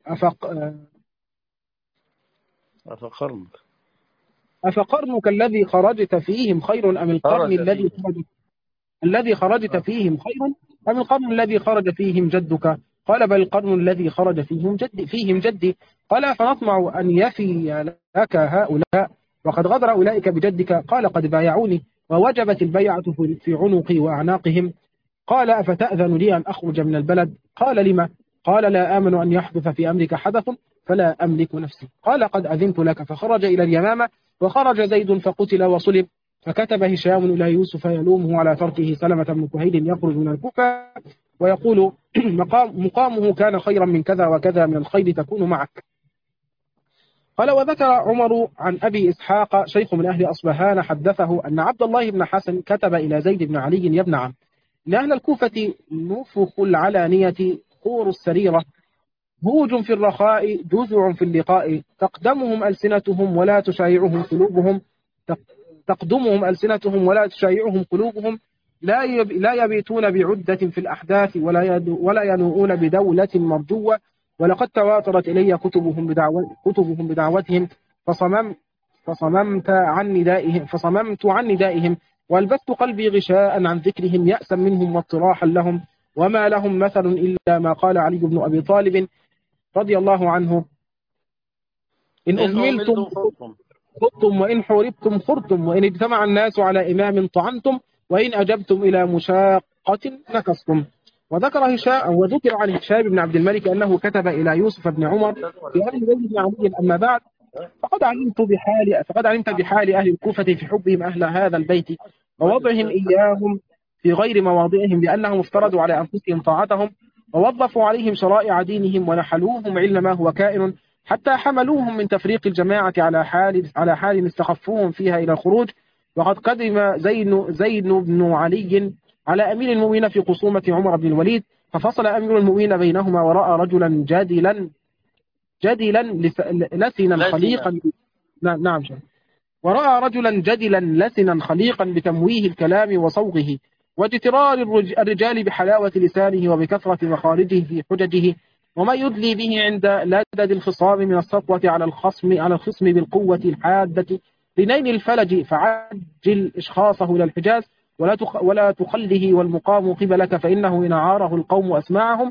أفقرنك الذي خرجت فيهم خير أم القرن الذي خرجت فيهم خير أم القرن الذي خرج فيهم جدك؟ قال بل القرن الذي خرج فيهم جدي. قال فنطمع أن يفي لك هؤلاء وقد غدر أولئك بجدك. قال قد بايعوني ووجبت البيعة في عنقي وأعناقهم. قال أفتأذن لي أن أخرج من البلد؟ قال لما؟ قال لا آمن أن يحدث في أمرك حدث فلا أملك نفسي. قال قد أذنت لك. فخرج إلى اليمامة وخرج زيد فقتل وصلب. فكتب هشام إلى يوسف يلومه على تركه سلمة بن كهيل يخرج من الكوفة ويقول مقامه كان خيرا من كذا وكذا من الخير تكون معك. قال وذكر عمر عن أبي إسحاق شيخ من أهل أصبهان حدثه أن عبد الله بن حسن كتب إلى زيد بن علي يا ابن عم إن أهل الكوفة نفخ العلانية خور السريرة هوج في الرخاء جزع في اللقاء تقدمهم ألسنتهم ولا تشايعهم قلوبهم لا يبيتون بعدة في الأحداث ولا ينوؤون بدولة مرجوة. ولقد تواترت إلي كتبهم بدعوتهم فصممت عن ندائهم والبثت قلبي غشاء عن ذكرهم يأسا منهم واطراحا لهم. وما لهم مثل إلا ما قال علي بن أبي طالب رضي الله عنه إن أهملتم خضتم وإن حوربتم خرتم وإن اجتمع الناس على إمام طعنتم وإن أجبتم إلى مشاقة نكصتم. وذكر عن هشام بن عبد الملك أنه كتب إلى يوسف بن عمر في أهل بيت بن علي أما بعد فقد علمت بحال أهل الكوفة في حبهم أهل هذا البيت ووضعهم إياهم في غير مواضعهم لأنهم افترضوا على أنفسهم طاعتهم ووظفوا عليهم شرائع دينهم ونحلوهم علم ما هو كائن حتى حملوهم من تفريق الجماعة على حال استخفوهم فيها إلى الخروج. وقد قدم زين بن علي على أمير المؤمنين في خصومة عمر بن الوليد ففصل أمير المؤمنين بينهما ورأى رجلا جدلا لسنا خليقا نعم ورأى رجلا جدلا لسنا خليقا بتمويه الكلام وصوغه واجترار الرجال بحلاوة لسانه وبكثرة مخارجه في حججه وما يدلي به عند لدد الخصام من السطوة على الخصم بالقوة الحادة لنيل الفلج فعجل إشخاصه إلى الحجاز ولا تخله والمقام قبلك فإنه إن عاره القوم أسماعهم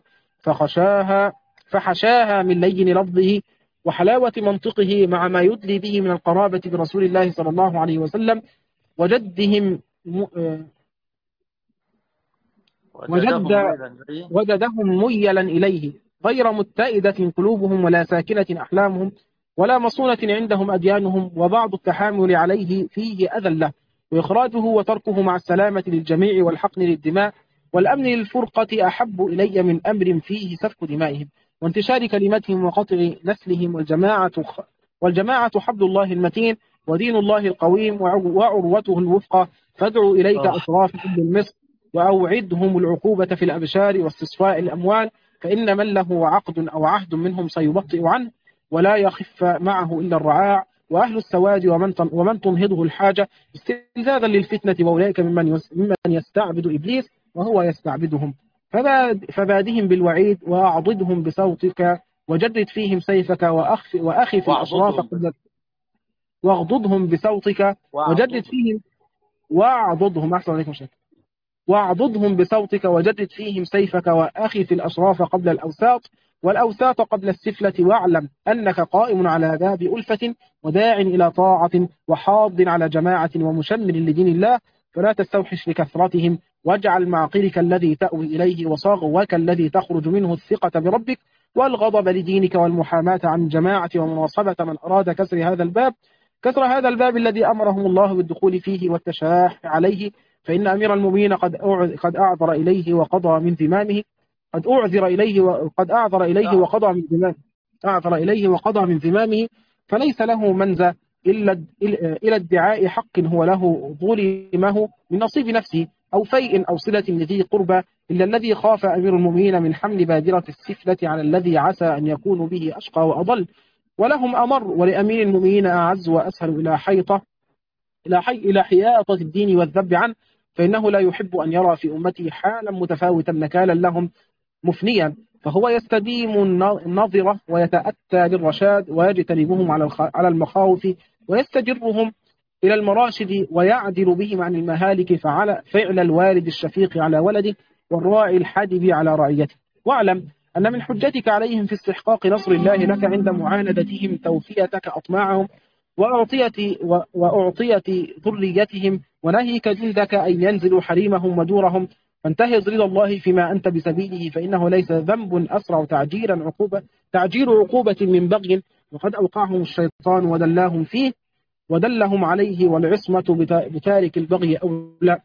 فحشاها من لين لفظه وحلاوة منطقه مع ما يدلي به من القرابة برسول الله صلى الله عليه وسلم وجدهم ميلا إليه غير متئدة قلوبهم ولا ساكنة أحلامهم ولا مصونة عندهم أديانهم، وبعض التحامل عليه فيه أذى له، وإخراجه وتركه مع السلامة للجميع والحقن للدماء والأمن للفرقة أحب إلي من أمر فيه سفك دمائهم وانتشار كلمتهم وقطع نسلهم. والجماعة حبل الله المتين ودين الله القويم وعروته الوثقى، فادعوا إليك آه. أشراف أهل مصر وأوعدهم العقوبة في الأبشار واستصفاء الأموال، فإن من له عقد أو عهد منهم سيبطئ عنه ولا يخف معه إلا الرعاع وأهل السواد ومن تنهضه الحاجة استنزادا للفتنة، وأولئك ممن يستعبد إبليس وهو يستعبدهم. فبادهم بالوعيد وأعضدهم بصوتك وجرد فيهم سيفك وأخف الأشراف واعضدهم بس. قبل واغضضهم بصوتك وجرد واعضدهم. فيهم واعضدهم أحسن عليكم شيء واعضدهم بصوتك وجدد فيهم سيفك وأخف الأشراف قبل الأوساط والأوساط قبل السفلة، واعلم أنك قائم على باب ألفة وداع إلى طاعة وحاض على جماعة ومشمر لدين الله، فلا تستوحش لكثرتهم، واجعل معقلك الذي تأوي إليه وصاغوك الذي تخرج منه الثقة بربك والغضب لدينك والمحاماة عن الجماعة ومناصبة من أراد كسر هذا الباب الذي أمرهم الله بالدخول فيه والتشاح عليه، فإن أمير المؤمنين قد أعذر إليه وقضى من ذمامه قد أعذر إليه وقد أعذر إليه أعظم. وقضى من ذمامه أعذر إليه وقضى من ذمامه، فليس له منزى إلى ادعاء حق هو له ظلمه من نصيب نفسه أو فيء أو صلة لذي قربى، إلا الذي خاف أمير المؤمنين من حمل بادرة السفلة على الذي عسى أن يكون به أشقى وأضل. ولهم أمر ولأمير المؤمنين أعز وأسهل إلى حياطة الدين والذب عنه، فإنه لا يحب أن يرى في أمته حالا متفاوتا نكالا لهم مفنيا، فهو يستديم النظرة ويتأتى للرشاد ويجتنبهم على المخاوف ويستجرهم إلى المراشد ويعدل بهم عن المهالك، فعل الوالد الشفيق على ولده والراعي الحادب على رعيته. واعلم أن من حجتك عليهم في استحقاق نصر الله لك عند معاندتهم توفيتك أطماعهم وأعطية ذريتهم، ونهيك جندك أن ينزلوا حريمهم ودورهم، فانتهز رضا الله فيما أنت بسبيله، فإنه ليس ذنب أسرع تعجيل عقوبة من بغي، وقد أوقعهم الشيطان ودلاهم فيه ودلهم عليه، والعصمة بتارك البغي أولى.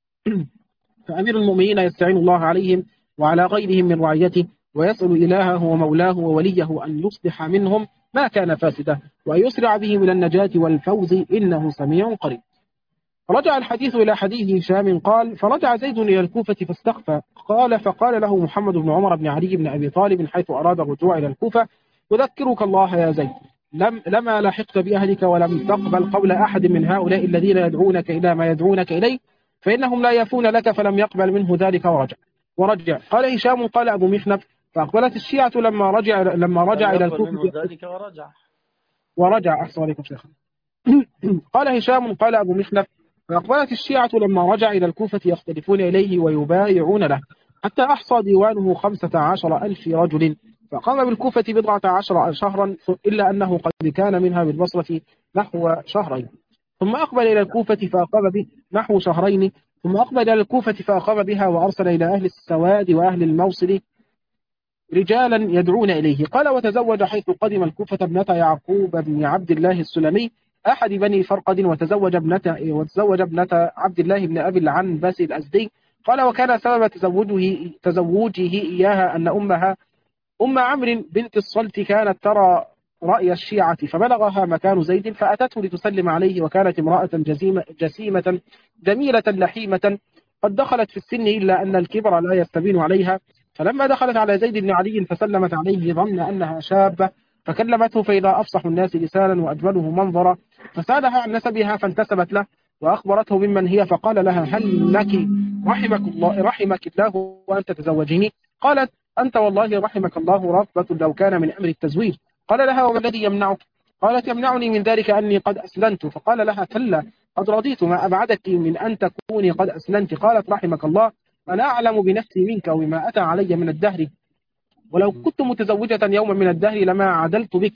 فأمير المؤمنين يستعين الله عليهم وعلى غيرهم من رعيته، ويسأل إلهه ومولاه ووليه أن يصلح منهم ما كان فاسدا وأن يسرع بهم إلى النجاة والفوز، إنه سميع قريب. رجع الحديث إلى حديث هشام قال: فرجع زيد إلى الكوفة فاستخفى، فقال له محمد بن عمر بن علي بن أبي طالب حيث أراد الرجوع إلى الكوفة: أذكرك الله يا زيد، لما لحقت بأهلك ولم تقبل قول أحد من هؤلاء الذين يدعونك إلى ما يدعونك إليه، فإنهم لا يفون لك، فلم يقبل منه ذلك ورجع. قال هشام: قال أبو مخنف: فأقبلت الشيعة لما رجع لم إلى يقبل الكوفة منه ذلك ورجع. أحسن عليكم شيخ. قال هشام: قال أبو مخلف: فأقبلت الشيعة لما رجع إلى الكوفة يختلفون إليه ويبايعون له، حتى أحصى ديوانه 15,000 رجل، فقام بالكوفة 17 شهرا، إلا أنه قد كان منها بالبصرة نحو شهرين، ثم أقبل إلى الكوفة فأقام به نحو شهرين، ثم أقبل إلى الكوفة فأقام بها، وأرسل إلى أهل السواد وأهل الموصل رجالا يدعون إليه. قال: وتزوج حيث قدم الكوفة ابنة يعقوب بن عبد الله السلمي أحد بني فرقد، وتزوج ابنة عبد الله بن أبي العنبس الأزدي. قال: وكان سبب تزوجه إياها أن أم عمرو بنت الصلت كانت ترى رأي الشيعة، فبلغها مكان زيد فأتته لتسلم عليه، وكانت امرأة جسيمة جميلة لحيمة قد دخلت في السن، إلا أن الكبر لا يستبين عليها، فلما دخلت على زيد بن علي فسلمت عليه ظن أنها شابة، فكلمته فإذا أفصح الناس لسانا وأجمله منظرا، فسألها عن نسبها فانتسبت له، وأخبرته ممن هي، فقال لها: هل لك رحمك الله وأن تتزوجيني؟ قالت: أنت والله رحمك الله رغبة لو كان من أمر التزويج. قال لها: وما الذي يمنعك؟ قالت: يمنعني من ذلك أني قد أسلمت. فقال لها: كلا، قد رضيت، ما أبعدك من أن تكوني قد أسلمت. قالت: رحمك الله، أنا أعلم بنفسي منك وبما أتى علي من الدهر، ولو كنت متزوجة يوما من الدهر لما عدلت بك،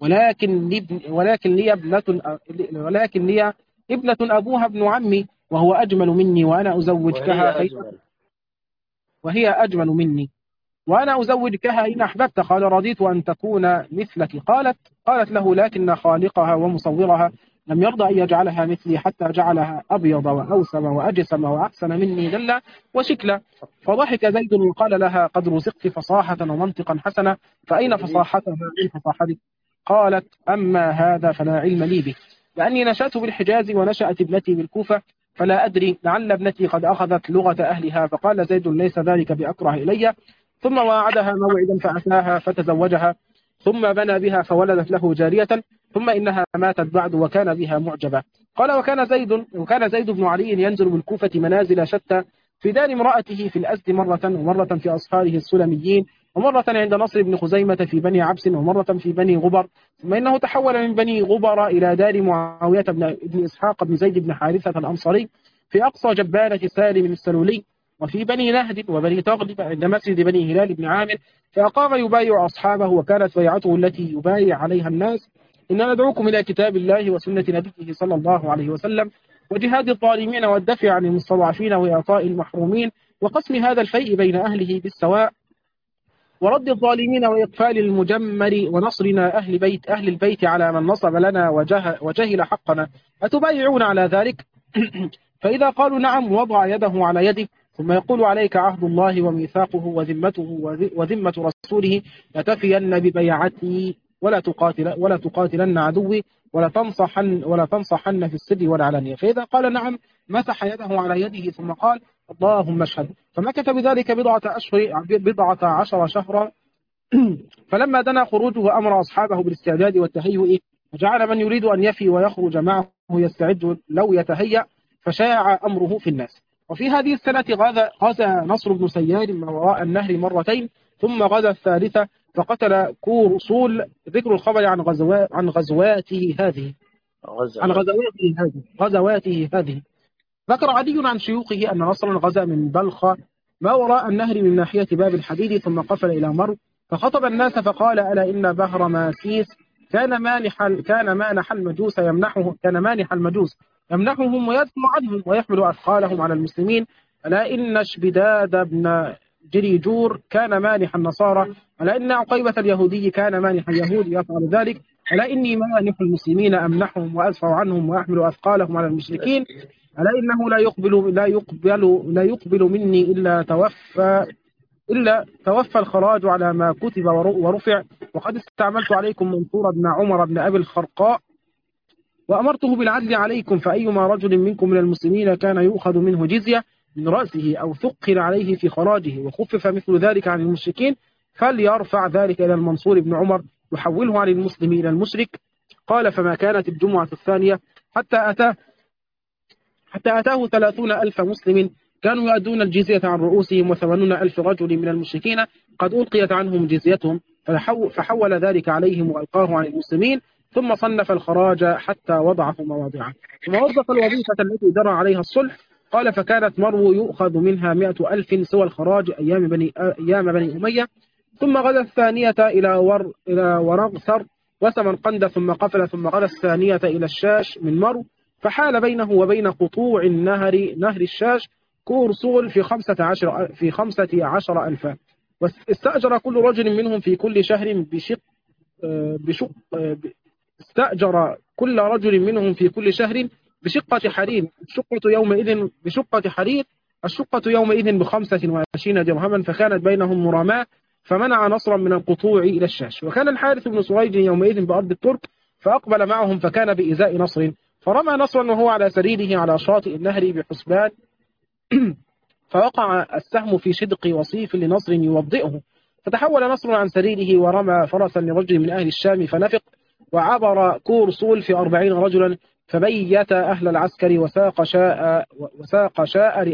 ولكن لي ابنة أبوها ابن عمي وهو أجمل مني، وأنا أزوجكها وهي أجمل. وهي أجمل مني. وأنا أزوجكها إن أحببت. قال رضيت أن تكون مثلك. قالت له لكن خالقها ومصورها لم يرضى أن يجعلها مثلي حتى جعلها أبيض وأوسم وأجسم وأحسن مني دلا وشكلا. فضحك زيد وقال لها قد رزقت فصاحة ومنطقا حسنا، فأين فصاحتها من فصاحتك؟ قالت أما هذا فلا علم لي به، لأني نشأت بالحجاز ونشأت ابنتي بالكوفة، فلا أدري لعل ابنتي قد أخذت لغة أهلها. فقال زيد ليس ذلك بأكره إلي. ثم واعدها موعدا فأتاها فتزوجها، ثم بنى بها فولدت له جارية، ثم إنها ماتت بعد وكان بها معجبا. قال وكان زيد بن علي ينزل بالكوفة منازل شتى، في دار امرأته في الأزد مرة، ومرة في أصهاره السلميين، ومرة عند نصر بن خزيمة في بني عبس، ومرة في بني غبر. ثم إنه تحول من بني غبر إلى دار معاوية بن إسحاق بن زيد بن حارثة الأنصاري في أقصى جبانة سالم السلولي، وفي بني نهد وبني تغلب عند مسجد بني هلال بن عامر، فأقام يبايع أصحابه. وكانت بيعته التي يبايع عليها الناس: إن ندعوكم إلى كتاب الله وسنة نبيه صلى الله عليه وسلم، وجهاد الظالمين والدفع عن المستضعفين وإعطاء المحرومين، وقسم هذا الفيء بين أهله بالسواء، ورد الظالمين وإقفال المجمر، ونصرنا أهل البيت على من نصب لنا وجهل حقنا. أتبايعون على ذلك؟ فإذا قالوا نعم وضع يده على يده، ثم يقول عليك عهد الله وميثاقه وذمته وذمة رسوله لتفين ببيعتي ولا تقاتلن عدوي ولا تنصحن في السر والعلانية. فإذا قال نعم مسح يده على يده ثم قال اللهم اشهد. فمكث بذلك بضعة عشر شهرا. فلما دنا خروجه أمر أصحابه بالاستعداد والتهيؤ، وجعل من يريد أن يفي ويخرج معه يستعد لو يتهيأ، فشاع أمره في الناس. وفي هذه السنة غزا نصر بن سيار ما وراء النهر مرتين، ثم غزا الثالثة فقتل كورصول. ذكر الخبر عن غزواته هذه ذكر عدي عن شيوخه أن نصرا غزا من بلخ ما وراء النهر من ناحية باب الحديد، ثم قفل إلى مرو فخطب الناس فقال ألا إن بهر ماسيس كان مانح المجوس يمنحهم ويدفع عنهم ويحمل أثقالهم على المسلمين. ألا إن شبداد بن جريجور كان مانح النصارى. ألا إن عقيبة اليهودي كان مانح اليهود يفعل ذلك. ألا إني مانح المسلمين أمنحهم وأدفع عنهم وأحمل أثقالهم على المشركين. ألا إنه لا يقبل مني إلا توفى الخراج على ما كتب ورفع. وقد استعملت عليكم منصور بن عمر بن أبي الخرقاء وأمرته بالعدل عليكم، فأيما رجل منكم من المسلمين كان يؤخذ منه جزية من رأسه أو ثقل عليه في خراجه وخفف مثل ذلك عن المشركين فليرفع ذلك إلى المنصور بن عمر يحوله عن المسلم إلى المشرك. قال فما كانت الجمعة الثانية حتى أتاه 30,000 مسلم كانوا يؤدون الجزية عن رؤوسهم، و80,000 رجل من المشركين قد ألقيت عنهم جزيتهم، فحول ذلك عليهم وألقاه عن المسلمين، ثم صنف الخراج حتى وضعه مواضعه، ثم وظف الوظيفة التي جرى عليها الصلح. قال فكانت مرو يؤخذ منها 100,000 سوى الخراج أيام بني أمية. ثم غدا الثانية إلى ورغثر وسمرقند، ثم قفل، ثم غدا الثانية إلى الشاش من مرو، فحال بينه وبين قطوع نهر الشاش كورصول في 15 ألفا. واستأجر كل رجل منهم في كل شهر استأجر كل رجل منهم في كل شهر بشقة حرير. الشقة يومئذ ب25 درهما، فكانت بينهم مراماة، فمنع نصرا من القطوع إلى الشاش. وكان الحارث بن سريج يومئذ بأرض الترك، فأقبل معهم فكان بإزاء نصر، فرمى نصرا وهو على سريره على شاطئ النهر بحسبان فوقع السهم في شدق وصيف لنصر يوضئه، فتحول نصر عن سريره ورمى فرسا لرجل من أهل الشام فنفق، وعبر كورصول في 40 رجلا، فبيت أهل العسكر وساق شاء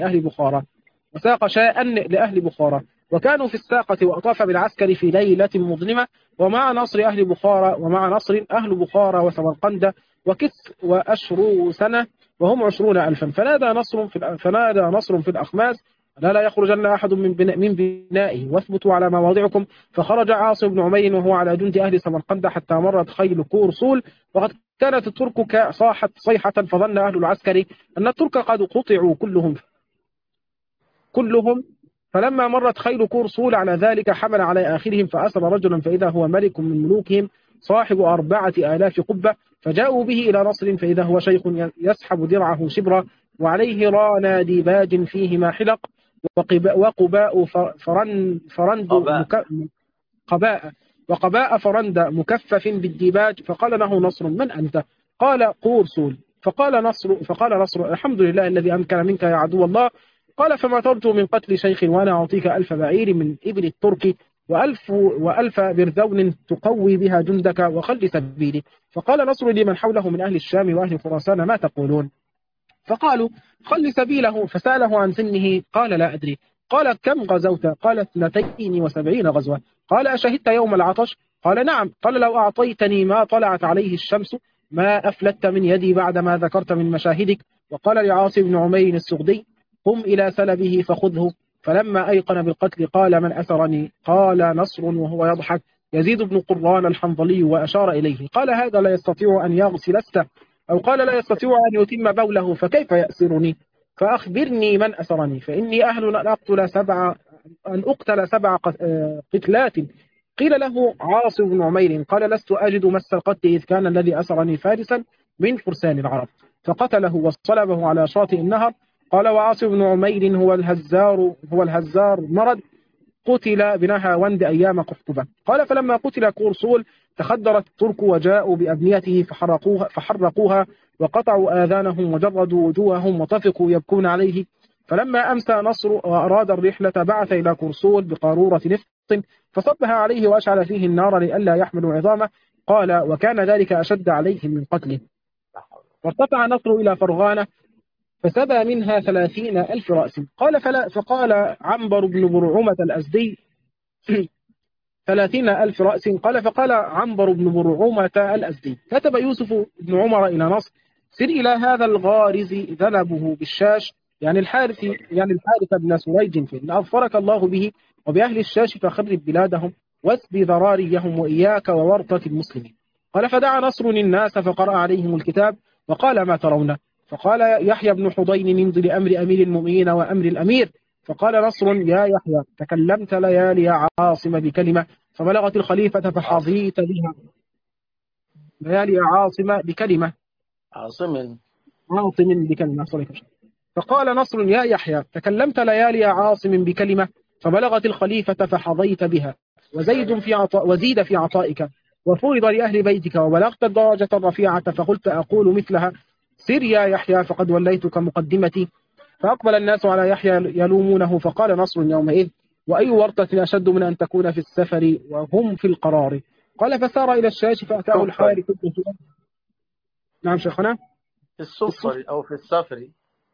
لأهل بخارى، وكانوا في الساقة، وأطاف بالعسكر في ليلة مظلمة، ومع نصر أهل بخارى وسمرقند وكس وأشرو سنة وهم 20,000. فنادى نصر في الأخماس لا يخرجن أحد من بنائه واثبتوا على مواضعكم. فخرج عاصم بن عمير وهو على جند أهل سمرقند حتى مرت خيل كورصول، وقد كانت الترك صاحت صيحة، فظن أهل العسكر أن الترك قد قطعوا كلهم فلما مرت خيل كورصول على ذلك حمل على آخرهم فأسر رجلا فإذا هو ملك من ملوكهم صاحب 4000 قبة، فجاءوا به إلى نصر فإذا هو شيخ يسحب درعه شبرا وعليه رانا ديباج فيهما حلق وقباء فرند قباء. قباء وقباء فرند مكفف بالديباج. فقال له نصر: من أنت؟ قال: قورصول. فقال نصر: الحمد لله الذي أمكن منك يا عدو الله. قال: فما ترجو من قتل شيخ وأنا أعطيك 1000 بعير من إبل الترك وألف برذون تقوي بها جندك وخل سبيلي. فقال نصر لمن حوله من أهل الشام وأهل خراسان: ما تقولون؟ فقالوا: خل سبيله. فسأله عن سنه قال: لا أدري. قال: كم غزوت؟ قال: 72 غزوة. قال: أشهدت يوم العطش؟ قال: نعم. قال: لو أعطيتني ما طلعت عليه الشمس ما أفلت من يدي بعد ما ذكرت من مشاهدك. وقال لعاصم بن عمير السغدي: قم إلى سلبه فخذه. فلما أيقن بالقتل قال: من أسرني؟ قال نصر وهو يضحك: يزيد بن قران الحنظلي. وأشار إليه قال: هذا لا يستطيع أن يغسل أو قال: لا يستطيع أن يتم بوله فكيف يأسرني؟ فأخبرني من أسرني فإني أهل أن أقتل 7 قتلات. قيل له عاصم بن عمير قال: لست أجد مس القتل إذ كان الذي أسرني فارسا من فرسان العرب. فقتله وصلبه على شاطئ النهر. قال: وعاصم بن عمير هو الهزار مرد قتل بنهاوند أيام قحطبة. قال: فلما قتل كورصول تخدرت الترك وجاءوا بأبنيته فحرقوها وقطعوا آذانهم وجردوا وجوههم وطفقوا يبكون عليه. فلما أمسى نصر وأراد الرحلة بعث إلى كورصول بقارورة نفط فصبها عليه وأشعل فيه النار لئلا يحملوا عظامه. قال: وكان ذلك أشد عليهم من قتله. وارتفع نصر إلى فرغانة فسبى منها 30,000 رأس. فقال عنبر بن برعومة الأزدي 30,000 رأس. قال: فقال عنبر بن برعومة الأزدي: كتب يوسف بن عمر إلى نصر: سر إلى هذا الغارز ذنبه بالشاش، يعني الحارث بن سريج، فإن أظفرك الله به وبأهل الشاش فخرب بلادهم واسب ذراريهم وإياك وورطة المسلمين. قال: فدعا نصر الناس فقرأ عليهم الكتاب وقال: ما ترون؟ فقال يحيى بن حضين: نمضي لأمر أمير المؤمنين وأمر الأمير. فقال نصر: يا يحيى تكلمت ليالي عاصم بكلمة فبلغت الخليفة فحظيت بها. ليالي عاصم بكلمة عاصم بكلمة. فقال نصر: يا يحيى تكلمت ليالي عاصم بكلمة فبلغت الخليفة فحظيت بها وزيد في عطائك وفرض لأهل بيتك وبلغت الدرجة الرفيعة فقلت أقول مثلها. سر يا يحيى فقد وليتك مقدمتي. فأقبل الناس على يحيى يلومونه. فقال نصر يومئذ: وأي ورطة أشد من أن تكون في السفر وهم في القرار؟ قال: فسار إلى الشاش فأتاه الحارث بن سويد. نعم شيخنا. في السفر أو في السفر.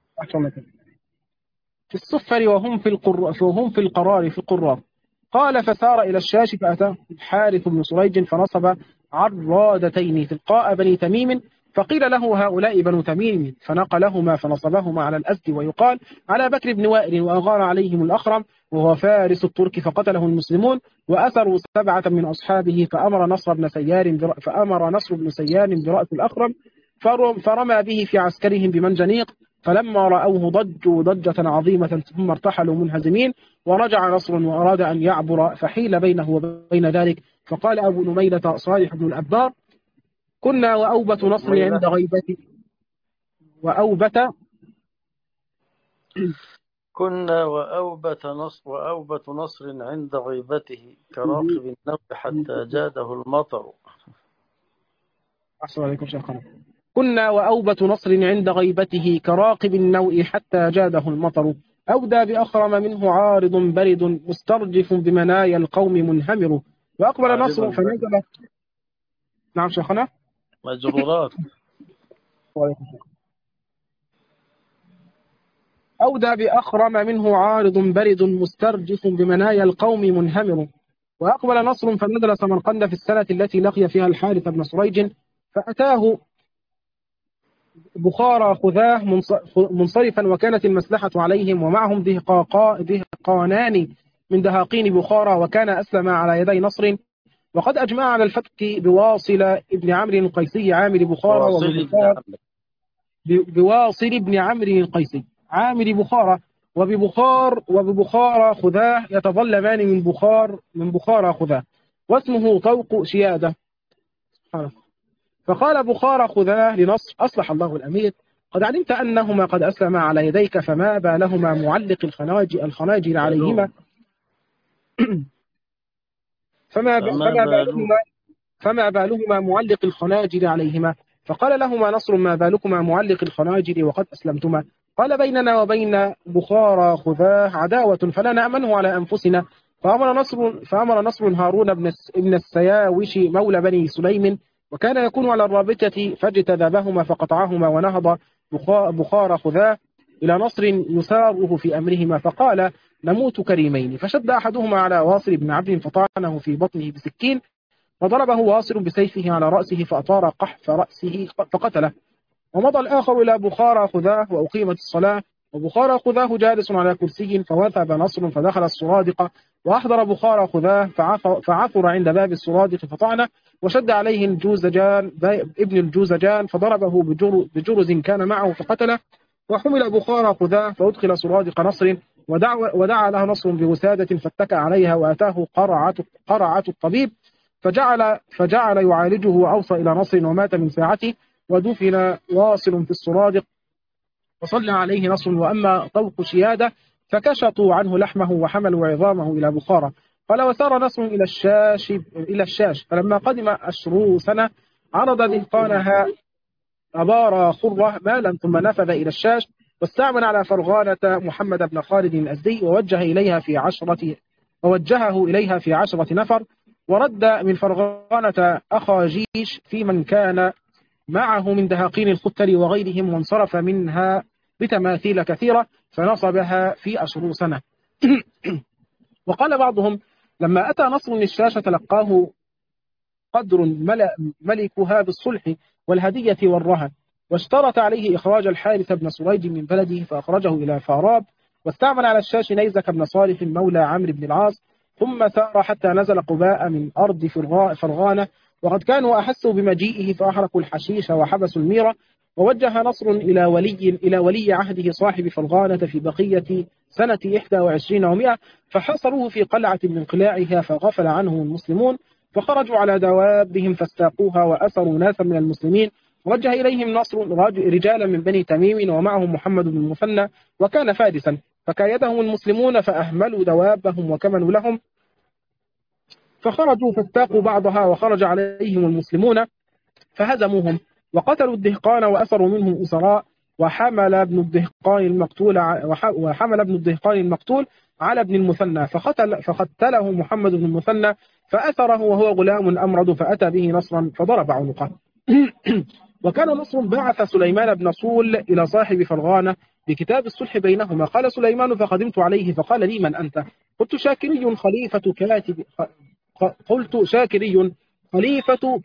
في السفر وهم في القرار في القرار. قال: فسار إلى الشاش فأتاه الحارث بن سريج فنصب عرادتين تلقاء بني تميم. فقيل له: هؤلاء بنو تميم. فنقلهما فنصبهما على الأسد ويقال على بكر بن وائل. وأغار عليهم الأخرم وهو فارس الترك فقتله المسلمون وأسروا 7 من أصحابه. فأمر نصر بن سيار برأس الأخرم فرمى به في عسكرهم بمنجنيق. فلما رأوه ضجوا ضجة عظيمة ثم ارتحلوا منهزمين. ورجع نصر وأراد أن يعبر فحيل بينه وبين ذلك. فقال أبو نميلة صالح بن الأبدار: كنا وأوبة نصر عند غيبته كنا وأوبة نصر عند غيبته كراقب النوء حتى جاده المطر. أحسن عليكم شيخنا. كنا وأوبة نصر عند غيبته كراقب النوء حتى جاده المطر. أودى بأخرم منه عارض برد مسترجف بمنايا القوم منهمر. وأقبل نصر فنزل. نعم شيخنا. مجرورات. أودى بأخرم منه عارض برد مسترجف بمنايا القوم منهمر. وأقبل نصر فنزل سمرقند في السنة التي لقي فيها الحارث بن سريج. فأتاه بخارى خذاه منصرفا وكانت المسلحة عليهم ومعهم دهقانان من دهاقين بخارى وكان أسلم على يدي نصر. وقد أجمع على الفتك بواصل ابن عمرو القيسي عامل بخارى بواصل ابن عمرو القيسي عامل بخارى وببخارى خذاه يتظلمان من بخارى خذاه، واسمه طوق شيادة. فقال بخارى خذاه لنصر: أصلح الله الأمير، قد علمت أنهما قد أسلما على يديك، فما بالهما معلق الخناجر عليهما فما فما فما بالهم. بالهما فما بالهما معلق الخناجر عليهما. فقال لهما نصر: ما بالكما معلق الخناجر وقد أسلمتما؟ قال: بيننا وبين بخارى خذاه عداوة فلا نأمنه على أنفسنا. فأمر نصر هارون بن السياوش مولى بني سليم، وكان يكون على الرابطة، فاجتذبهما فقطعهما، ونهض بخارى خذاه إلى نصر يساره في أمرهما، فقال: نموت كريمين. فشد أحدهما على واصل بن عبد فطعنه في بطنه بسكين، فضربه واصل بسيفه على رأسه فأطار قحف رأسه فقتله. ومضى الآخر إلى بخارى خذاه وأقيمت الصلاة، وبخارى خذاه جالس على كرسي، فوثب نصر فدخل السرادق وأحضر بخارى خذاه، فعثر عند باب السرادق فطعنه، وشد عليه ابن الجوزجان فضربه بجرز كان معه فقتله. وحمل بخارى خذاه فأدخل سرادق نصر، ودعا له نصر بوسادة فاتكى عليها، وأتاه قرعة الطبيب فجعل يعالجه، وأوصى إلى نصر ومات من ساعته. ودفن واصل في السرادق، وصلى عليه نصر. وأما طوق شيادة فكشطوا عنه لحمه وحملوا عظامه إلى بخارى. قال: وسار نصر إلى الشاش، فلما قدم أشرو سنة عرض دهقانها أبار خرة مالا، ثم نفذ إلى الشاش، واستعمل على فرغانة محمد بن خالد الأزدي، ووجهه إليها في 10 نفر، ورد من فرغانة أخا جيش في من كان معه من دهاقين الختل وغيرهم، وانصرف منها بتماثيل كثيرة فنصبها في أشرو سنة. وقال بعضهم: لما أتى نصر الشاش تلقاه قدر ملكها بالصلح والهدية والرهن، واشترط عليه إخراج الحارث بن سريج من بلده، فأخرجه إلى فاراب، واستعمل على الشاش نيزك بن صالح مولى عمرو بن العاص، ثم سار حتى نزل قباء من أرض فرغانة، وقد كانوا أحسوا بمجيئه فأحرقوا الحشيش وحبسوا الميرة. ووجه نصر إلى ولي عهده صاحب فرغانة في بقية سنة 21 و100، فحصروه في قلعة من قلاعها، فغفل عنهم المسلمون، فخرجوا على دوابهم فاستاقوها، وأسروا ناسا من المسلمين. وجه إليهم نصر رجالا من بني تميم، ومعهم محمد بن المثنى، وكان فارسا، فكايدهم المسلمون فأهملوا دوابهم وكمنوا لهم، فخرجوا فاستاقوا بعضها، وخرج عليهم المسلمون فهزموهم، وقتلوا الدهقان وأسروا منهم أسراء. وحمل ابن الدهقان المقتول على ابن المثنى، فقتله محمد بن المثنى، فأثره وهو غلام أمرد، فأتى به نصرا فضرب عنقه. وكان نصر بعث سليمان بن صول إلى صاحب فرغانة بكتاب الصلح بينهما. قال سليمان: فقدمت عليه فقال لي: من أنت؟ قلت: شاكري خليفة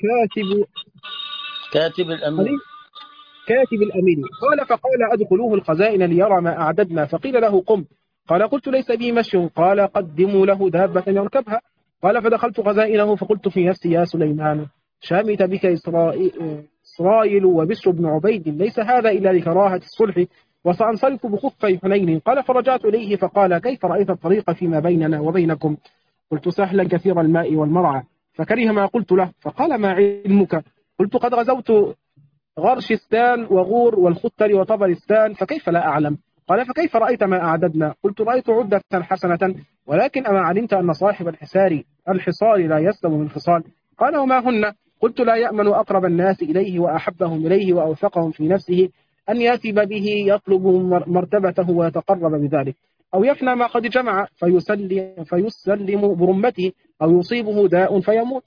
كاتب الأمير. كاتب الأمير. قال: فقال: أدخلوه الخزائن ليرى ما أعددنا. فقيل له: قم. قال: قلت: ليس بي مشي. قال: قدموا له دابة يركبها. قال: فدخلت خزائنه، فقلت في نفسي: يا سليمان، شامت بك إسرائيل وبشر بن عبيد، ليس هذا إلا لكراهة الصلح، وسأنصرف بخفي حنين. قال: فرجعت إليه فقال: كيف رأيت الطريق فيما بيننا وبينكم؟ قلت: سهلا كثير الماء والمرعى. فكره ما قلت له، فقال: ما علمك؟ قلت: قد غزوت غرشستان وغور والختر وطبرستان، فكيف لا أعلم؟ قال: فكيف رأيت ما أعددنا؟ قلت: رأيت عدة حسنة، ولكن أما علمت أن صاحب الحصار لا يسلم من خصال؟ قال: وما هن؟ قلت: لا يأمن أقرب الناس إليه وأحبهم إليه وأوثقهم في نفسه أن يأتي به يطلب مرتبته ويتقرب بذلك، أو يفنى ما قد جمع فيسلم برمته، أو يصيبه داء فيموت.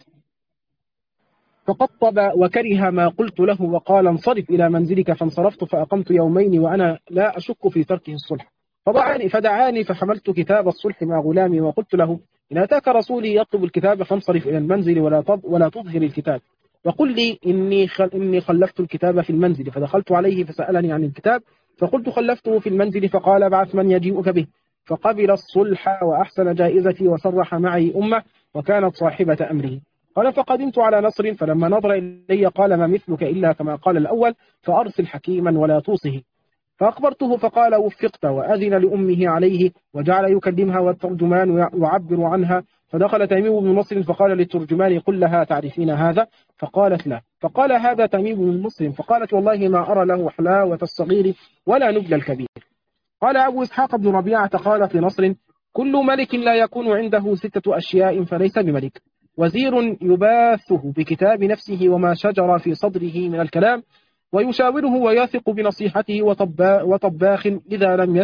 فقطب وكره ما قلت له، وقال: انصرف إلى منزلك. فانصرفت، فأقمت يومين وأنا لا أشك في تركه الصلح. فدعاني فحملت كتاب الصلح مع غلامي، وقلت له: إن أتاك رسولي يطلب الكتاب فانصرف إلى المنزل ولا تظهر الكتاب، وقل لي إني خلفت الكتاب في المنزل. فدخلت عليه فسألني عن الكتاب، فقلت: خلفته في المنزل. فقال: ابعث من يجيئك به. فقبل الصلح وأحسن جائزتي، وصرح معي أمه، وكانت صاحبة أمره. قال: فقدمت على نصر، فلما نظر إلي قال: ما مثلك إلا كما قال الأول، فأرسل حكيما ولا توصه. فأخبرته فقال وفقت، وأذن لأمه عليه وجعل يكلمها والترجمان يعبر عنها. فدخل تميم بن نصر فقال للترجمان قل لها تعرفين هذا؟ فقالت لا. فقال هذا تميم بن نصر. فقالت والله ما أرى له حلاوة الصغير ولا نبل الكبير. قال أبو إسحاق بن ربيعة قال في نصر كل ملك لا يكون عنده 6 أشياء فليس بملك: وزير يباثه بكتاب نفسه وما شجر في صدره من الكلام ويشاوره ويثق بنصيحته، وطباخ إذا لم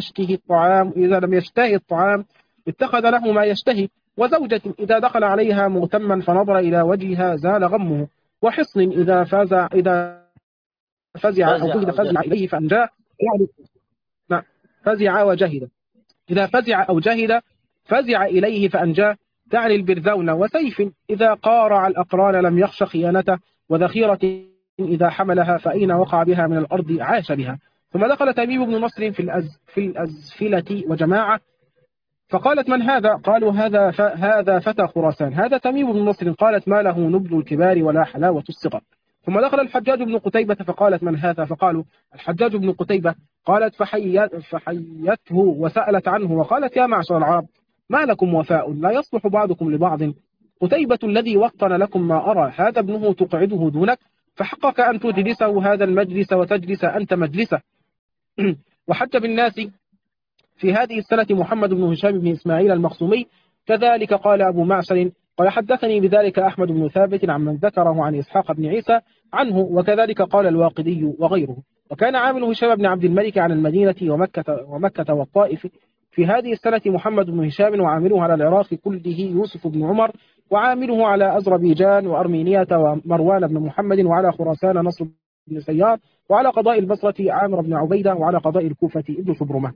يشتهي الطعام اتخذ له ما يشتهي، وزوجة إذا دخل عليها مغتما فنظر إلى وجهها زال غمه، وحصن إذا فزع أو جهد فزع إليه فأنجاه، يعني نعم، فزع وجهد، إذا فزع أو جهد فزع إليه فأنجاه، تعني البرذون، وسيف إذا قارع الأقران لم يخش خيانته، وذخيرة إذا حملها فأين وقع بها من الأرض عاش بها. ثم دخل تميم بن نصر في الأزفلة وجماعة فقالت من هذا؟ قالوا هذا فتى خراسان، هذا تميم بن نصر. قالت ما له نبل الكبار ولا حلاوة الصغر. ثم دخل الحجاج بن قتيبة فقالت من هذا؟ فقالوا الحجاج بن قتيبة. قالت فحيته وسألت عنه وقالت يا معشر العرب ما لكم وفاء لا يصلح بعضكم لبعض؟ قتيبة الذي وطن لكم ما أرى هذا ابنه تقعده دونك، فحقك أن تجلسه هذا المجلس وتجلس أنت مجلسه. وحج بالناس في هذه السنة محمد بن هشام بن إسماعيل المخزومي. كذلك قال أبو معشر قال حدثني بذلك أحمد بن ثابت عن من ذكره عن إسحاق بن عيسى عنه، وكذلك قال الواقدي وغيره. وكان عامل هشام بن عبد الملك عن المدينة ومكة والطائف في هذه السنة محمد بن هشام، وعامله على العراق كله يوسف بن عمر، وعامله على أذربيجان وأرمينية ومروان بن محمد، وعلى خراسان نصر بن سيار، وعلى قضاء البصرة عامر بن عبيدة، وعلى قضاء الكوفة ابن شبرمة.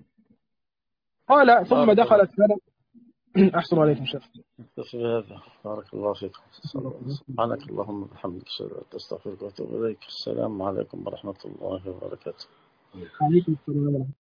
قال ثم دخلت سنة أحسن عليكم شيخ. هذا بارك الله فيكم. سبحانك اللهم وبحمدك أشهد أن لا إله إلا أنت أستغفرك وأتوب إليك. السلام عليكم ورحمة الله وبركاته. عليكم السلام ورحمة الله.